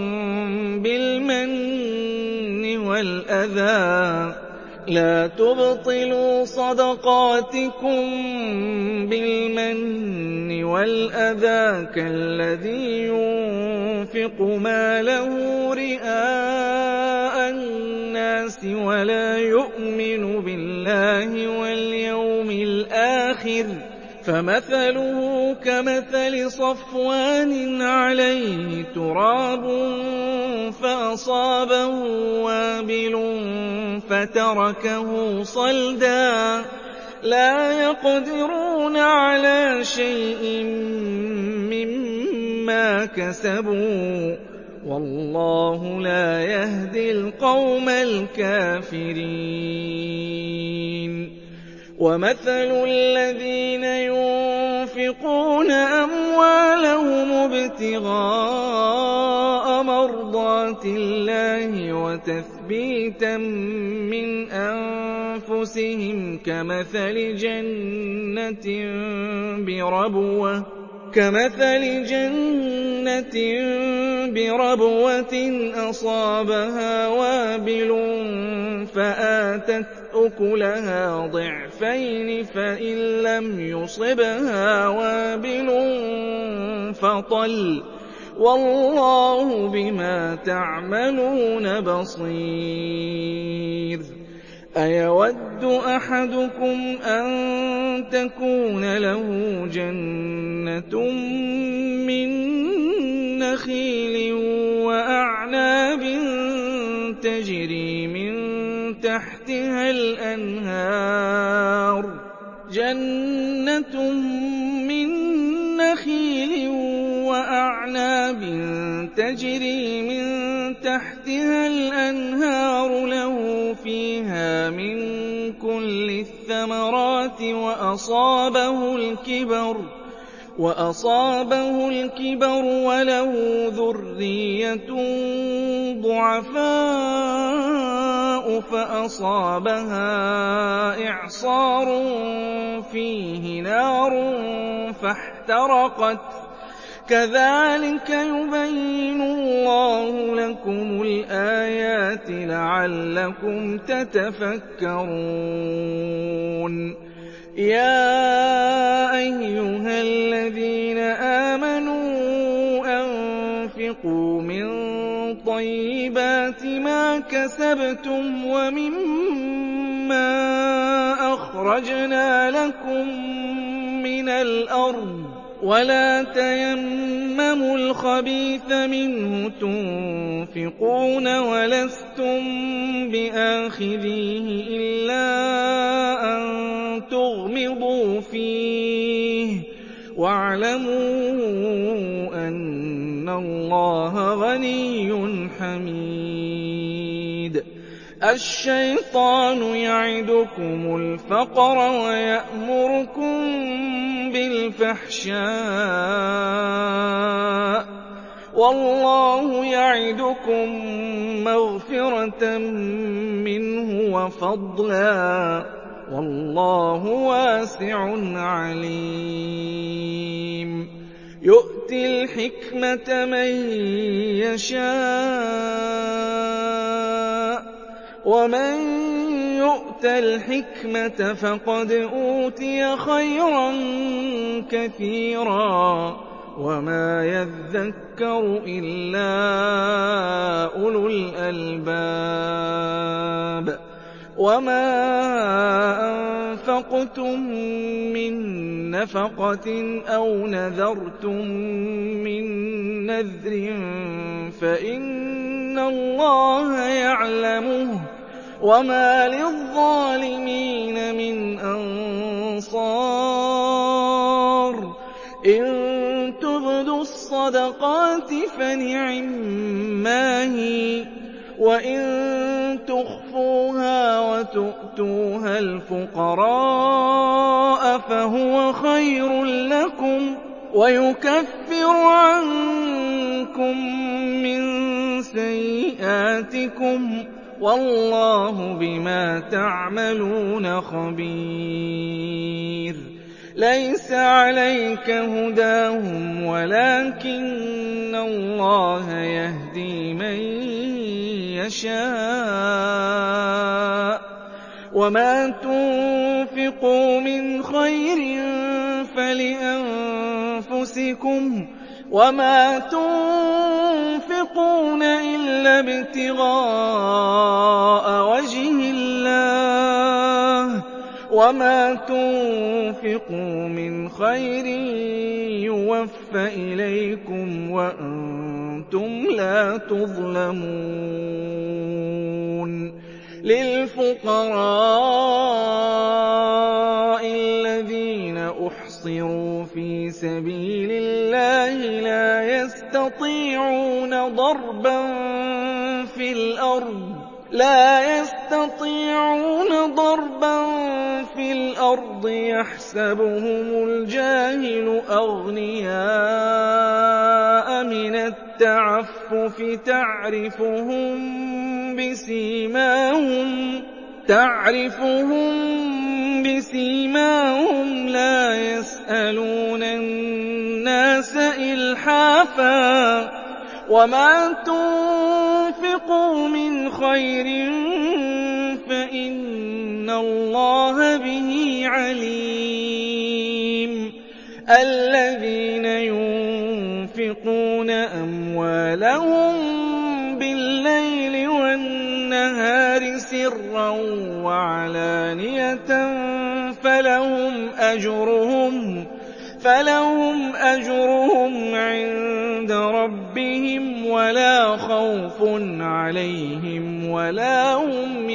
بِالْمَنِّ وَالْأَذَىٰ كَالَّذِي يُنفِقُ مَالَهُ رِئَاءَ النَّاسِ وَلَا يُؤْمِنُ بِاللَّهِ وَالْيَوْمِ الْآخِرِ فَمَثَلُهُ كَمَثَلِ صَفْوَانٍ عَلَيْهِ تُرَابٌ فَأَصَابَهُ وَابِلٌ فَتَرَكَهُ صَلْدًا ۖ لَّا يَقْدِرُونَ عَلَىٰ شَيْءٍ مِّمَّا كَسَبُوا ۗ وَاللَّهُ لَا يَهْدِي الْقَوْمَ الْكَافِرِينَ وَمَثَلُ الَّذِينَ يُنفِقُونَ أَمْوَالَهُمُ ابْتِغَاءَ مَرْضَاتِ اللَّهِ وَتَثْبِيتًا مِّنْ أَنفُسِهِمْ كَمَثَلِ جَنَّةٍ بِرَبْوَةٍ أَصَابَهَا وَابِلٌ فَآتَتْ أُكُلَهَا ضِعْفَيْنِ فَإِن لَّمْ يُصِبْهَا وَابِلٌ فَطَلٌّ ۗ وَاللَّهُ بِمَا تَعْمَلُونَ بَصِيرٌ أَيَوَدُّ أَحَدُكُمْ أَن تَكُونَ لَهُ جَنَّةٌ مِّن نَّخِيلٍ وَأَعْنَابٍ تَجْرِي مِن تَحْتِهَا الْأَنْهَارُ لَهُ فِيهَا مِن كُلِّ الثَّمَرَاتِ وَأَصَابَهُ الْكِبَرُ وَلَهُ ذُرِّيَّةٌ ضُعَفَاءُ فَأَصَابَهَا إِعْصَارٌ فِيهِ نَارٌ فَاحْتَرَقَتْ ۗ كَذَٰلِكَ يُبَيِّنُ اللَّهُ لَكُمُ الْآيَاتِ لَعَلَّكُمْ تَتَفَكَّرُونَ يَا أَيُّهَا الَّذِينَ آمَنُوا أَنفِقُوا مِن طَيِّبَاتِ مَا كَسَبْتُمْ وَمِمَّا أَخْرَجْنَا لَكُم مِّنَ الْأَرْضِ وَلَا تَيَمَّمُوا الْخَبِيثَ مِنْهُ تُنفِقُونَ وَلَسْتُم بِآخِذِيهِ إِلَّا أَن تُغْمِضُوا فِيهِ ۚ وَاعْلَمُوا أَنَّ اللَّهَ غَنِيٌّ حَمِيدٌ الشَّيْطَانُ يَعِدُكُمُ الْفَقْرَ وَيَأْمُرُكُم بِالْفَحْشَاءِ ۖ وَاللَّهُ يَعِدُكُم مَّغْفِرَةً مِّنْهُ وَفَضْلًا ۗ وَاللَّهُ وَاسِعٌ عَلِيمٌ يُؤْتِي الْحِكْمَةَ مَن يَشَاءُ ۚ وَمَن يُؤْتَ الْحِكْمَةَ فَقَدْ أُوتِيَ خَيْرًا كَثِيرًا ۗ وَمَا يَذَّكَّرُ إِلَّا أُولُو الْأَلْبَابِ وَمَا أَنفَقْتُم مِّن نَّفَقَةٍ أَوْ نَذَرْتُم مِّن نَّذْرٍ فَإِنَّ اللَّهَ يَعْلَمُهُ ۗ وَمَا لِلظَّالِمِينَ مِنْ أَنصَارٍ إِن تُبْدُوا الصَّدَقَاتِ فَنِعِمَّا هِيَ ۖ وَإِن تُخْفُوهَا وَتُؤْتُوهَا الْفُقَرَاءَ فَهُوَ خَيْرٌ لَّكُمْ وَيُكَفِّرُ عَنكُم مِّن سَيِّئَاتِكُمْ ۗ وَاللَّهُ بِمَا تَعْمَلُونَ خَبِيرٌ لَيْسَ عَلَيْكَ هُدَاهُمْ وَلَٰكِنَّ اللَّهَ يَهْدِي مَن يَشَاءُ ۗ وَمَا تُنفِقُوا مِنْ خَيْرٍ فَلِأَنفُسِكُمْ ۚ وَمَا تُنفِقُونَ إِلَّا ابْتِغَاءَ وَجْهِ اللَّهِ ۚ وَمَا تُنفِقُوا مِنْ خَيْرٍ يُوَفَّ إِلَيْكُمْ وَأَنتُمْ لَا تُظْلَمُونَ لِلْفُقَرَاءِ الَّذِينَ أُحْصِرُوا فِي سَبِيلِ اللَّهِ لَا يَسْتَطِيعُونَ ضَرْبًا فِي الْأَرْضِ يَحْسَبُهُمُ الْجَاهِلُ أَغْنِيَاءَ مِنَ التَّعَفُّفِ تَعْرِفُهُم بِسِيمَاهُمْ لَا يَسْأَلُونَ النَّاسَ إِلْحَافًا ۗ وَمَا تُنفِقُوا مِنْ خَيْرٍ فَإِنَّ اللَّهَ بِهِ عَلِيمٌ الَّذِينَ يُنفِقُونَ أَمْوَالَهُم بِاللَّيْلِ وَالنَّهَارِ سِرًّا وَعَلَانِيَةً فَلَهُمْ أَجْرُهُمْ عِندَ رَبِّهِمْ وَلَا خَوْفٌ عَلَيْهِمْ وَلَا هُمْ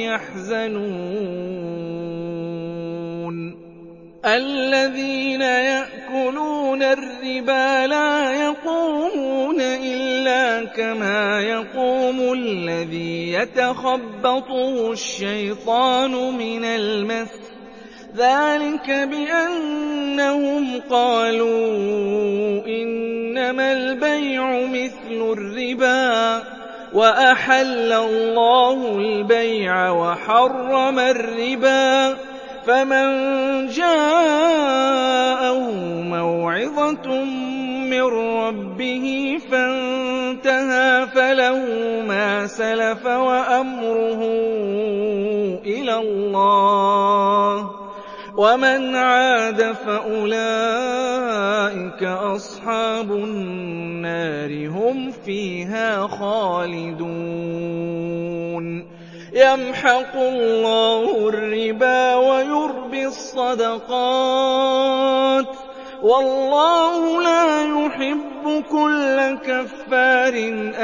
يَحْزَنُونَ الَّذِينَ يَأْكُلُونَ الرِّبَا لَا يَقُومُونَ إِلَّا كَمَا يَقُومُ الَّذِي يَتَخَبَّطُهُ الشَّيْطَانُ مِنَ الْمَسِّ ۚ ذَٰلِكَ بِأَنَّهُمْ قَالُوا إِنَّمَا الْبَيْعُ مِثْلُ الرِّبَا ۗ وَأَحَلَّ اللَّهُ الْبَيْعَ وَحَرَّمَ الرِّبَا ۚ فَمَن جَاءَهُ مَوْعِظَةٌ مِّن رَّبِّهِ فَانتَهَىٰ فَلَهُ مَا سَلَفَ وَأَمْرُهُ إِلَى اللَّهِ ۖ وَمَنْ عَادَ فَأُولَٰئِكَ أَصْحَابُ النَّارِ هُمْ فِيهَا خَالِدُونَ يَمْحَقُ اللَّهُ الرِّبَا وَيُرْبِي الصَّدَقَاتِ ۗ وَاللَّهُ لَا يُحِبُّ كُلَّ كَفَّارٍ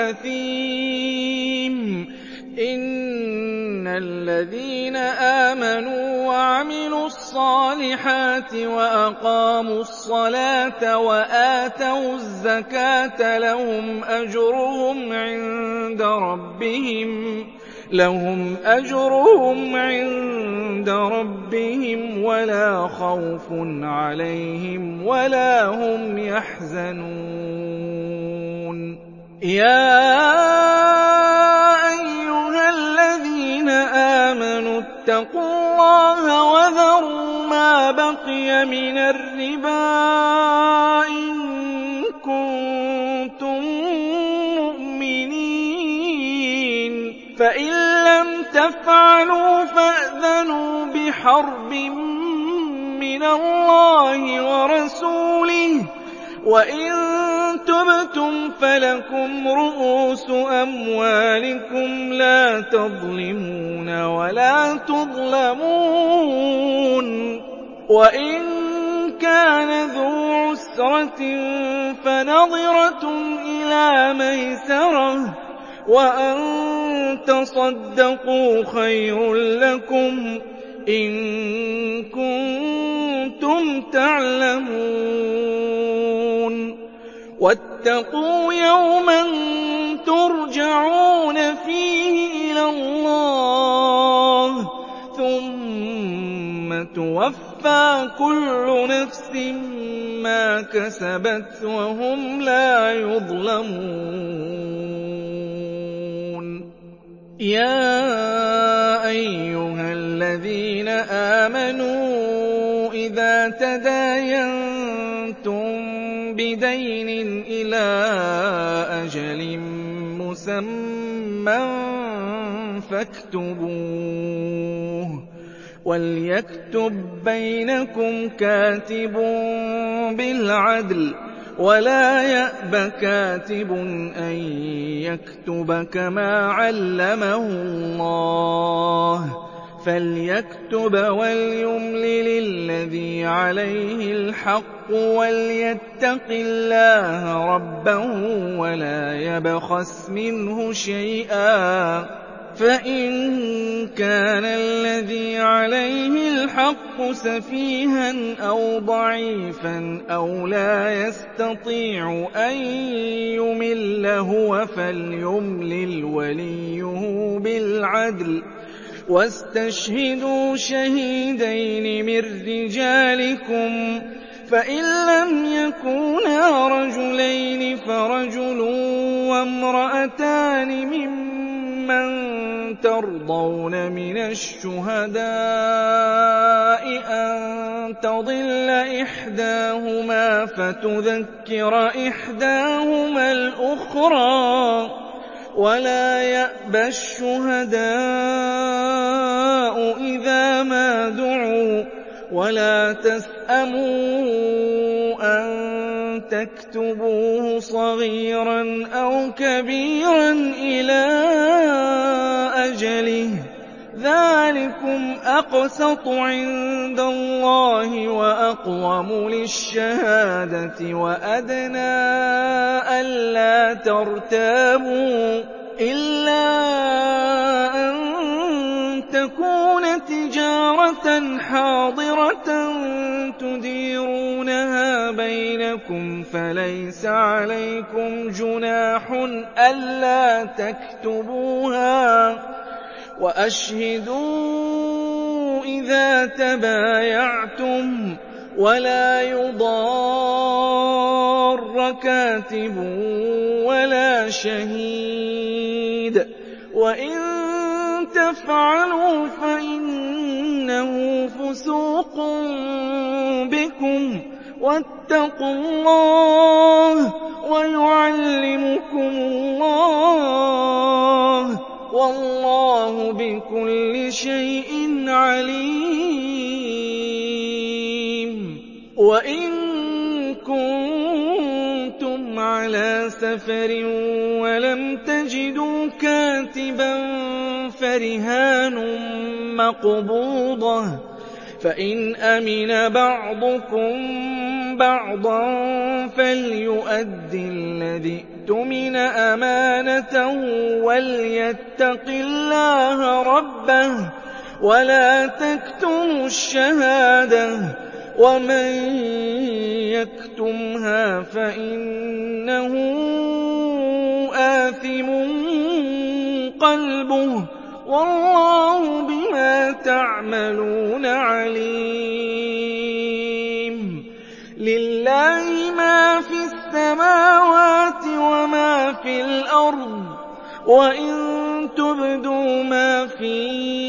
أَثِيمٍ إِنَّ الَّذِينَ آمَنُوا وَعَمِلُوا الصَّالِحَاتِ وَأَقَامُوا الصَّلَاةَ وَآتَوُا الزَّكَاةَ لَهُمْ أَجْرُهُمْ عِندَ رَبِّهِمْ وَلَا خَوْفٌ عَلَيْهِمْ وَلَا هُمْ يَحْزَنُونَ يَا أَيُّهَا الَّذِينَ آمَنُوا اتَّقُوا اللَّهَ وَذَرُوا مَا بَقِيَ مِنَ الرِّبَا إِن كُنتُم مُّؤْمِنِينَ ۚ فَإِن لَّمْ تَفْعَلُوا فَأْذَنُوا بِحَرْبٍ مِّنَ اللَّهِ وَرَسُولِهِ ۖ وَإِن تُبْتُمْ فَلَكُمْ رُءُوسُ أَمْوَالِكُمْ لَا تَظْلِمُونَ وَلَا تُظْلَمُونَ وَإِن كَانَ ذُو عُسْرَةٍ فَنَظِرَةٌ إِلَىٰ مَيْسَرَةٍ ۚ وَأَن تَصَدَّقُوا خَيْرٌ لَّكُمْ إِن كُنتُمْ تَعْلَمُونَ وَاتَّقُوا يَوْمًا تُرْجَعُونَ فِيهِ إِلَى اللَّهِ ثُمَّ تُوَفَّىٰ كُلُّ نَفْسٍ مَّا كَسَبَتْ وَهُمْ لَا يُظْلَمُونَ يَا أَيُّهَا الَّذِينَ آمَنُوا إِذَا تَدَايَنتُم بِدَيْنٍ إِلَىٰ أَجَلٍ مُّسَمًّى فَاكْتُبُوهُ ۚ وَلْيَكْتُب بَّيْنَكُمْ كَاتِبٌ بِالْعَدْلِ ۚ وَلَا يَأْبَ كَاتِبٌ أَن يَكْتُبَ كَمَا عَلَّمَهُ اللَّهُ ۚ فليكتب وليملل الذي عليه الحق وليتق الله ربه ولا يبخس منه شيئا فإن كان الذي عليه الحق سفيها أو ضعيفا أو لا يستطيع أن يمل هو فليملل وليه بالعدل واستشهدوا شهيدين من رجالكم فإن لم يكونا رجلين فرجل وامرأتان ممن ترضون من الشهداء أن تضل إحداهما فتذكر إحداهما الأخرى ولا يأبى الشهداء إذا ما دعوا ولا تسأموا أن تكتبوه صغيرا أو كبيرا إلى أجله ذلكم أقسط عند الله وأقوم للشهادة وأدنى ألا ترتابوا إلا أن تكون تجارة حاضرة تديرونها بينكم فليس عليكم جناح ألا تكتبوها وأشهدوا إذا تبايعتم ولا يضار كاتب ولا شهيد وإن تفعلوا فإنه فسوق بكم واتقوا الله ويعلمكم الله والله بكل شيء عليم وإن كنتم على سفر ولم تجدوا كاتبا فرهان مقبوضة فإن أمن بعضكم بعضا فليؤدي الذي اؤتمن أمانته وليتق الله ربه ولا تكتموا الشهادة ومن يكتمها فإنه آثم قلبه والله بما تعملون عليم لله ما في السماوات وما في الأرض وإن تبدوا ما في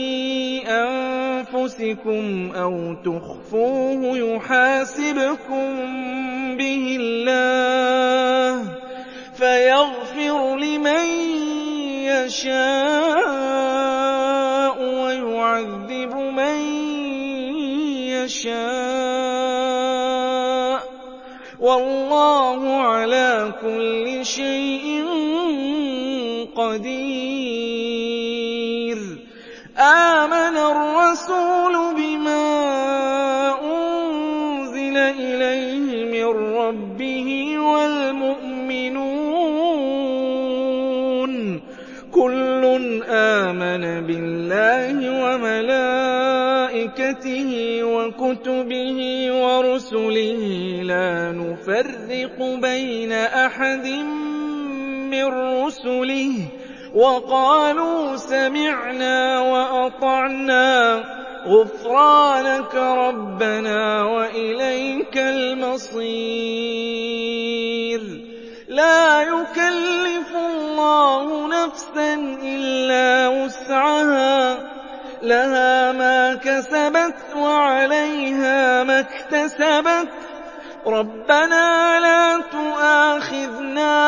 أنفسكم أو تخفوه يحاسبكم به الله فيغفر لمن يشاء ويعذب من يشاء والله على كل شيء قدير آمن الرسول بما أنزل إليه من ربه والمؤمنون كل آمن بالله وملائكته وكتبه ورسله لا نفرق بين أحد من رسله وقالوا سمعنا وأطعنا غفرانك ربنا وإليك المصير لا يكلف الله نفسا إلا وسعها لها ما كسبت وعليها ما اكتسبت ربنا لا تؤاخذنا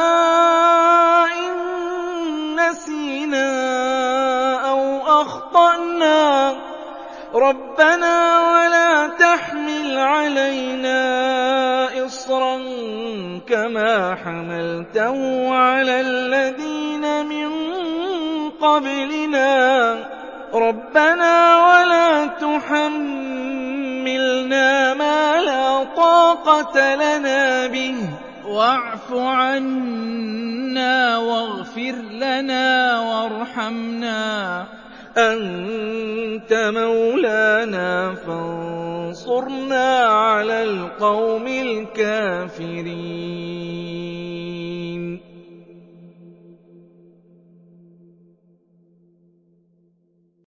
إن نسينا أو أخطأنا ربنا ولا تحمل علينا إصرا كما حملته على الذين من قبلنا رَبَّنَا وَلَا تُحَمِّلْنَا مَا لَا طَاقَةَ لَنَا بِهِ وَاعْفُ عَنَّا وَاغْفِرْ لَنَا وَارْحَمْنَا أَنتَ مَوْلَانَا فَانصُرْنَا عَلَى الْقَوْمِ الْكَافِرِينَ